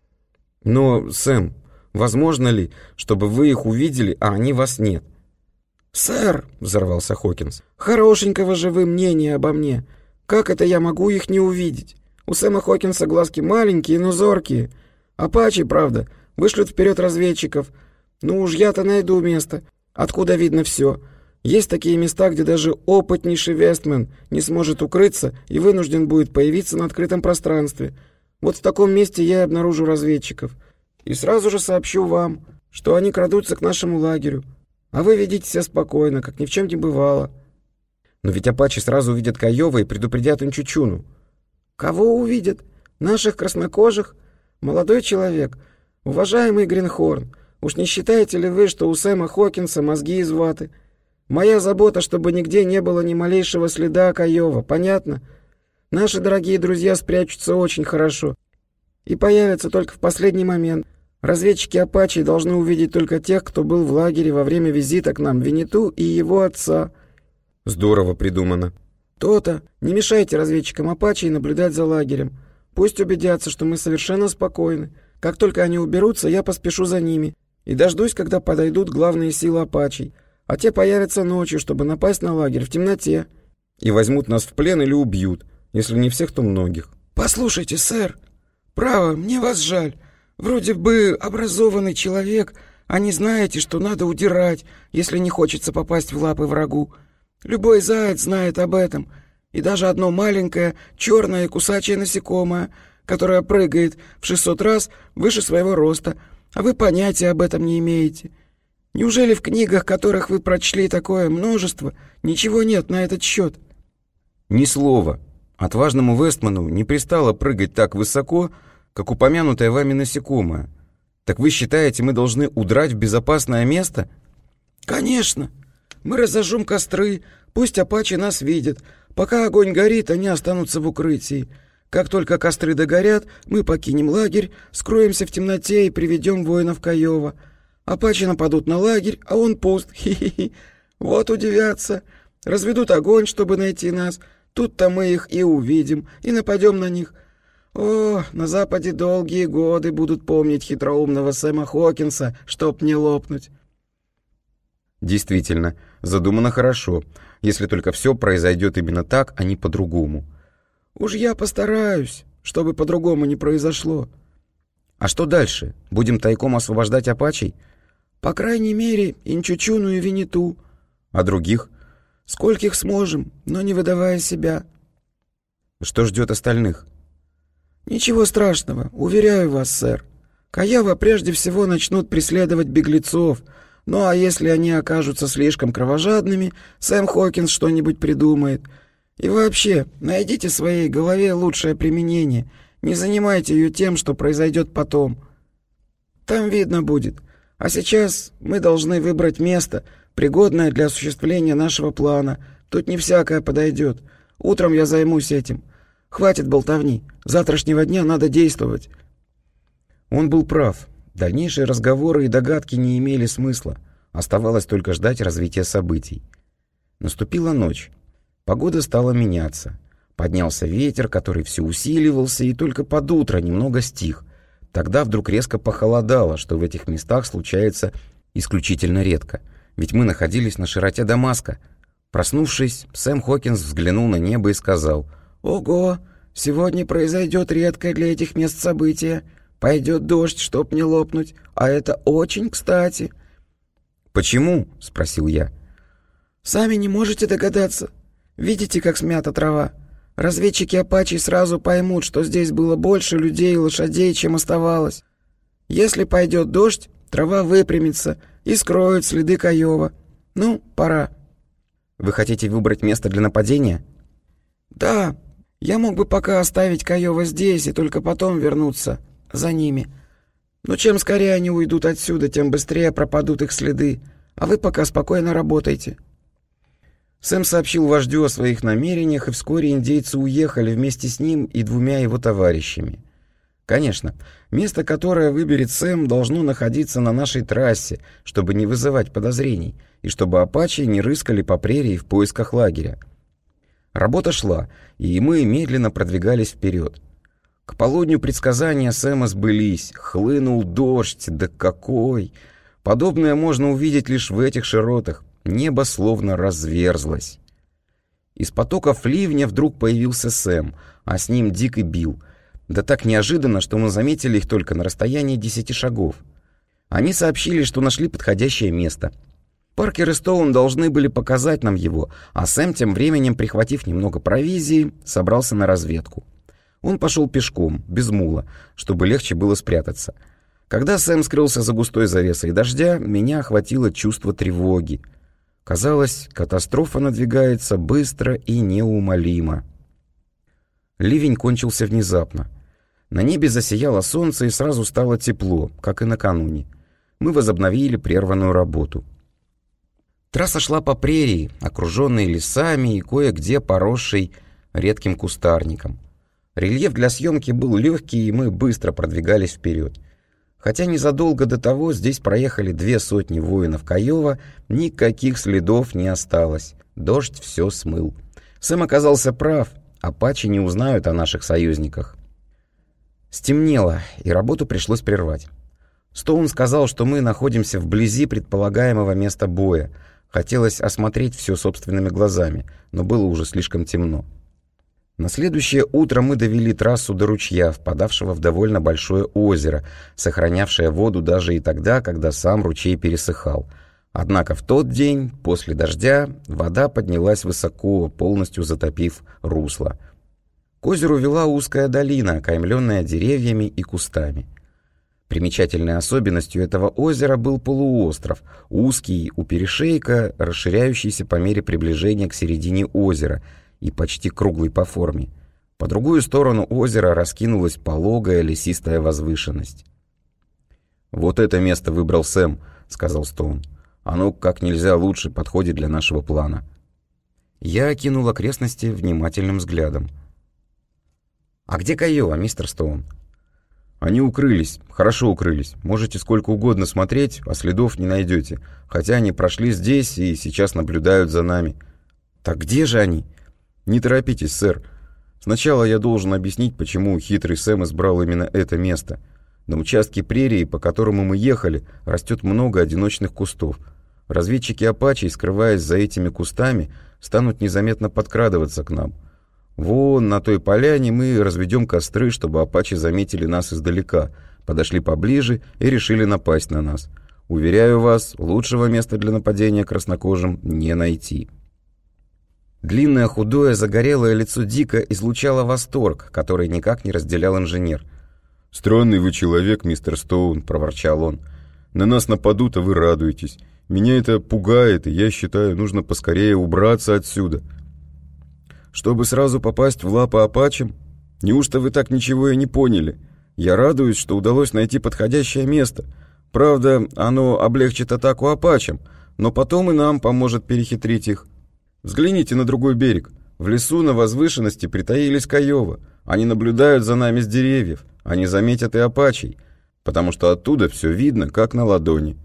«Но, Сэм, возможно ли, чтобы вы их увидели, а они вас нет?» «Сэр», — взорвался Хокинс, — «хорошенького же вы мнения обо мне. Как это я могу их не увидеть? У Сэма Хокинса глазки маленькие, но зоркие. Апачи, правда, вышлют вперед разведчиков. Ну уж я-то найду место, откуда видно все. Есть такие места, где даже опытнейший Вестмен не сможет укрыться и вынужден будет появиться на открытом пространстве. Вот в таком месте я и обнаружу разведчиков. И сразу же сообщу вам, что они крадутся к нашему лагерю. А вы ведите себя спокойно, как ни в чем не бывало». «Но ведь апачи сразу увидят Кайова и предупредят Инчучуну». «Кого увидят? Наших краснокожих? Молодой человек, уважаемый Гринхорн, уж не считаете ли вы, что у Сэма Хокинса мозги из ваты? Моя забота, чтобы нигде не было ни малейшего следа Кайова, понятно? Наши дорогие друзья спрячутся очень хорошо и появятся только в последний момент. Разведчики Апачи должны увидеть только тех, кто был в лагере во время визита к нам Винниту и его отца». «Здорово придумано». «То-то. Не мешайте разведчикам Апачи наблюдать за лагерем. Пусть убедятся, что мы совершенно спокойны. Как только они уберутся, я поспешу за ними и дождусь, когда подойдут главные силы Апачей. А те появятся ночью, чтобы напасть на лагерь в темноте». «И возьмут нас в плен или убьют, если не всех, то многих». «Послушайте, сэр, право, мне вас жаль. Вроде бы образованный человек, А не знаете, что надо удирать, если не хочется попасть в лапы врагу? Любой заяц знает об этом, и даже одно маленькое черное кусачее насекомое, которое прыгает в шестьсот раз выше своего роста, а вы понятия об этом не имеете. Неужели в книгах, которых вы прочли такое множество, ничего нет на этот счет?» Ни слова. Отважному Вестману не пристало прыгать так высоко, как упомянутое вами насекомое. Так вы считаете, мы должны удрать в безопасное место? «Конечно. Мы разожжем костры, пусть апачи нас видят. Пока огонь горит, они останутся в укрытии. Как только костры догорят, мы покинем лагерь, скроемся в темноте и приведем воинов Каева. Апачи нападут на лагерь, а он пуст. Хи-хи-хи. Вот удивятся. Разведут огонь, чтобы найти нас. Тут-то мы их и увидим, и нападем на них. О, на Западе долгие годы будут помнить хитроумного Сэма Хокинса, чтоб не лопнуть». Действительно, задумано хорошо, если только все произойдет именно так, а не по-другому. «Уж я постараюсь, чтобы по-другому не произошло». А что дальше? Будем тайком освобождать апачей? «По крайней мере, Инчучуну и Виниту». А других? «Скольких сможем, но не выдавая себя». Что ждет остальных? «Ничего страшного, уверяю вас, сэр. Каева прежде всего начнут преследовать беглецов. Ну а если они окажутся слишком кровожадными, Сэм Хокинс что-нибудь придумает. И вообще, найдите своей голове лучшее применение. Не занимайте ее тем, что произойдет потом. Там видно будет. А сейчас мы должны выбрать место, пригодное для осуществления нашего плана. Тут не всякое подойдет. Утром я займусь этим. Хватит болтовни. С завтрашнего дня надо действовать». Он был прав. Дальнейшие разговоры и догадки не имели смысла. Оставалось только ждать развития событий. Наступила ночь. Погода стала меняться. Поднялся ветер, который все усиливался, и только под утро немного стих. Тогда вдруг резко похолодало, что в этих местах случается исключительно редко. Ведь мы находились на широте Дамаска. Проснувшись, Сэм Хокинс взглянул на небо и сказал: «Ого! Сегодня произойдет редкое для этих мест событие. Пойдет дождь, чтоб не лопнуть, а это очень кстати». «Почему?» — спросил я. «Сами не можете догадаться. Видите, как смята трава? Разведчики апачей сразу поймут, что здесь было больше людей и лошадей, чем оставалось. Если пойдет дождь, трава выпрямится и скроет следы Каева. Ну, пора». «Вы хотите выбрать место для нападения?» «Да, я мог бы пока оставить Каева здесь и только потом вернуться за ними. Но чем скорее они уйдут отсюда, тем быстрее пропадут их следы, а вы пока спокойно работайте». Сэм сообщил вождю о своих намерениях, и вскоре индейцы уехали вместе с ним и двумя его товарищами. Конечно, место, которое выберет Сэм, должно находиться на нашей трассе, чтобы не вызывать подозрений, и чтобы апачи не рыскали по прерии в поисках лагеря. Работа шла, и мы медленно продвигались вперед. К полудню предсказания Сэма сбылись. Хлынул дождь, да какой! Подобное можно увидеть лишь в этих широтах. Небо словно разверзлось. Из потоков ливня вдруг появился Сэм, а с ним Дик и Билл. Да так неожиданно, что мы заметили их только на расстоянии десяти шагов. Они сообщили, что нашли подходящее место. Паркер и Стоун должны были показать нам его, а Сэм тем временем, прихватив немного провизии, собрался на разведку. Он пошел пешком, без мула, чтобы легче было спрятаться. Когда Сэм скрылся за густой завесой дождя, меня охватило чувство тревоги. Казалось, катастрофа надвигается быстро и неумолимо. Ливень кончился внезапно. На небе засияло солнце и сразу стало тепло, как и накануне. Мы возобновили прерванную работу. Трасса шла по прерии, окруженной лесами и кое-где поросшей редким кустарником. Рельеф для съемки был легкий, и мы быстро продвигались вперед. Хотя незадолго до того здесь проехали две сотни воинов Каева, никаких следов не осталось. Дождь все смыл. Сэм оказался прав, апачи не узнают о наших союзниках. Стемнело, и работу пришлось прервать. Стоун сказал, что мы находимся вблизи предполагаемого места боя. Хотелось осмотреть все собственными глазами, но было уже слишком темно. На следующее утро мы довели трассу до ручья, впадавшего в довольно большое озеро, сохранявшее воду даже и тогда, когда сам ручей пересыхал. Однако в тот день, после дождя, вода поднялась высоко, полностью затопив русло. К озеру вела узкая долина, окаймленная деревьями и кустами. Примечательной особенностью этого озера был полуостров, узкий у перешейка, расширяющийся по мере приближения к середине озера и почти круглый по форме. По другую сторону озера раскинулась пологая лесистая возвышенность. «Вот это место выбрал Сэм», — сказал Стоун. «Оно как нельзя лучше подходит для нашего плана». Я окинул окрестности внимательным взглядом. «А где Кайова, мистер Стоун?» «Они укрылись, хорошо укрылись. Можете сколько угодно смотреть, а следов не найдете. Хотя они прошли здесь и сейчас наблюдают за нами». «Так где же они?» «Не торопитесь, сэр. Сначала я должен объяснить, почему хитрый Сэм избрал именно это место. На участке прерии, по которому мы ехали, растет много одиночных кустов. Разведчики Апачей, скрываясь за этими кустами, станут незаметно подкрадываться к нам. Вон на той поляне мы разведем костры, чтобы Апачи заметили нас издалека, подошли поближе и решили напасть на нас. Уверяю вас, лучшего места для нападения краснокожим не найти». Длинное, худое, загорелое лицо Дика излучало восторг, который никак не разделял инженер. «Странный вы человек, мистер Стоун», — проворчал он. «На нас нападут, а вы радуетесь. Меня это пугает, и я считаю, нужно поскорее убраться отсюда». «Чтобы сразу попасть в лапы Апачам? Неужто вы так ничего и не поняли? Я радуюсь, что удалось найти подходящее место. Правда, оно облегчит атаку Апачам, но потом и нам поможет перехитрить их. Взгляните на другой берег. В лесу на возвышенности притаились Кайова. Они наблюдают за нами с деревьев. Они заметят и Апачей, потому что оттуда все видно, как на ладони».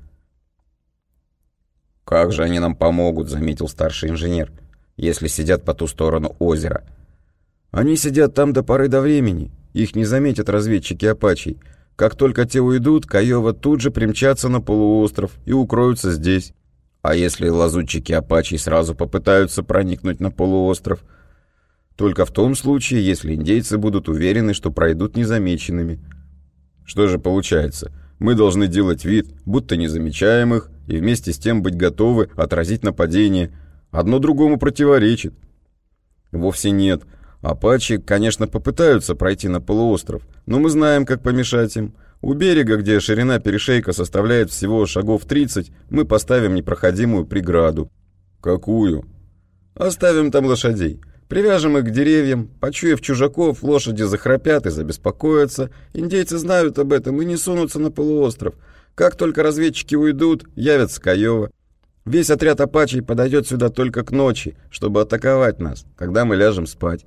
«Как же они нам помогут», — заметил старший инженер, «если сидят по ту сторону озера». «Они сидят там до поры до времени. Их не заметят разведчики Апачей. Как только те уйдут, Кайова тут же примчатся на полуостров и укроются здесь». «А если лазутчики Апачей сразу попытаются проникнуть на полуостров?» «Только в том случае, если индейцы будут уверены, что пройдут незамеченными». «Что же получается? Мы должны делать вид, будто не замечаем их, и вместе с тем быть готовы отразить нападение. Одно другому противоречит». «Вовсе нет. Апачи, конечно, попытаются пройти на полуостров, но мы знаем, как помешать им. У берега, где ширина перешейка составляет всего шагов тридцать, мы поставим непроходимую преграду». «Какую?» «Оставим там лошадей. Привяжем их к деревьям. Почуяв чужаков, лошади захрапят и забеспокоятся. Индейцы знают об этом и не сунутся на полуостров. Как только разведчики уйдут, явятся Кайова. Весь отряд Апачей подойдет сюда только к ночи, чтобы атаковать нас, когда мы ляжем спать».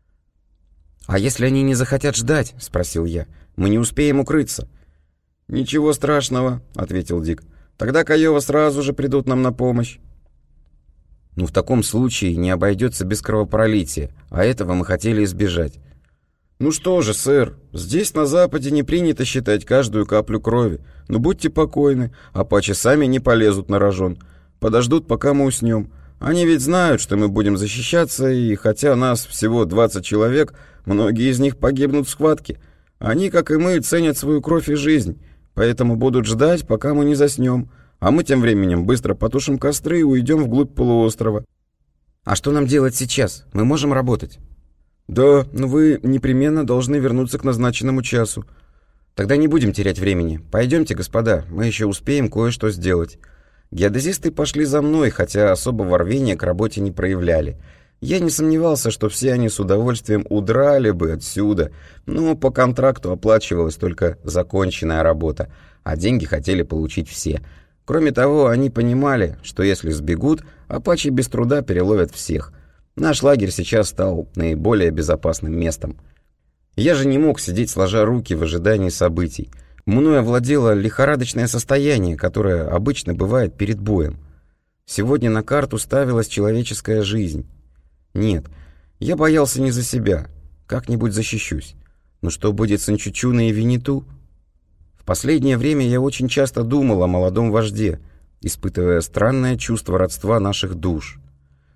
«А если они не захотят ждать?» — спросил я. «Мы не успеем укрыться». «Ничего страшного», — ответил Дик. «Тогда Кайова сразу же придут нам на помощь». «Ну, в таком случае не обойдется без кровопролития, а этого мы хотели избежать». «Ну что же, сэр, здесь на Западе не принято считать каждую каплю крови. Но будьте покойны, Апачи сами не полезут на рожон. Подождут, пока мы уснем. Они ведь знают, что мы будем защищаться, и хотя нас всего двадцать человек, многие из них погибнут в схватке. Они, как и мы, ценят свою кровь и жизнь, поэтому будут ждать, пока мы не заснем, а мы тем временем быстро потушим костры и уйдем вглубь полуострова». «А что нам делать сейчас? Мы можем работать?» «Да, но вы непременно должны вернуться к назначенному часу». «Тогда не будем терять времени. Пойдемте, господа, мы еще успеем кое-что сделать». Геодезисты пошли за мной, хотя особого рвения к работе не проявляли. Я не сомневался, что все они с удовольствием удрали бы отсюда, но по контракту оплачивалась только законченная работа, а деньги хотели получить все. Кроме того, они понимали, что если сбегут, Апачи без труда переловят всех. Наш лагерь сейчас стал наиболее безопасным местом. Я же не мог сидеть сложа руки в ожидании событий. Мною овладело лихорадочное состояние, которое обычно бывает перед боем. Сегодня на карту ставилась человеческая жизнь. Нет, я боялся не за себя, как-нибудь защищусь. Но что будет с Инчучуной и Винниту? В последнее время я очень часто думал о молодом вожде, испытывая странное чувство родства наших душ.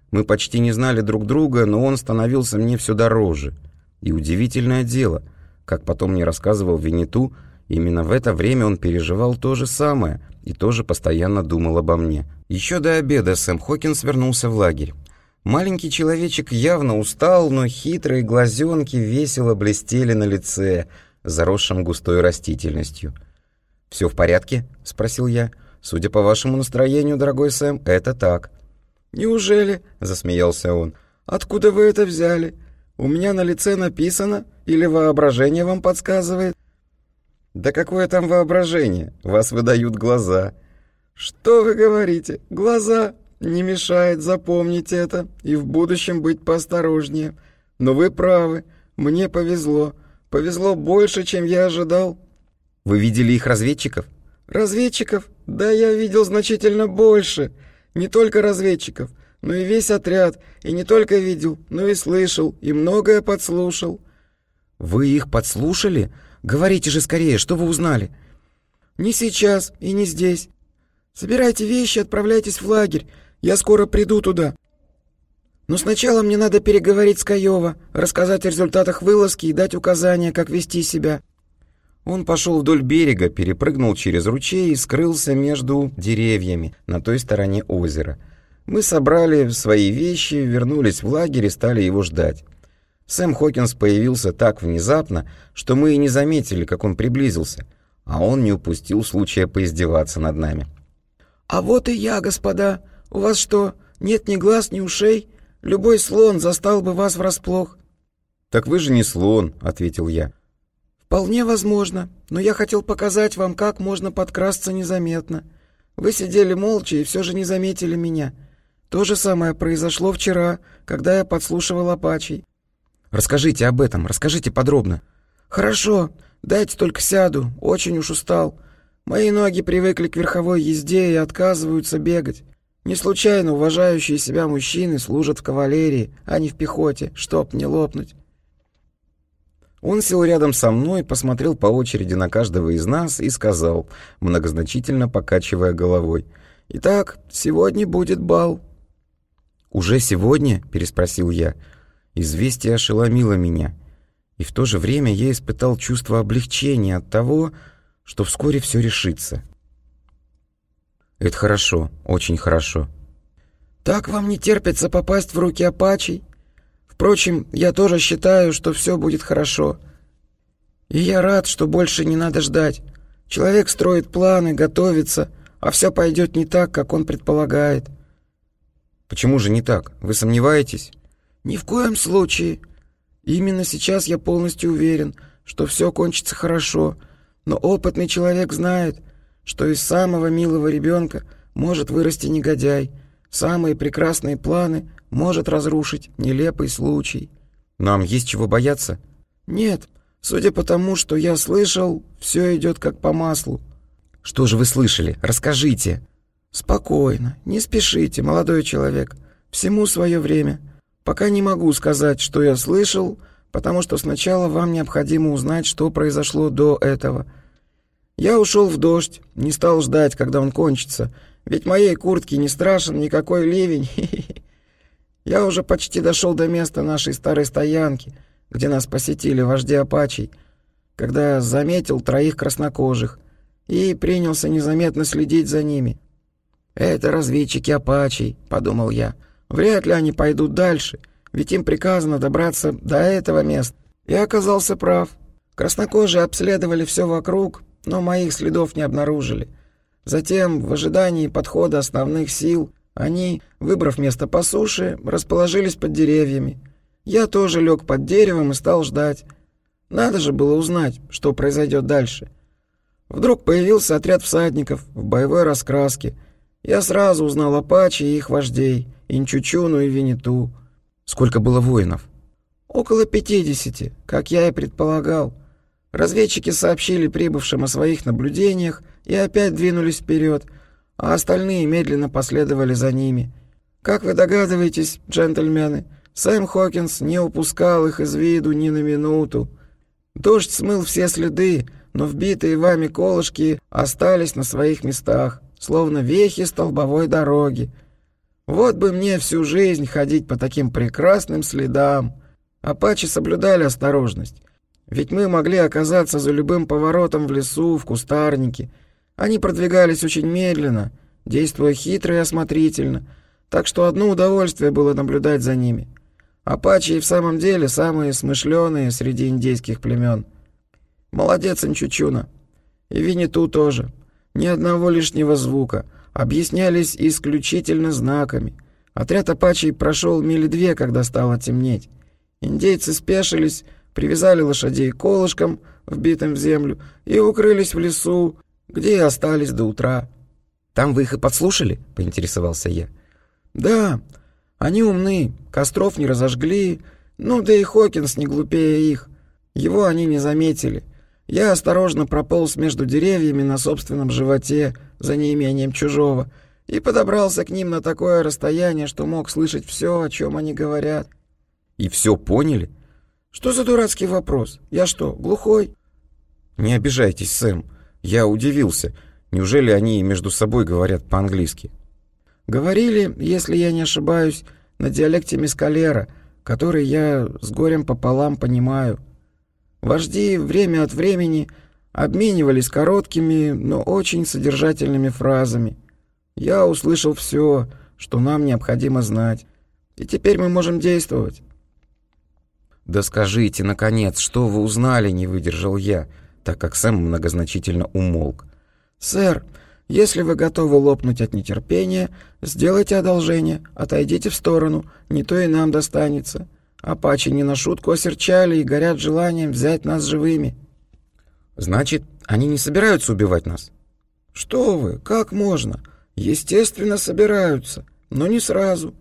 Мы почти не знали друг друга, но он становился мне все дороже. И удивительное дело, как потом мне рассказывал Винниту, именно в это время он переживал то же самое и тоже постоянно думал обо мне. Еще до обеда Сэм Хокинс вернулся в лагерь. Маленький человечек явно устал, но хитрые глазенки весело блестели на лице, заросшем густой растительностью. «Все в порядке?» — спросил я. «Судя по вашему настроению, дорогой Сэм, это так». «Неужели?» — засмеялся он. «Откуда вы это взяли? У меня на лице написано, или воображение вам подсказывает?» «Да какое там воображение? Вас выдают глаза». «Что вы говорите? Глаза? Не мешает, запомнить это и в будущем быть поосторожнее. Но вы правы, мне повезло. Повезло больше, чем я ожидал». «Вы видели их разведчиков?» «Разведчиков? Да я видел значительно больше. Не только разведчиков, но и весь отряд. И не только видел, но и слышал, и многое подслушал». «Вы их подслушали? Говорите же скорее, что вы узнали?» «Не сейчас и не здесь. Собирайте вещи, отправляйтесь в лагерь. Я скоро приду туда. Но сначала мне надо переговорить с Каёва, рассказать о результатах вылазки и дать указания, как вести себя». Он пошел вдоль берега, перепрыгнул через ручей и скрылся между деревьями на той стороне озера. Мы собрали свои вещи, вернулись в лагерь и стали его ждать. Сэм Хокинс появился так внезапно, что мы и не заметили, как он приблизился, а он не упустил случая поиздеваться над нами. «А вот и я, господа. У вас что, нет ни глаз, ни ушей? Любой слон застал бы вас врасплох». «Так вы же не слон», — ответил я. «Вполне возможно, но я хотел показать вам, как можно подкрасться незаметно. Вы сидели молча и все же не заметили меня. То же самое произошло вчера, когда я подслушивал апачей». «Расскажите об этом, расскажите подробно». «Хорошо, дайте только сяду, очень уж устал. Мои ноги привыкли к верховой езде и отказываются бегать. Не случайно уважающие себя мужчины служат в кавалерии, а не в пехоте, чтоб не лопнуть». Он сел рядом со мной, посмотрел по очереди на каждого из нас и сказал, многозначительно покачивая головой: «Итак, сегодня будет бал». «Уже сегодня?» — переспросил я. Известие ошеломило меня, и в то же время я испытал чувство облегчения от того, что вскоре все решится. «Это хорошо, очень хорошо». «Так вам не терпится попасть в руки апачей? Впрочем, я тоже считаю, что все будет хорошо. И я рад, что больше не надо ждать. Человек строит планы, готовится, а все пойдет не так, как он предполагает». «Почему же не так? Вы сомневаетесь?» «Ни в коем случае. Именно сейчас я полностью уверен, что все кончится хорошо, но опытный человек знает, что из самого милого ребенка может вырасти негодяй, самые прекрасные планы может разрушить нелепый случай». «Нам есть чего бояться?» «Нет, судя по тому, что я слышал, все идет как по маслу». «Что же вы слышали? Расскажите». «Спокойно, не спешите, молодой человек, всему свое время. Пока не могу сказать, что я слышал, потому что сначала вам необходимо узнать, что произошло до этого. Я ушел в дождь, не стал ждать, когда он кончится, ведь моей куртке не страшен никакой ливень. Я уже почти дошел до места нашей старой стоянки, где нас посетили вожди апачей, когда заметил троих краснокожих и принялся незаметно следить за ними. «Это разведчики апачей», — подумал я. «Вряд ли они пойдут дальше, ведь им приказано добраться до этого места». И оказался прав. Краснокожие обследовали все вокруг, но моих следов не обнаружили. Затем, в ожидании подхода основных сил, они, выбрав место по суше, расположились под деревьями. Я тоже лег под деревом и стал ждать. Надо же было узнать, что произойдет дальше. Вдруг появился отряд всадников в боевой раскраске. Я сразу узнал апачи и их вождей, Инчучуну и Винниту. «Сколько было воинов?» «Около пятидесяти, как я и предполагал. Разведчики сообщили прибывшим о своих наблюдениях и опять двинулись вперед, а остальные медленно последовали за ними. Как вы догадываетесь, джентльмены, Сэм Хокинс не упускал их из виду ни на минуту. Дождь смыл все следы, но вбитые вами колышки остались на своих местах, словно вехи столбовой дороги. Вот бы мне всю жизнь ходить по таким прекрасным следам. Апачи соблюдали осторожность. Ведь мы могли оказаться за любым поворотом в лесу, в кустарнике. Они продвигались очень медленно, действуя хитро и осмотрительно, так что одно удовольствие было наблюдать за ними. Апачи и в самом деле самые смышленые среди индейских племен. Молодец, Инчучуна. И Винниту тоже. Ни одного лишнего звука. Объяснялись исключительно знаками. Отряд апачей прошел мили две, когда стало темнеть. Индейцы спешились, привязали лошадей колышком, вбитым в землю, и укрылись в лесу, где и остались до утра. «Там вы их и подслушали?» — поинтересовался я. «Да, они умны, костров не разожгли, ну да и Хокинс не глупее их. Его они не заметили. Я осторожно прополз между деревьями на собственном животе, за неимением чужого, и подобрался к ним на такое расстояние, что мог слышать все, о чем они говорят». «И все поняли?» «Что за дурацкий вопрос? Я что, глухой?» «Не обижайтесь, Сэм. Я удивился. Неужели они между собой говорят по-английски?» «Говорили, если я не ошибаюсь, на диалекте мескалера, который я с горем пополам понимаю. Вожди время от времени обменивались короткими, но очень содержательными фразами. Я услышал все, что нам необходимо знать, и теперь мы можем действовать». «Да скажите, наконец, что вы узнали?» — не выдержал я, так как Сэм многозначительно умолк. «Сэр, если вы готовы лопнуть от нетерпения, сделайте одолжение, отойдите в сторону, не то и нам достанется. Апачи не на шутку осерчали и горят желанием взять нас живыми». «Значит, они не собираются убивать нас?» «Что вы, как можно? Естественно, собираются, но не сразу.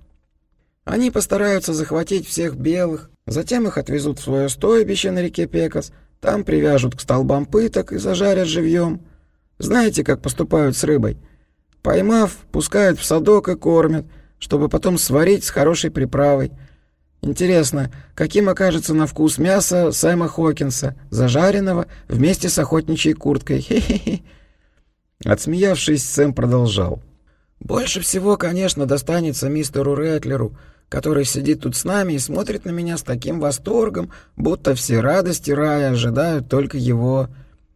Они постараются захватить всех белых, затем их отвезут в свое стойбище на реке Пекас, там привяжут к столбам пыток и зажарят живьем. Знаете, как поступают с рыбой? Поймав, пускают в садок и кормят, чтобы потом сварить с хорошей приправой. Интересно, каким окажется на вкус мясо Сэма Хокинса, зажаренного вместе с охотничьей курткой? Хе-хе-хе». Отсмеявшись, Сэм продолжал. «Больше всего, конечно, достанется мистеру Рэтлеру, который сидит тут с нами и смотрит на меня с таким восторгом, будто все радости рая ожидают только его.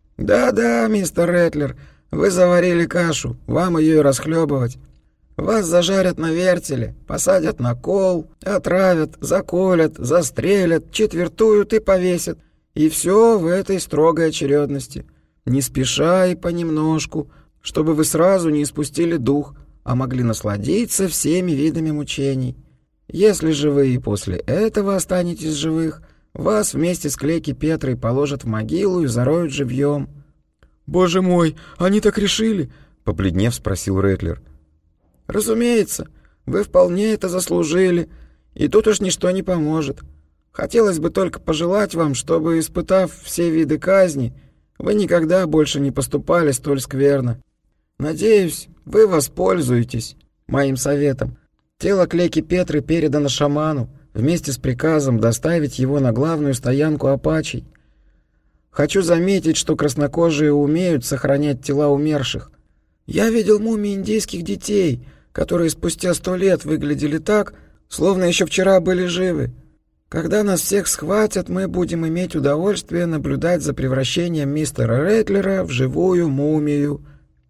Да-да, мистер Рэтлер, вы заварили кашу, вам ее и расхлебывать. Вас зажарят на вертеле, посадят на кол, отравят, заколят, застрелят, четвертуют и повесят. И все в этой строгой очередности. Не спеша и понемножку, чтобы вы сразу не испустили дух, а могли насладиться всеми видами мучений. Если же вы и после этого останетесь живых, вас вместе с Клеки Петрой положат в могилу и зароют живьем». «Боже мой, они так решили?» — побледнев спросил Рэтлер. «Разумеется, вы вполне это заслужили, и тут уж ничто не поможет. Хотелось бы только пожелать вам, чтобы, испытав все виды казни, вы никогда больше не поступали столь скверно. Надеюсь, вы воспользуетесь моим советом. Тело Клеки Петры передано шаману, вместе с приказом доставить его на главную стоянку апачей. Хочу заметить, что краснокожие умеют сохранять тела умерших. Я видел мумии индейских детей, которые спустя сто лет выглядели так, словно еще вчера были живы. Когда нас всех схватят, мы будем иметь удовольствие наблюдать за превращением мистера Рэтлера в живую мумию».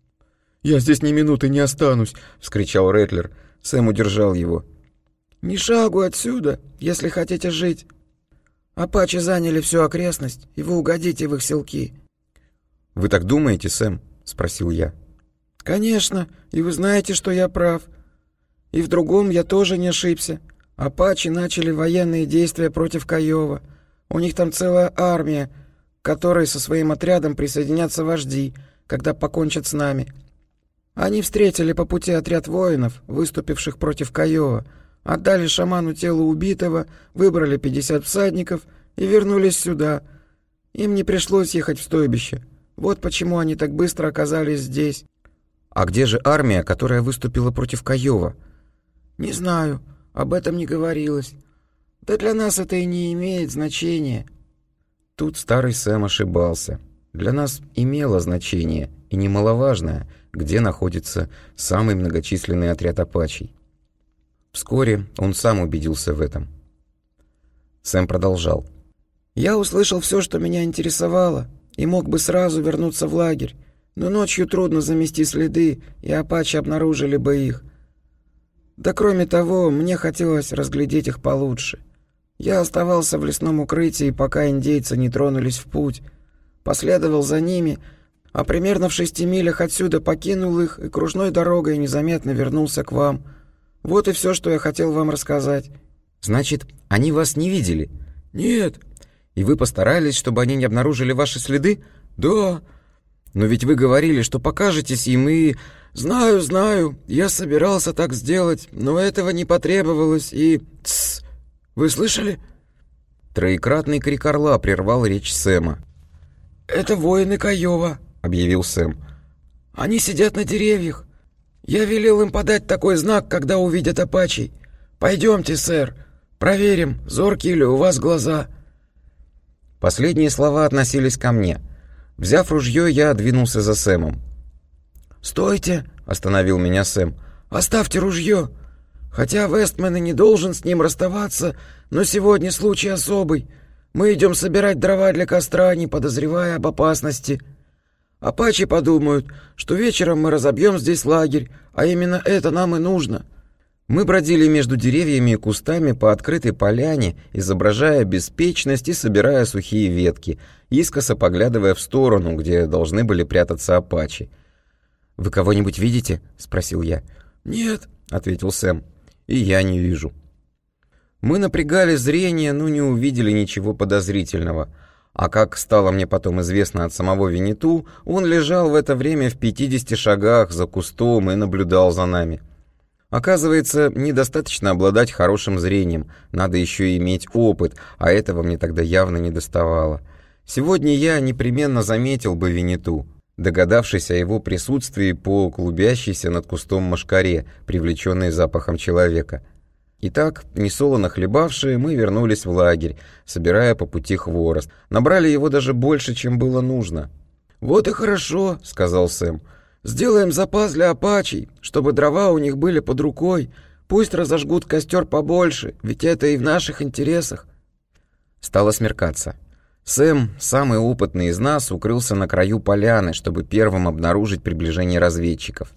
«Я здесь ни минуты не останусь!» — вскричал Рэтлер. Сэм удержал его. «Ни шагу отсюда, если хотите жить. Апачи заняли всю окрестность, и вы угодите в их селки». «Вы так думаете, Сэм?» — спросил я. «Конечно, и вы знаете, что я прав. И в другом я тоже не ошибся. Апачи начали военные действия против Кайова. У них там целая армия, к которой со своим отрядом присоединятся вожди, когда покончат с нами. Они встретили по пути отряд воинов, выступивших против Кайова, отдали шаману тело убитого, выбрали пятьдесят всадников и вернулись сюда. Им не пришлось ехать в стойбище. Вот почему они так быстро оказались здесь». «А где же армия, которая выступила против Кайова?» «Не знаю, об этом не говорилось. Да для нас это и не имеет значения». Тут старый Сэм ошибался. Для нас имело значение, и немаловажное, где находится самый многочисленный отряд апачей. Вскоре он сам убедился в этом. Сэм продолжал. «Я услышал все, что меня интересовало, и мог бы сразу вернуться в лагерь, но ночью трудно замести следы, и апачи обнаружили бы их. Да кроме того, мне хотелось разглядеть их получше. Я оставался в лесном укрытии, пока индейцы не тронулись в путь, последовал за ними, а примерно в шести милях отсюда покинул их и кружной дорогой незаметно вернулся к вам. Вот и все, что я хотел вам рассказать». «Значит, они вас не видели?» «Нет». «И вы постарались, чтобы они не обнаружили ваши следы?» «Да». «Но ведь вы говорили, что покажетесь им и...» «Знаю, знаю, я собирался так сделать, но этого не потребовалось и...» «Тссс! Вы слышали?» Троекратный крик орла прервал речь Сэма. «Это воины Каёва», — объявил Сэм. «Они сидят на деревьях. Я велел им подать такой знак, когда увидят апачей. Пойдемте, сэр, проверим, зоркие ли у вас глаза». Последние слова относились ко мне. Взяв ружье, я двинулся за Сэмом. «Стойте!» — остановил меня Сэм. «Оставьте ружье. Хотя Вестмен и не должен с ним расставаться, но сегодня случай особый. Мы идем собирать дрова для костра, не подозревая об опасности. Апачи подумают, что вечером мы разобьем здесь лагерь, а именно это нам и нужно». Мы бродили между деревьями и кустами по открытой поляне, изображая беспечность и собирая сухие ветки, искоса поглядывая в сторону, где должны были прятаться апачи. «Вы кого-нибудь видите?» — спросил я. «Нет», — ответил Сэм. «И я не вижу». Мы напрягали зрение, но не увидели ничего подозрительного. А как стало мне потом известно от самого Винниту, он лежал в это время в пятидесяти шагах за кустом и наблюдал за нами. Оказывается, недостаточно обладать хорошим зрением, надо еще и иметь опыт, а этого мне тогда явно не доставало. Сегодня я непременно заметил бы Винниту, догадавшись о его присутствии по клубящейся над кустом мошкаре, привлеченной запахом человека. Итак, несолоно хлебавшие, мы вернулись в лагерь, собирая по пути хворост. Набрали его даже больше, чем было нужно. «Вот и хорошо», — сказал Сэм. «Сделаем запас для апачей, чтобы дрова у них были под рукой. Пусть разожгут костер побольше, ведь это и в наших интересах». Стало смеркаться. Сэм, самый опытный из нас, укрылся на краю поляны, чтобы первым обнаружить приближение разведчиков.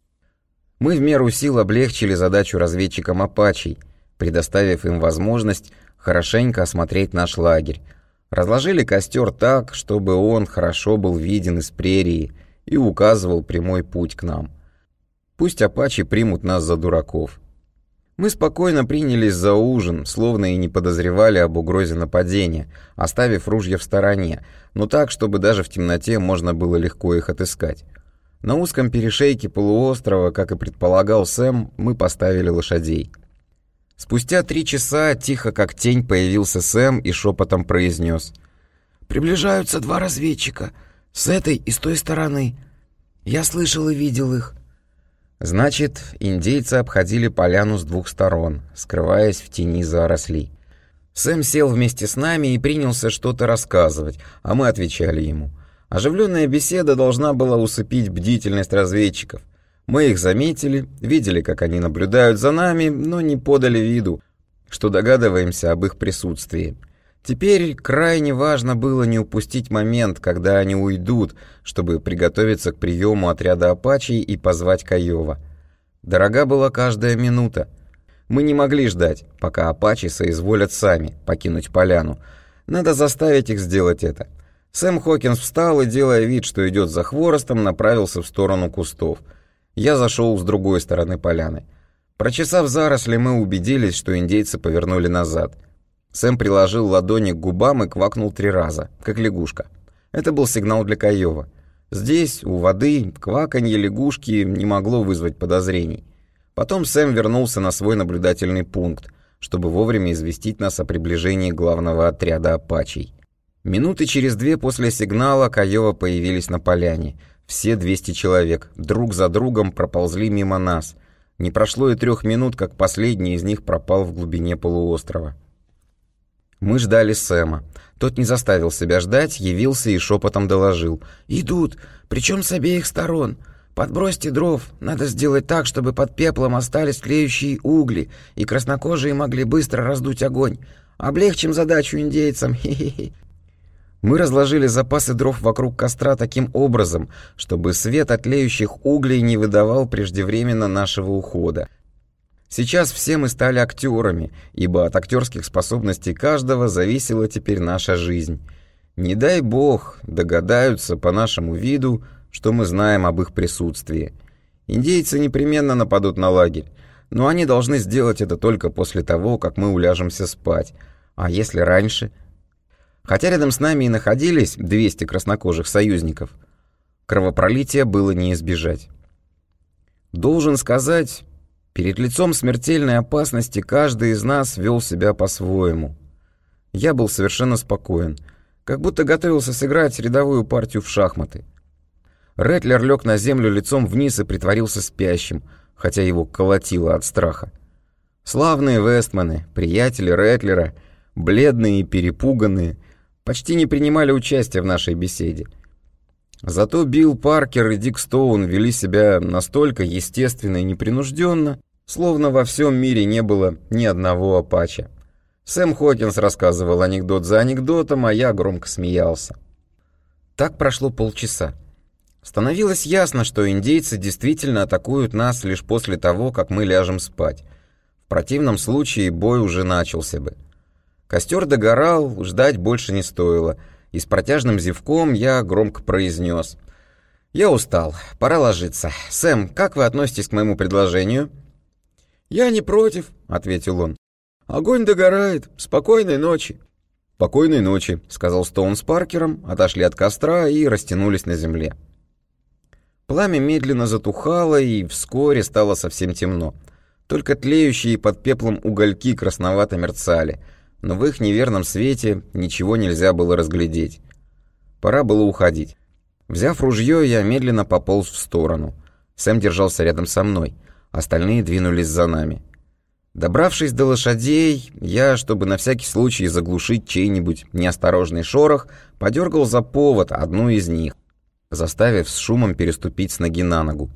Мы в меру сил облегчили задачу разведчикам апачей, предоставив им возможность хорошенько осмотреть наш лагерь. Разложили костер так, чтобы он хорошо был виден из прерии и указывал прямой путь к нам. Пусть апачи примут нас за дураков. Мы спокойно принялись за ужин, словно и не подозревали об угрозе нападения, оставив ружья в стороне, но так, чтобы даже в темноте можно было легко их отыскать. На узком перешейке полуострова, как и предполагал Сэм, мы поставили лошадей. Спустя три часа, тихо как тень, появился Сэм и шепотом произнес: «Приближаются два разведчика, с этой и с той стороны. Я слышал и видел их». Значит, индейцы обходили поляну с двух сторон, скрываясь в тени зарослей. Сэм сел вместе с нами и принялся что-то рассказывать, а мы отвечали ему. Оживленная беседа должна была усыпить бдительность разведчиков. Мы их заметили, видели, как они наблюдают за нами, но не подали виду, что догадываемся об их присутствии. Теперь крайне важно было не упустить момент, когда они уйдут, чтобы приготовиться к приему отряда апачей и позвать Каёва. Дорога была каждая минута. Мы не могли ждать, пока апачи соизволят сами покинуть поляну. Надо заставить их сделать это. Сэм Хокинс встал и, делая вид, что идет за хворостом, направился в сторону кустов. Я зашел с другой стороны поляны. Прочесав заросли, мы убедились, что индейцы повернули назад. Сэм приложил ладони к губам и квакнул три раза, как лягушка. Это был сигнал для Каёва. Здесь, у воды, кваканье лягушки не могло вызвать подозрений. Потом Сэм вернулся на свой наблюдательный пункт, чтобы вовремя известить нас о приближении главного отряда апачей. Минуты через две после сигнала Каёва появились на поляне. Все двести человек друг за другом проползли мимо нас. Не прошло и трех минут, как последний из них пропал в глубине полуострова. Мы ждали Сэма. Тот не заставил себя ждать, явился и шепотом доложил: «Идут, причем с обеих сторон. подбросьте дров. Надо сделать так, чтобы под пеплом остались тлеющие угли, и краснокожие могли быстро раздуть огонь. Облегчим задачу индейцам. Хе-хе-хе». Мы разложили запасы дров вокруг костра таким образом, чтобы свет от тлеющих углей не выдавал преждевременно нашего ухода. Сейчас все мы стали актерами, ибо от актерских способностей каждого зависела теперь наша жизнь. Не дай бог догадаются по нашему виду, что мы знаем об их присутствии. Индейцы непременно нападут на лагерь, но они должны сделать это только после того, как мы уляжемся спать. А если раньше? Хотя рядом с нами и находились двести краснокожих союзников, кровопролития было не избежать. Должен сказать, перед лицом смертельной опасности каждый из нас вел себя по-своему. Я был совершенно спокоен, как будто готовился сыграть рядовую партию в шахматы. Рэтлер лег на землю лицом вниз и притворился спящим, хотя его колотило от страха. Славные вестмены, приятели Рэтлера, бледные и перепуганные, почти не принимали участия в нашей беседе. Зато Билл Паркер и Дик Стоун вели себя настолько естественно и непринужденно, словно во всем мире не было ни одного апача. Сэм Хокинс рассказывал анекдот за анекдотом, а я громко смеялся. Так прошло полчаса. Становилось ясно, что индейцы действительно атакуют нас лишь после того, как мы ляжем спать. В противном случае бой уже начался бы. Костер догорал, ждать больше не стоило, и с протяжным зевком я громко произнес: «Я устал, пора ложиться. Сэм, как вы относитесь к моему предложению?» «Я не против», — ответил он. «Огонь догорает. Спокойной ночи». «Спокойной ночи», — сказал Стоун с Паркером, отошли от костра и растянулись на земле. Пламя медленно затухало, и вскоре стало совсем темно. Только тлеющие под пеплом угольки красновато мерцали, но в их неверном свете ничего нельзя было разглядеть. Пора было уходить. Взяв ружье, я медленно пополз в сторону. Сэм держался рядом со мной, остальные двинулись за нами. Добравшись до лошадей, я, чтобы на всякий случай заглушить чей-нибудь неосторожный шорох, подергал за повод одну из них, заставив с шумом переступить с ноги на ногу.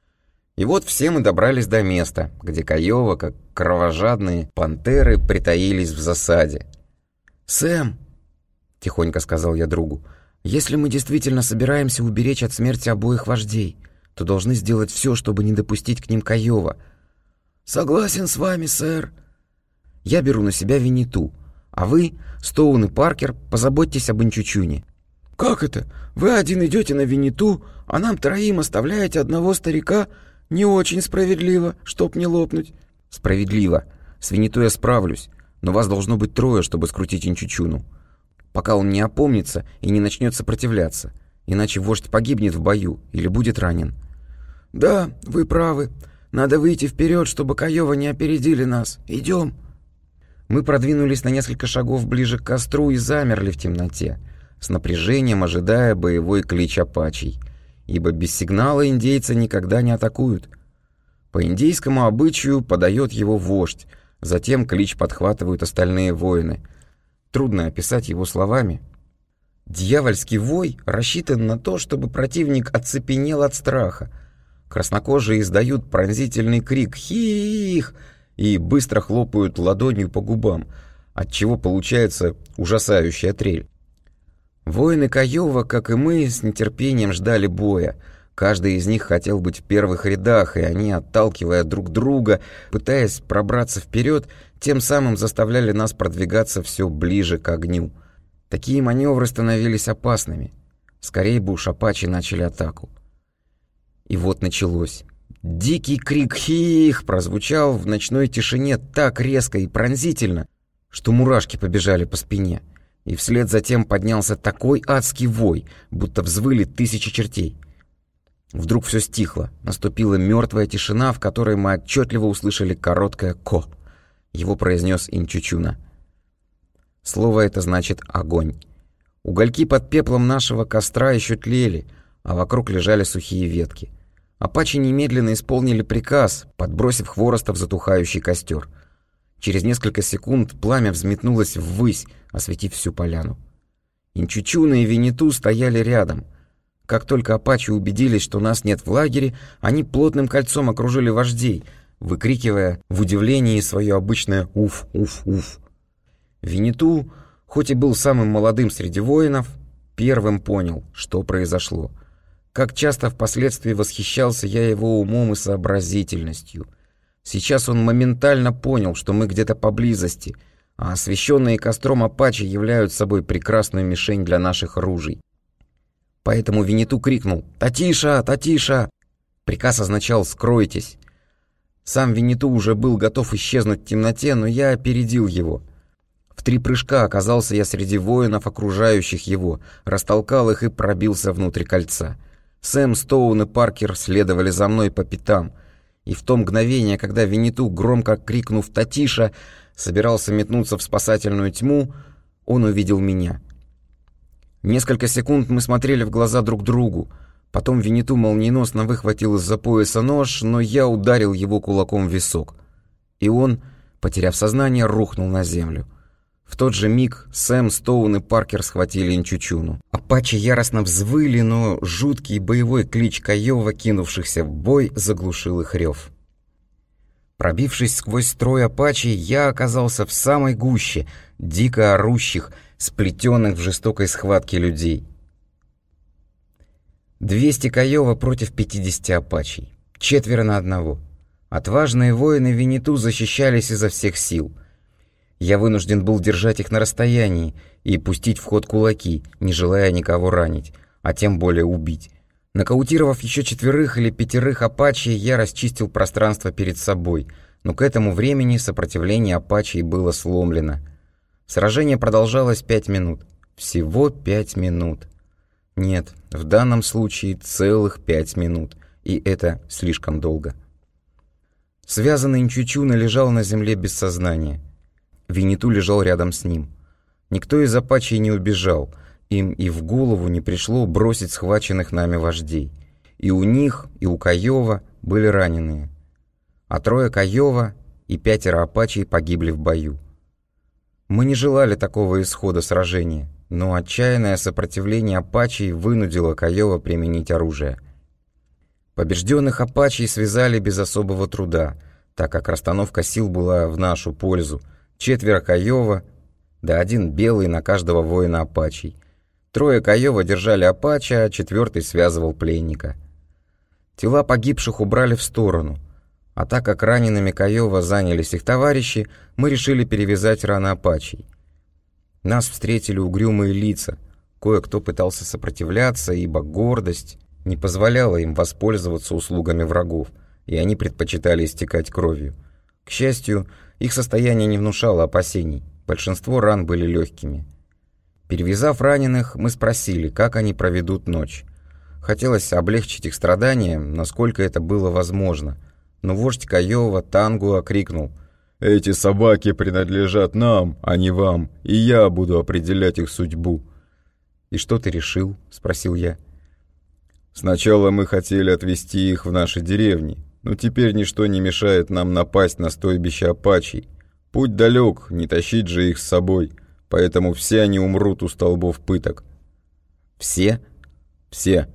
И вот все мы добрались до места, где Кайова, как кровожадные пантеры, притаились в засаде. «Сэм», — тихонько сказал я другу, — «если мы действительно собираемся уберечь от смерти обоих вождей, то должны сделать все, чтобы не допустить к ним Кайова». «Согласен с вами, сэр». «Я беру на себя Винниту, а вы, Стоун и Паркер, позаботьтесь об Инчучуне». «Как это? Вы один идете на Винниту, а нам троим оставляете одного старика? Не очень справедливо, чтоб не лопнуть». «Справедливо. С Винниту я справлюсь, но вас должно быть трое, чтобы скрутить Инчучуну, пока он не опомнится и не начнет сопротивляться, иначе вождь погибнет в бою или будет ранен». «Да, вы правы. Надо выйти вперед, чтобы Кайова не опередили нас. Идем». Мы продвинулись на несколько шагов ближе к костру и замерли в темноте, с напряжением ожидая боевой клич апачей, ибо без сигнала индейцы никогда не атакуют. По индейскому обычаю подает его вождь, затем клич подхватывают остальные воины. Трудно описать его словами. Дьявольский вой рассчитан на то, чтобы противник оцепенел от страха. Краснокожие издают пронзительный крик «Хих!» и быстро хлопают ладонью по губам, отчего получается ужасающая трель. Воины Кайова, как и мы, с нетерпением ждали боя. Каждый из них хотел быть в первых рядах, и они, отталкивая друг друга, пытаясь пробраться вперед, тем самым заставляли нас продвигаться все ближе к огню. Такие маневры становились опасными. Скорее бы уж апачи начали атаку. И вот началось. Дикий крик «Хих!» прозвучал в ночной тишине так резко и пронзительно, что мурашки побежали по спине. И вслед за тем поднялся такой адский вой, будто взвыли тысячи чертей. Вдруг все стихло, наступила мертвая тишина, в которой мы отчетливо услышали короткое «ко». Его произнес Инчучуна. Слово это значит «огонь». Угольки под пеплом нашего костра еще тлели, а вокруг лежали сухие ветки. Апачи немедленно исполнили приказ, подбросив хвороста в затухающий костер. Через несколько секунд пламя взметнулось ввысь, осветив всю поляну. Инчучуна и Винниту стояли рядом. Как только апачи убедились, что нас нет в лагере, они плотным кольцом окружили вождей, выкрикивая в удивлении свое обычное «уф, уф, уф». Винниту, хоть и был самым молодым среди воинов, первым понял, что произошло. Как часто впоследствии восхищался я его умом и сообразительностью. Сейчас он моментально понял, что мы где-то поблизости, а освещенные костром апачи являются собой прекрасную мишень для наших ружей. Поэтому Винниту крикнул «Татиша! Татиша!». Приказ означал «Скройтесь!». Сам Винниту уже был готов исчезнуть в темноте, но я опередил его. В три прыжка оказался я среди воинов, окружающих его, растолкал их и пробился внутрь кольца. Сэм, Стоун и Паркер следовали за мной по пятам, и в то мгновение, когда Винниту, громко крикнув «Татиша!», собирался метнуться в спасательную тьму, он увидел меня. Несколько секунд мы смотрели в глаза друг другу. Потом Винниту молниеносно выхватил из-за пояса нож, но я ударил его кулаком в висок. И он, потеряв сознание, рухнул на землю. В тот же миг Сэм, Стоун и Паркер схватили Инчучуну. Апачи яростно взвыли, но жуткий боевой клич Кайова, кинувшихся в бой, заглушил их рев. Пробившись сквозь строй апачи, я оказался в самой гуще дико орущих, сплетенных в жестокой схватке людей. двести Кайова против пятидесяти апачей. Четверо на одного. Отважные воины Винниту защищались изо всех сил. Я вынужден был держать их на расстоянии и пустить в ход кулаки, не желая никого ранить, а тем более убить. Нокаутировав еще четверых или пятерых апачей, я расчистил пространство перед собой, но к этому времени сопротивление апачей было сломлено. Сражение продолжалось пять минут. Всего пять минут. Нет, в данном случае целых пять минут, и это слишком долго. Связанный Инчучуна лежал на земле без сознания. Винниту лежал рядом с ним. Никто из апачей не убежал, им и в голову не пришло бросить схваченных нами вождей. И у них, и у Кайова были раненые. А трое Кайова и пятеро апачей погибли в бою. Мы не желали такого исхода сражения, но отчаянное сопротивление апачей вынудило Кайова применить оружие. Побежденных апачей связали без особого труда, так как расстановка сил была в нашу пользу. Четверо Кайова, да один белый на каждого воина апачей. Трое Кайова держали апача, а четвертый связывал пленника. Тела погибших убрали в сторону, а так как ранеными Кайова занялись их товарищи, мы решили перевязать раны апачей. Нас встретили угрюмые лица, кое-кто пытался сопротивляться, ибо гордость не позволяла им воспользоваться услугами врагов, и они предпочитали истекать кровью. К счастью, их состояние не внушало опасений, большинство ран были легкими. Перевязав раненых, мы спросили, как они проведут ночь. Хотелось облегчить их страдания, насколько это было возможно, но вождь Кайова Тангуа крикнул: «Эти собаки принадлежат нам, а не вам, и я буду определять их судьбу». «И что ты решил?» — спросил я. «Сначала мы хотели отвезти их в наши деревни, но теперь ничто не мешает нам напасть на стойбище апачей. Путь далек, не тащить же их с собой, поэтому все они умрут у столбов пыток». «Все?» «Все».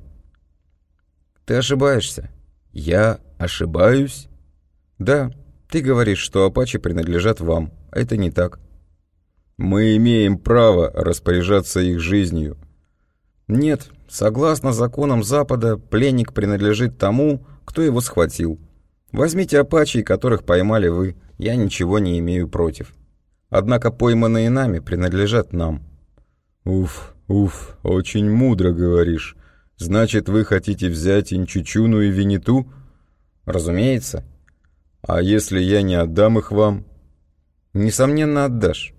«Ты ошибаешься». «Я ошибаюсь?» «Да, ты говоришь, что апачи принадлежат вам. Это не так». «Мы имеем право распоряжаться их жизнью». «Нет, согласно законам Запада, пленник принадлежит тому, кто его схватил. Возьмите апачей, которых поймали вы, я ничего не имею против. Однако пойманные нами принадлежат нам». «Уф, уф, очень мудро говоришь. Значит, вы хотите взять Инчучуну и Винниту?» «Разумеется». «А если я не отдам их вам?» «Несомненно, отдашь».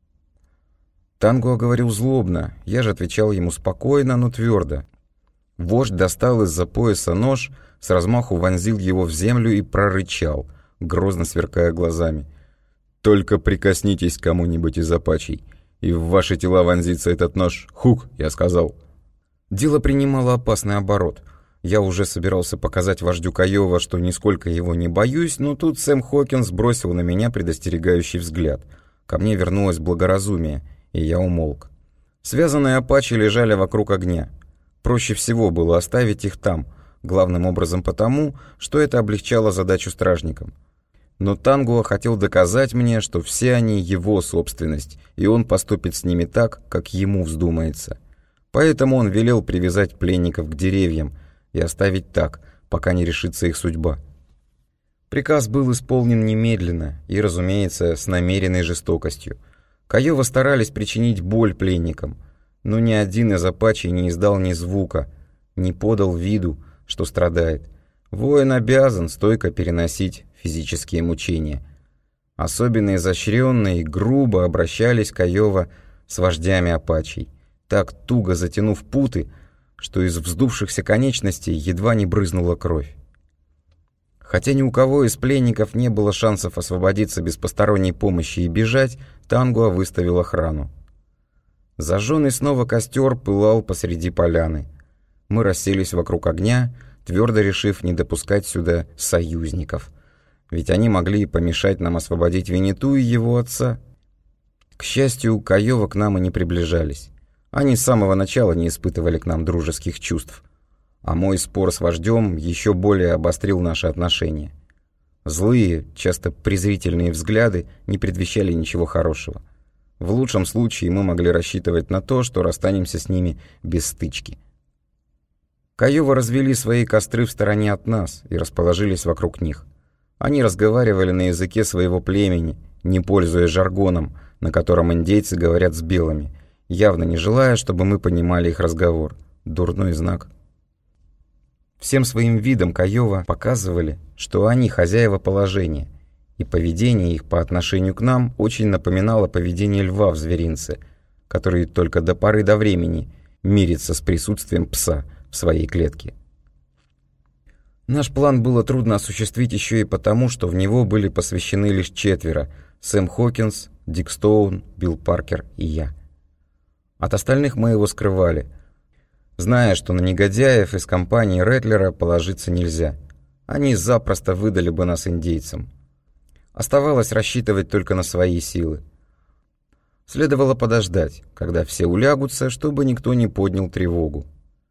Тангуа говорил злобно, я же отвечал ему спокойно, но твердо. Вождь достал из-за пояса нож, с размаху вонзил его в землю и прорычал, грозно сверкая глазами: «Только прикоснитесь к кому-нибудь из апачей, и в ваши тела вонзится этот нож. Хук, я сказал». Дело принимало опасный оборот. Я уже собирался показать вождю Кайова, что нисколько его не боюсь, но тут Сэм Хокинс бросил на меня предостерегающий взгляд. Ко мне вернулось благоразумие, и я умолк. Связанные апачи лежали вокруг огня. Проще всего было оставить их там, главным образом потому, что это облегчало задачу стражникам. Но Тангуа хотел доказать мне, что все они его собственность, и он поступит с ними так, как ему вздумается. Поэтому он велел привязать пленников к деревьям и оставить так, пока не решится их судьба. Приказ был исполнен немедленно и, разумеется, с намеренной жестокостью. Кайова старались причинить боль пленникам, но ни один из апачей не издал ни звука, не подал виду, что страдает. Воин обязан стойко переносить физические мучения. Особенно изощренно и грубо обращались Кайова с вождями апачей, так туго затянув путы, что из вздувшихся конечностей едва не брызнула кровь. Хотя ни у кого из пленников не было шансов освободиться без посторонней помощи и бежать, Тангуа выставил охрану. Зажженный снова костер пылал посреди поляны. Мы расселись вокруг огня, твердо решив не допускать сюда союзников, ведь они могли помешать нам освободить Винниту и его отца. К счастью, Кайова к нам и не приближались. Они с самого начала не испытывали к нам дружеских чувств, а мой спор с вождем еще более обострил наши отношения. Злые, часто презрительные взгляды не предвещали ничего хорошего. В лучшем случае мы могли рассчитывать на то, что расстанемся с ними без стычки. Кайова развели свои костры в стороне от нас и расположились вокруг них. Они разговаривали на языке своего племени, не пользуясь жаргоном, на котором индейцы говорят с белыми, явно не желая, чтобы мы понимали их разговор. Дурной знак. Всем своим видом Кайова показывали, что они хозяева положения, и поведение их по отношению к нам очень напоминало поведение льва в зверинце, который только до поры до времени мирится с присутствием пса в своей клетке. Наш план было трудно осуществить еще и потому, что в него были посвящены лишь четверо — Сэм Хокинс, Дик Стоун, Билл Паркер и я. От остальных мы его скрывали, зная, что на негодяев из компании Рэтлера положиться нельзя. Они запросто выдали бы нас индейцам. Оставалось рассчитывать только на свои силы. Следовало подождать, когда все улягутся, чтобы никто не поднял тревогу.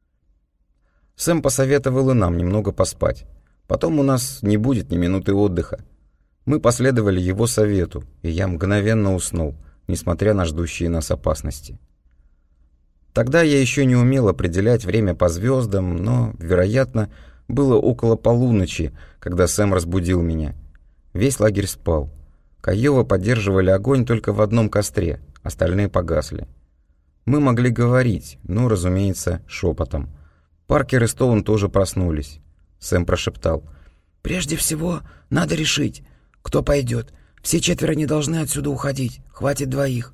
Сэм посоветовал и нам немного поспать. Потом у нас не будет ни минуты отдыха. Мы последовали его совету, и я мгновенно уснул, несмотря на ждущие нас опасности. Тогда я еще не умел определять время по звездам, но, вероятно, было около полуночи, когда Сэм разбудил меня. Весь лагерь спал. Кайова поддерживали огонь только в одном костре, остальные погасли. Мы могли говорить, но, разумеется, шепотом. Паркер и Стоун тоже проснулись. Сэм прошептал: «Прежде всего, надо решить, кто пойдет. Все четверо не должны отсюда уходить. Хватит двоих».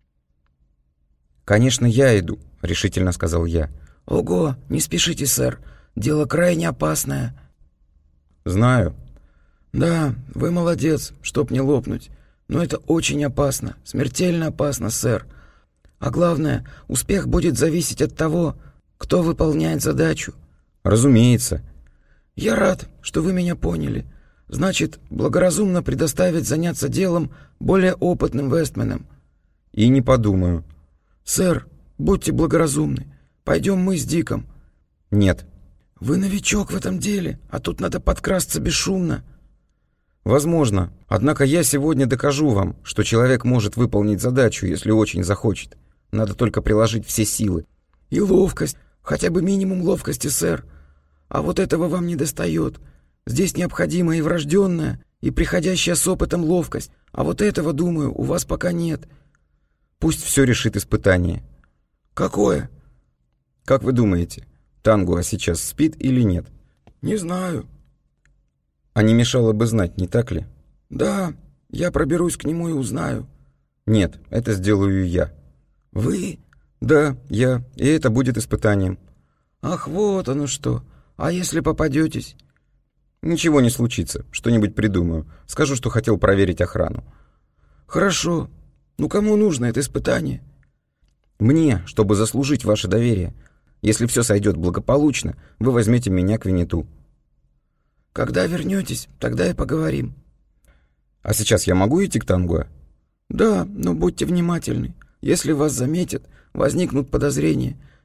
«Конечно, я иду», — решительно сказал я. «Ого, не спешите, сэр. Дело крайне опасное». «Знаю». «Да, вы молодец, чтоб не лопнуть. Но это очень опасно, смертельно опасно, сэр. А главное, успех будет зависеть от того, кто выполняет задачу». «Разумеется». «Я рад, что вы меня поняли. Значит, благоразумно предоставить заняться делом более опытным вестменам». «И не подумаю». «Сэр, будьте благоразумны. Пойдем мы с Диком». «Нет». «Вы новичок в этом деле, а тут надо подкрасться бесшумно». «Возможно. Однако я сегодня докажу вам, что человек может выполнить задачу, если очень захочет. Надо только приложить все силы». «И ловкость. Хотя бы минимум ловкости, сэр. А вот этого вам не достает. Здесь необходима и врожденная, и приходящая с опытом ловкость. А вот этого, думаю, у вас пока нет». «Пусть все решит испытание». «Какое?» «Как вы думаете, Тангуа сейчас спит или нет?» «Не знаю». «А не мешало бы знать, не так ли?» «Да, я проберусь к нему и узнаю». «Нет, это сделаю я». «Вы?» «Да, я, и это будет испытанием». «Ах, вот оно что. А если попадетесь?» «Ничего не случится, что-нибудь придумаю. Скажу, что хотел проверить охрану». «Хорошо. Ну кому нужно это испытание?» «Мне, чтобы заслужить ваше доверие. Если все сойдет благополучно, вы возьмете меня к Винниту». «Когда вернетесь, тогда и поговорим». «А сейчас я могу идти к Тангуа?» «Да, но будьте внимательны. Если вас заметят, возникнут подозрения.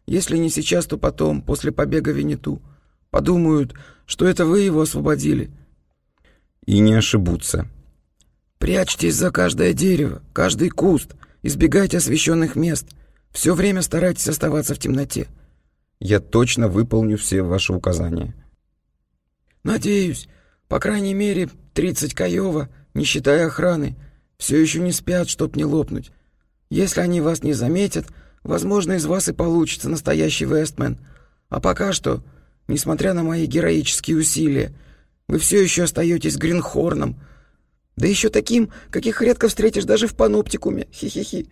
Если не сейчас, то потом, после побега Винниту. Подумают, что это вы его освободили. И не ошибутся. Прячьтесь за каждое дерево, каждый куст, избегайте освещенных мест. Все время старайтесь оставаться в темноте. Я точно выполню все ваши указания. Надеюсь, по крайней мере, тридцать Каева, не считая охраны, все еще не спят, чтоб не лопнуть. Если они вас не заметят, возможно, из вас и получится настоящий Вестмен. А пока что, несмотря на мои героические усилия, вы все еще остаетесь Гринхорном, да еще таким, каких редко встретишь даже в паноптикуме. Хи-хи-хи.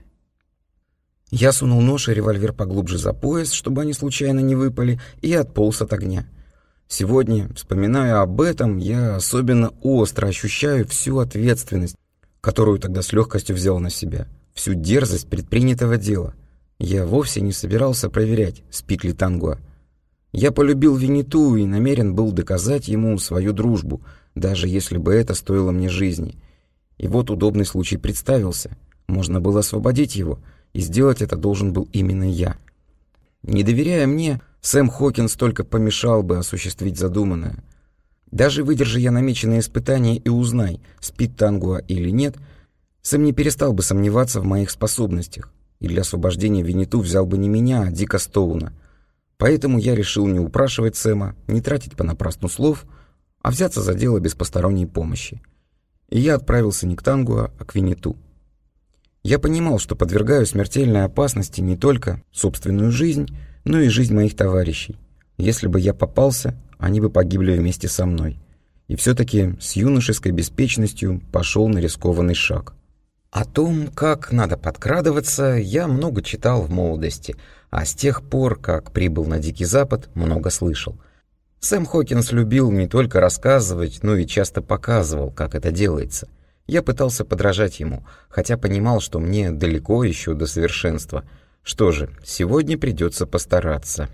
Я сунул нож и револьвер поглубже за пояс, чтобы они случайно не выпали, и отполз от огня. Сегодня, вспоминая об этом, я особенно остро ощущаю всю ответственность, которую тогда с легкостью взял на себя, всю дерзость предпринятого дела. Я вовсе не собирался проверять, спит ли Тангуа. Я полюбил Винниту и намерен был доказать ему свою дружбу, даже если бы это стоило мне жизни. И вот удобный случай представился. Можно было освободить его, и сделать это должен был именно я. Не доверяя мне, Сэм Хокинс только помешал бы осуществить задуманное. Даже выдержи я намеченные испытания и узнай, спит Тангуа или нет, Сэм не перестал бы сомневаться в моих способностях, и для освобождения Винниту взял бы не меня, а Дика Стоуна. Поэтому я решил не упрашивать Сэма, не тратить понапрасну слов, а взяться за дело без посторонней помощи. И я отправился не к Тангуа, а к Винниту. Я понимал, что подвергаю смертельной опасности не только собственную жизнь, но и жизнь моих товарищей. Если бы я попался, они бы погибли вместе со мной. И все-таки с юношеской беспечностью пошел на рискованный шаг. О том, как надо подкрадываться, я много читал в молодости, а с тех пор, как прибыл на Дикий Запад, много слышал. Сэм Хокинс любил не только рассказывать, но и часто показывал, как это делается. Я пытался подражать ему, хотя понимал, что мне далеко еще до совершенства. Что же, сегодня придется постараться.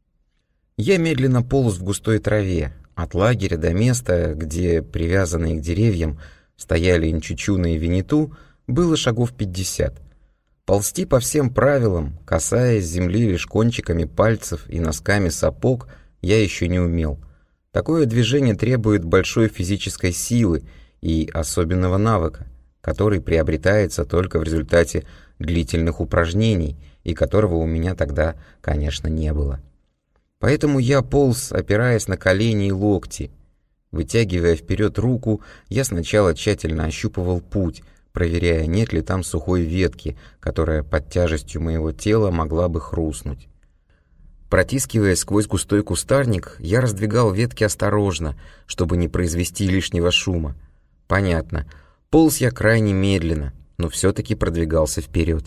Я медленно полз в густой траве, от лагеря до места, где, привязанные к деревьям, стояли Инчучуна и Винниту, было шагов пятьдесят. Ползти по всем правилам, касаясь земли лишь кончиками пальцев и носками сапог, я еще не умел. Такое движение требует большой физической силы и особенного навыка, который приобретается только в результате длительных упражнений, и которого у меня тогда, конечно, не было. Поэтому я полз, опираясь на колени и локти. Вытягивая вперед руку, я сначала тщательно ощупывал путь, проверяя, нет ли там сухой ветки, которая под тяжестью моего тела могла бы хрустнуть. Протискиваясь сквозь густой кустарник, я раздвигал ветки осторожно, чтобы не произвести лишнего шума. Понятно, полз я крайне медленно, но все-таки продвигался вперед.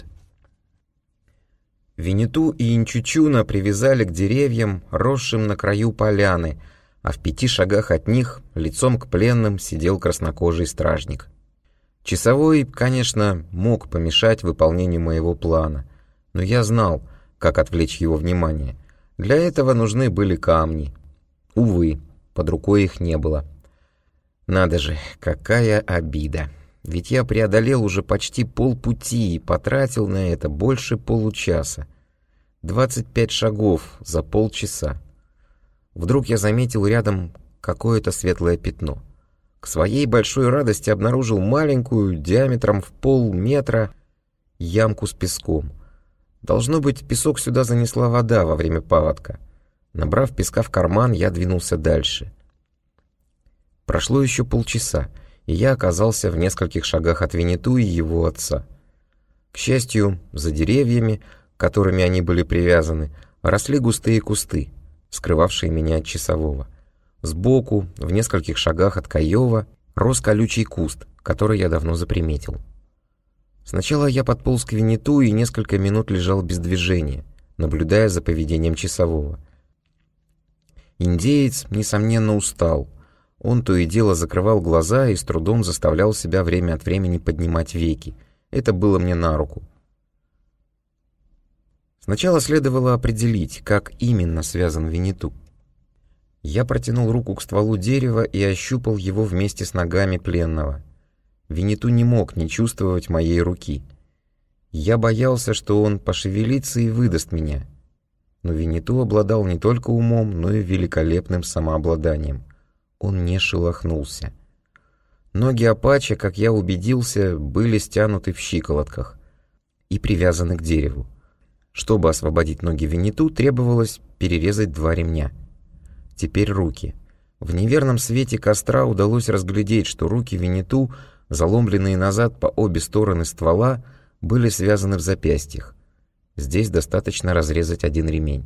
Винниту и Инчучуна привязали к деревьям, росшим на краю поляны, а в пяти шагах от них, лицом к пленным, сидел краснокожий стражник. Часовой, конечно, мог помешать выполнению моего плана, но я знал, как отвлечь его внимание. Для этого нужны были камни. Увы, под рукой их не было. Надо же, какая обида. Ведь я преодолел уже почти полпути и потратил на это больше получаса. двадцать пять шагов за полчаса. Вдруг я заметил рядом какое-то светлое пятно. К своей большой радости обнаружил маленькую, диаметром в полметра, ямку с песком. Должно быть, песок сюда занесла вода во время паводка. Набрав песка в карман, я двинулся дальше. Прошло еще полчаса, и я оказался в нескольких шагах от Винниту и его отца. К счастью, за деревьями, которыми они были привязаны, росли густые кусты, скрывавшие меня от часового. Сбоку, в нескольких шагах от Каева, рос колючий куст, который я давно заприметил. Сначала я подполз к Винниту и несколько минут лежал без движения, наблюдая за поведением часового. Индеец, несомненно, устал. Он то и дело закрывал глаза и с трудом заставлял себя время от времени поднимать веки. Это было мне на руку. Сначала следовало определить, как именно связан Винниту. Я протянул руку к стволу дерева и ощупал его вместе с ногами пленного. Винниту не мог не чувствовать моей руки. Я боялся, что он пошевелится и выдаст меня. Но Винниту обладал не только умом, но и великолепным самообладанием. Он не шелохнулся. Ноги Апача, как я убедился, были стянуты в щиколотках и привязаны к дереву. Чтобы освободить ноги Винниту, требовалось перерезать два ремня. Теперь руки. В неверном свете костра удалось разглядеть, что руки Винниту, заломленные назад по обе стороны ствола, были связаны в запястьях. Здесь достаточно разрезать один ремень.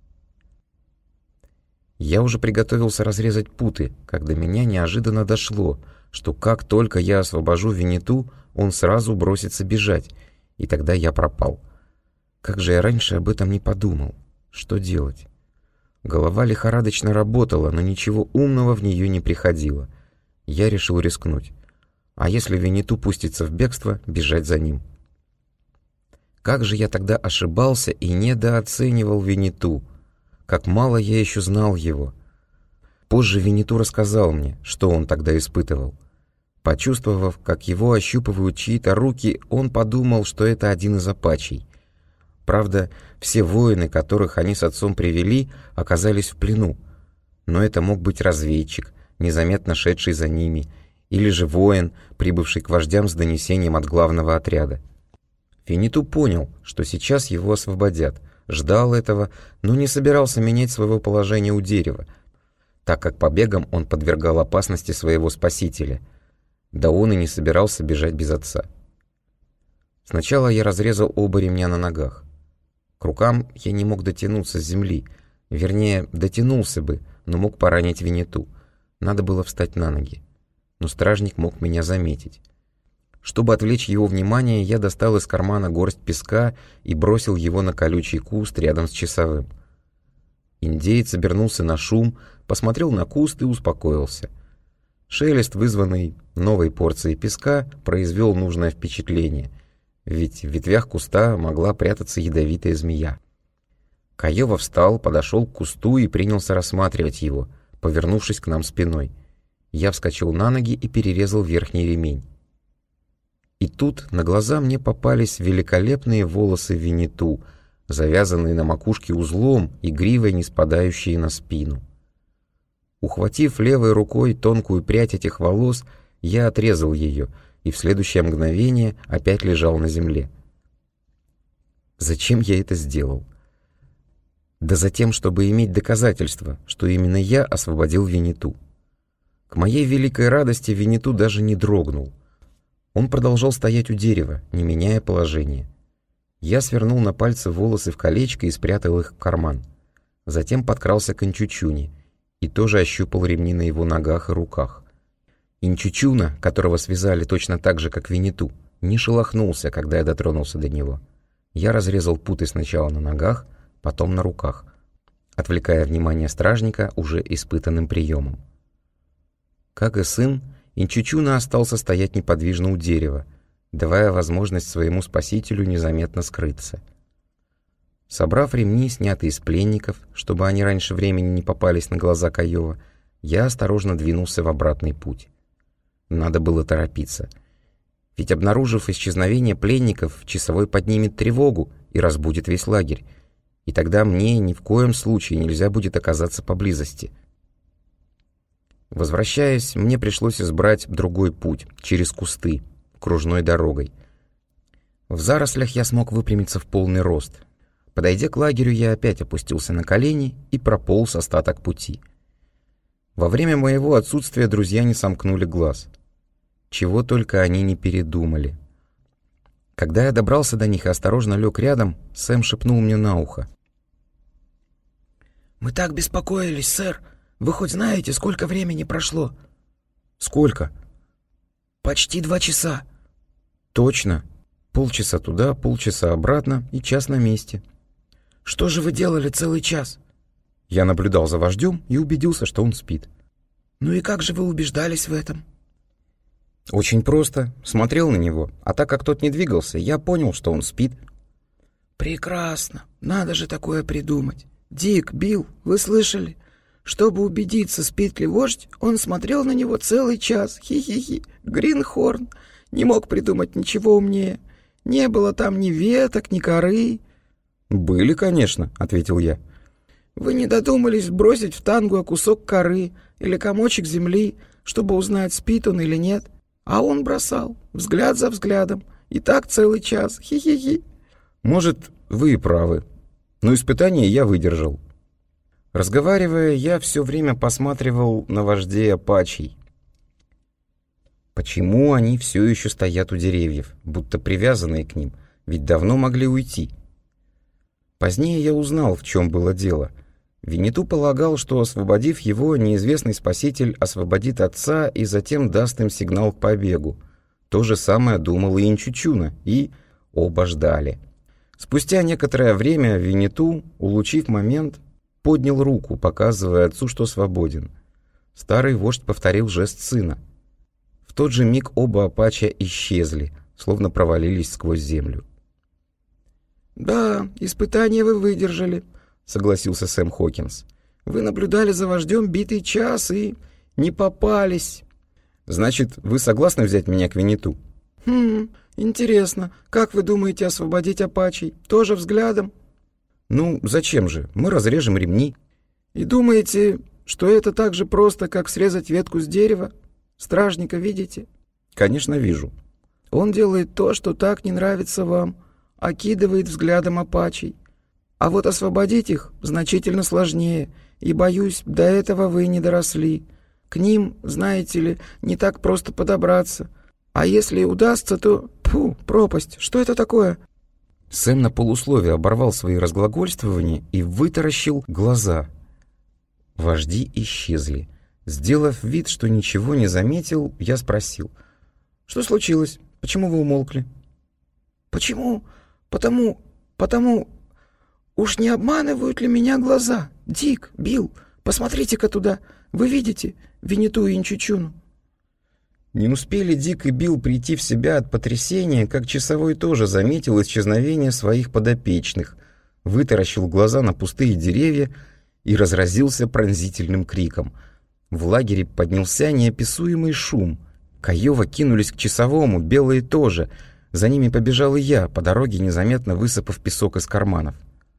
Я уже приготовился разрезать путы, когда меня неожиданно дошло, что как только я освобожу Винниту, он сразу бросится бежать, и тогда я пропал. Как же я раньше об этом не подумал? Что делать? Голова лихорадочно работала, но ничего умного в нее не приходило. Я решил рискнуть. А если Винниту пустится в бегство, бежать за ним. Как же я тогда ошибался и недооценивал Винниту. Как мало я еще знал его. Позже Винниту рассказал мне, что он тогда испытывал. Почувствовав, как его ощупывают чьи-то руки, он подумал, что это один из апачей. Правда, все воины, которых они с отцом привели, оказались в плену. Но это мог быть разведчик, незаметно шедший за ними, или же воин, прибывший к вождям с донесением от главного отряда. Винниту понял, что сейчас его освободят, ждал этого, но не собирался менять своего положения у дерева, так как побегом он подвергал опасности своего спасителя. Да он и не собирался бежать без отца. Сначала я разрезал оба ремня на ногах. К рукам я не мог дотянуться с земли, вернее, дотянулся бы, но мог поранить Винниту. Надо было встать на ноги. Но стражник мог меня заметить. Чтобы отвлечь его внимание, я достал из кармана горсть песка и бросил его на колючий куст рядом с часовым. Индеец обернулся на шум, посмотрел на куст и успокоился. Шелест, вызванный новой порцией песка, произвел нужное впечатление, ведь в ветвях куста могла прятаться ядовитая змея. Каёва встал, подошел к кусту и принялся рассматривать его, повернувшись к нам спиной. Я вскочил на ноги и перерезал верхний ремень. И тут на глаза мне попались великолепные волосы Винниту, завязанные на макушке узлом и гривой, не спадающие на спину. Ухватив левой рукой тонкую прядь этих волос, я отрезал ее и в следующее мгновение опять лежал на земле. Зачем я это сделал? Да затем, чтобы иметь доказательство, что именно я освободил Винниту. К моей великой радости Винниту даже не дрогнул. Он продолжал стоять у дерева, не меняя положение. Я свернул на пальцы волосы в колечко и спрятал их в карман. Затем подкрался к Инчучуне и тоже ощупал ремни на его ногах и руках. Инчучуна, которого связали точно так же, как Винниту, не шелохнулся, когда я дотронулся до него. Я разрезал путы сначала на ногах, потом на руках, отвлекая внимание стражника уже испытанным приемом. Как и сын, Инчучуна остался стоять неподвижно у дерева, давая возможность своему спасителю незаметно скрыться. Собрав ремни, снятые с пленников, чтобы они раньше времени не попались на глаза Каёва, я осторожно двинулся в обратный путь. Надо было торопиться. Ведь, обнаружив исчезновение пленников, часовой поднимет тревогу и разбудит весь лагерь, и тогда мне ни в коем случае нельзя будет оказаться поблизости. Возвращаясь, мне пришлось избрать другой путь, через кусты, кружной дорогой. В зарослях я смог выпрямиться в полный рост. Подойдя к лагерю, я опять опустился на колени и прополз остаток пути. Во время моего отсутствия друзья не сомкнули глаз. Чего только они не передумали. Когда я добрался до них и осторожно лег рядом, Сэм шепнул мне на ухо. «Мы так беспокоились, сэр. Вы хоть знаете, сколько времени прошло?» «Сколько?» «Почти два часа». «Точно. Полчаса туда, полчаса обратно и час на месте». «Что же вы делали целый час?» Я наблюдал за вождем и убедился, что он спит. «Ну и как же вы убеждались в этом?» «Очень просто. Смотрел на него, а так как тот не двигался, я понял, что он спит». «Прекрасно. Надо же такое придумать. Дик, Билл, вы слышали? Чтобы убедиться, спит ли вождь, он смотрел на него целый час. Хи-хи-хи. Гринхорн не мог придумать ничего умнее. Не было там ни веток, ни коры». «Были, конечно», — ответил я. Вы не додумались бросить в Тангуа кусок коры или комочек земли, чтобы узнать, спит он или нет? А он бросал, взгляд за взглядом, и так целый час. Хи-хи-хи. Может, вы и правы, но испытание я выдержал. Разговаривая, я все время посматривал на вождей апачей. Почему они все еще стоят у деревьев, будто привязанные к ним, ведь давно могли уйти? Позднее я узнал, в чем было дело. Винниту полагал, что, освободив его, неизвестный спаситель освободит отца и затем даст им сигнал к побегу. То же самое думал и Инчучуна, и оба ждали. Спустя некоторое время Винниту, улучив момент, поднял руку, показывая отцу, что свободен. Старый вождь повторил жест сына. В тот же миг оба апача исчезли, словно провалились сквозь землю. «Да, испытание вы выдержали», — согласился Сэм Хокинс. «Вы наблюдали за вождем битый час и не попались». «Значит, вы согласны взять меня к Винниту?» «Хм, интересно, как вы думаете освободить апачей? Тоже взглядом?» «Ну, зачем же? Мы разрежем ремни». «И думаете, что это так же просто, как срезать ветку с дерева? Стражника видите?» «Конечно, вижу». «Он делает то, что так не нравится вам, окидывает взглядом апачей. А вот освободить их значительно сложнее, и, боюсь, до этого вы не доросли. К ним, знаете ли, не так просто подобраться. А если и удастся, то... Фу, пропасть, что это такое?» Сэм на полусловие оборвал свои разглагольствования и вытаращил глаза. Вожди исчезли. Сделав вид, что ничего не заметил, я спросил: «Что случилось? Почему вы умолкли?» «Почему? Потому... потому... Уж не обманывают ли меня глаза? Дик, Билл, посмотрите-ка туда. Вы видите Винниту и Инчучуну?» Не успели Дик и Билл прийти в себя от потрясения, как часовой тоже заметил исчезновение своих подопечных, вытаращил глаза на пустые деревья и разразился пронзительным криком. В лагере поднялся неописуемый шум. Каёва кинулись к часовому, белые тоже. За ними побежал и я, по дороге незаметно высыпав песок из карманов.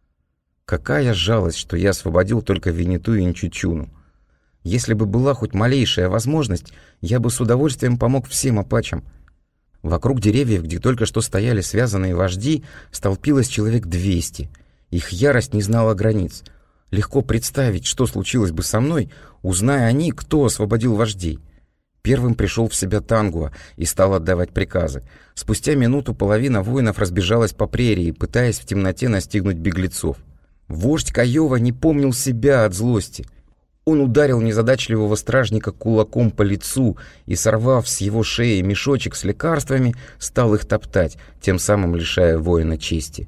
Какая жалость, что я освободил только Винниту и Инчучуну. Если бы была хоть малейшая возможность, я бы с удовольствием помог всем апачам. Вокруг деревьев, где только что стояли связанные вожди, столпилось человек двести. Их ярость не знала границ. Легко представить, что случилось бы со мной, узная они, кто освободил вождей. Первым пришел в себя Тангуа и стал отдавать приказы. Спустя минуту половина воинов разбежалась по прерии, пытаясь в темноте настигнуть беглецов. Вождь Каёва не помнил себя от злости. Он ударил незадачливого стражника кулаком по лицу и, сорвав с его шеи мешочек с лекарствами, стал их топтать, тем самым лишая воина чести.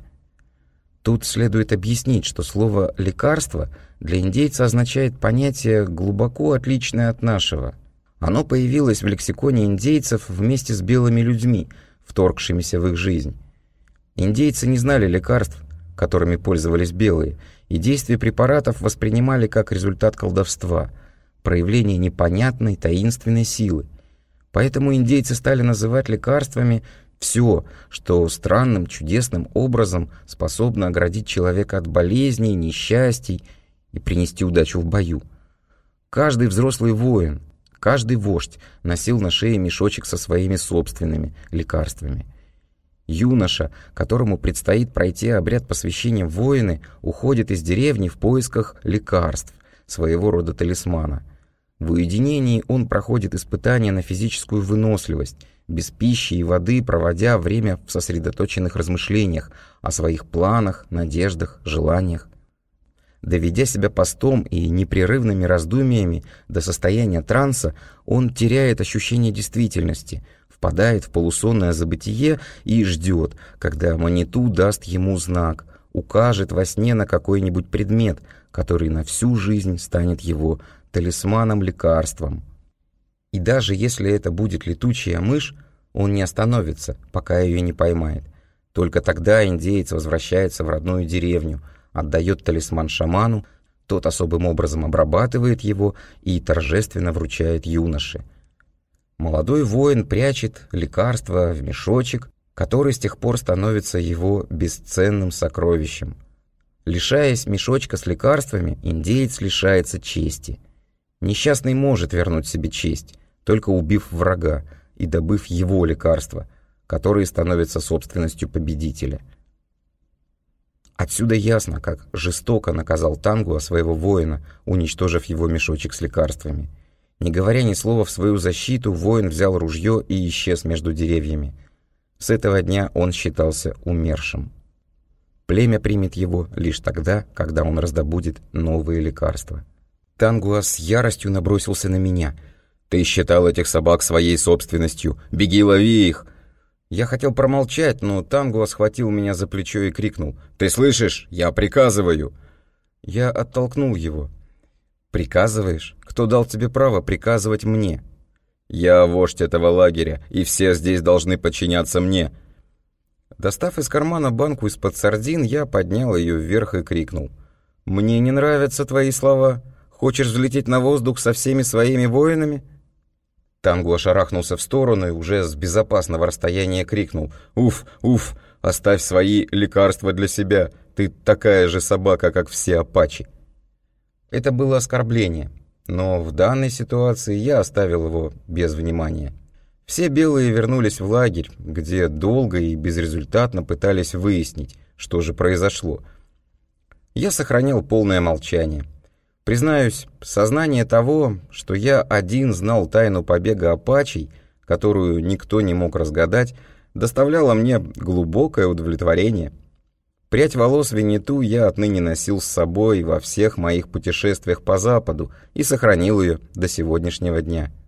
Тут следует объяснить, что слово «лекарство» для индейца означает понятие, глубоко отличное от нашего. Оно появилось в лексиконе индейцев вместе с белыми людьми, вторгшимися в их жизнь. Индейцы не знали лекарств, которыми пользовались белые, и действие препаратов воспринимали как результат колдовства, проявление непонятной, таинственной силы. Поэтому индейцы стали называть лекарствами все, что странным, чудесным образом способно оградить человека от болезней, несчастий и принести удачу в бою. Каждый взрослый воин, каждый вождь носил на шее мешочек со своими собственными лекарствами. Юноша, которому предстоит пройти обряд посвящения в воины, уходит из деревни в поисках лекарств, своего рода талисмана. В уединении он проходит испытания на физическую выносливость, без пищи и воды, проводя время в сосредоточенных размышлениях о своих планах, надеждах, желаниях. Доведя себя постом и непрерывными раздумьями до состояния транса, он теряет ощущение действительности, впадает в полусонное забытие и ждет, когда Маниту даст ему знак, укажет во сне на какой-нибудь предмет, который на всю жизнь станет его талисманом-лекарством. И даже если это будет летучая мышь, он не остановится, пока ее не поймает. Только тогда индеец возвращается в родную деревню, отдает талисман шаману, тот особым образом обрабатывает его и торжественно вручает юноше. Молодой воин прячет лекарство в мешочек, который с тех пор становится его бесценным сокровищем. Лишаясь мешочка с лекарствами, индеец лишается чести. Несчастный может вернуть себе честь, только убив врага и добыв его лекарства, которые становятся собственностью победителя. Отсюда ясно, как жестоко наказал Тангуа своего воина, уничтожив его мешочек с лекарствами. Не говоря ни слова в свою защиту, воин взял ружье и исчез между деревьями. С этого дня он считался умершим. Племя примет его лишь тогда, когда он раздобудет новые лекарства. Тангуа с яростью набросился на меня. «Ты считал этих собак своей собственностью! Беги, лови их!» Я хотел промолчать, но Тангуа схватил меня за плечо и крикнул: «Ты слышишь? Я приказываю!» Я оттолкнул его. «Приказываешь? Кто дал тебе право приказывать мне?» «Я вождь этого лагеря, и все здесь должны подчиняться мне!» Достав из кармана банку из-под сардин, я поднял ее вверх и крикнул: «Мне не нравятся твои слова. Хочешь взлететь на воздух со всеми своими воинами?» Тангуа шарахнулся в сторону и уже с безопасного расстояния крикнул: «Уф, уф, оставь свои лекарства для себя. Ты такая же собака, как все апачи». Это было оскорбление, но в данной ситуации я оставил его без внимания. Все белые вернулись в лагерь, где долго и безрезультатно пытались выяснить, что же произошло. Я сохранял полное молчание. Признаюсь, сознание того, что я один знал тайну побега апачей, которую никто не мог разгадать, доставляло мне глубокое удовлетворение. Прядь волос Винниту я отныне носил с собой во всех моих путешествиях по Западу и сохранил ее до сегодняшнего дня.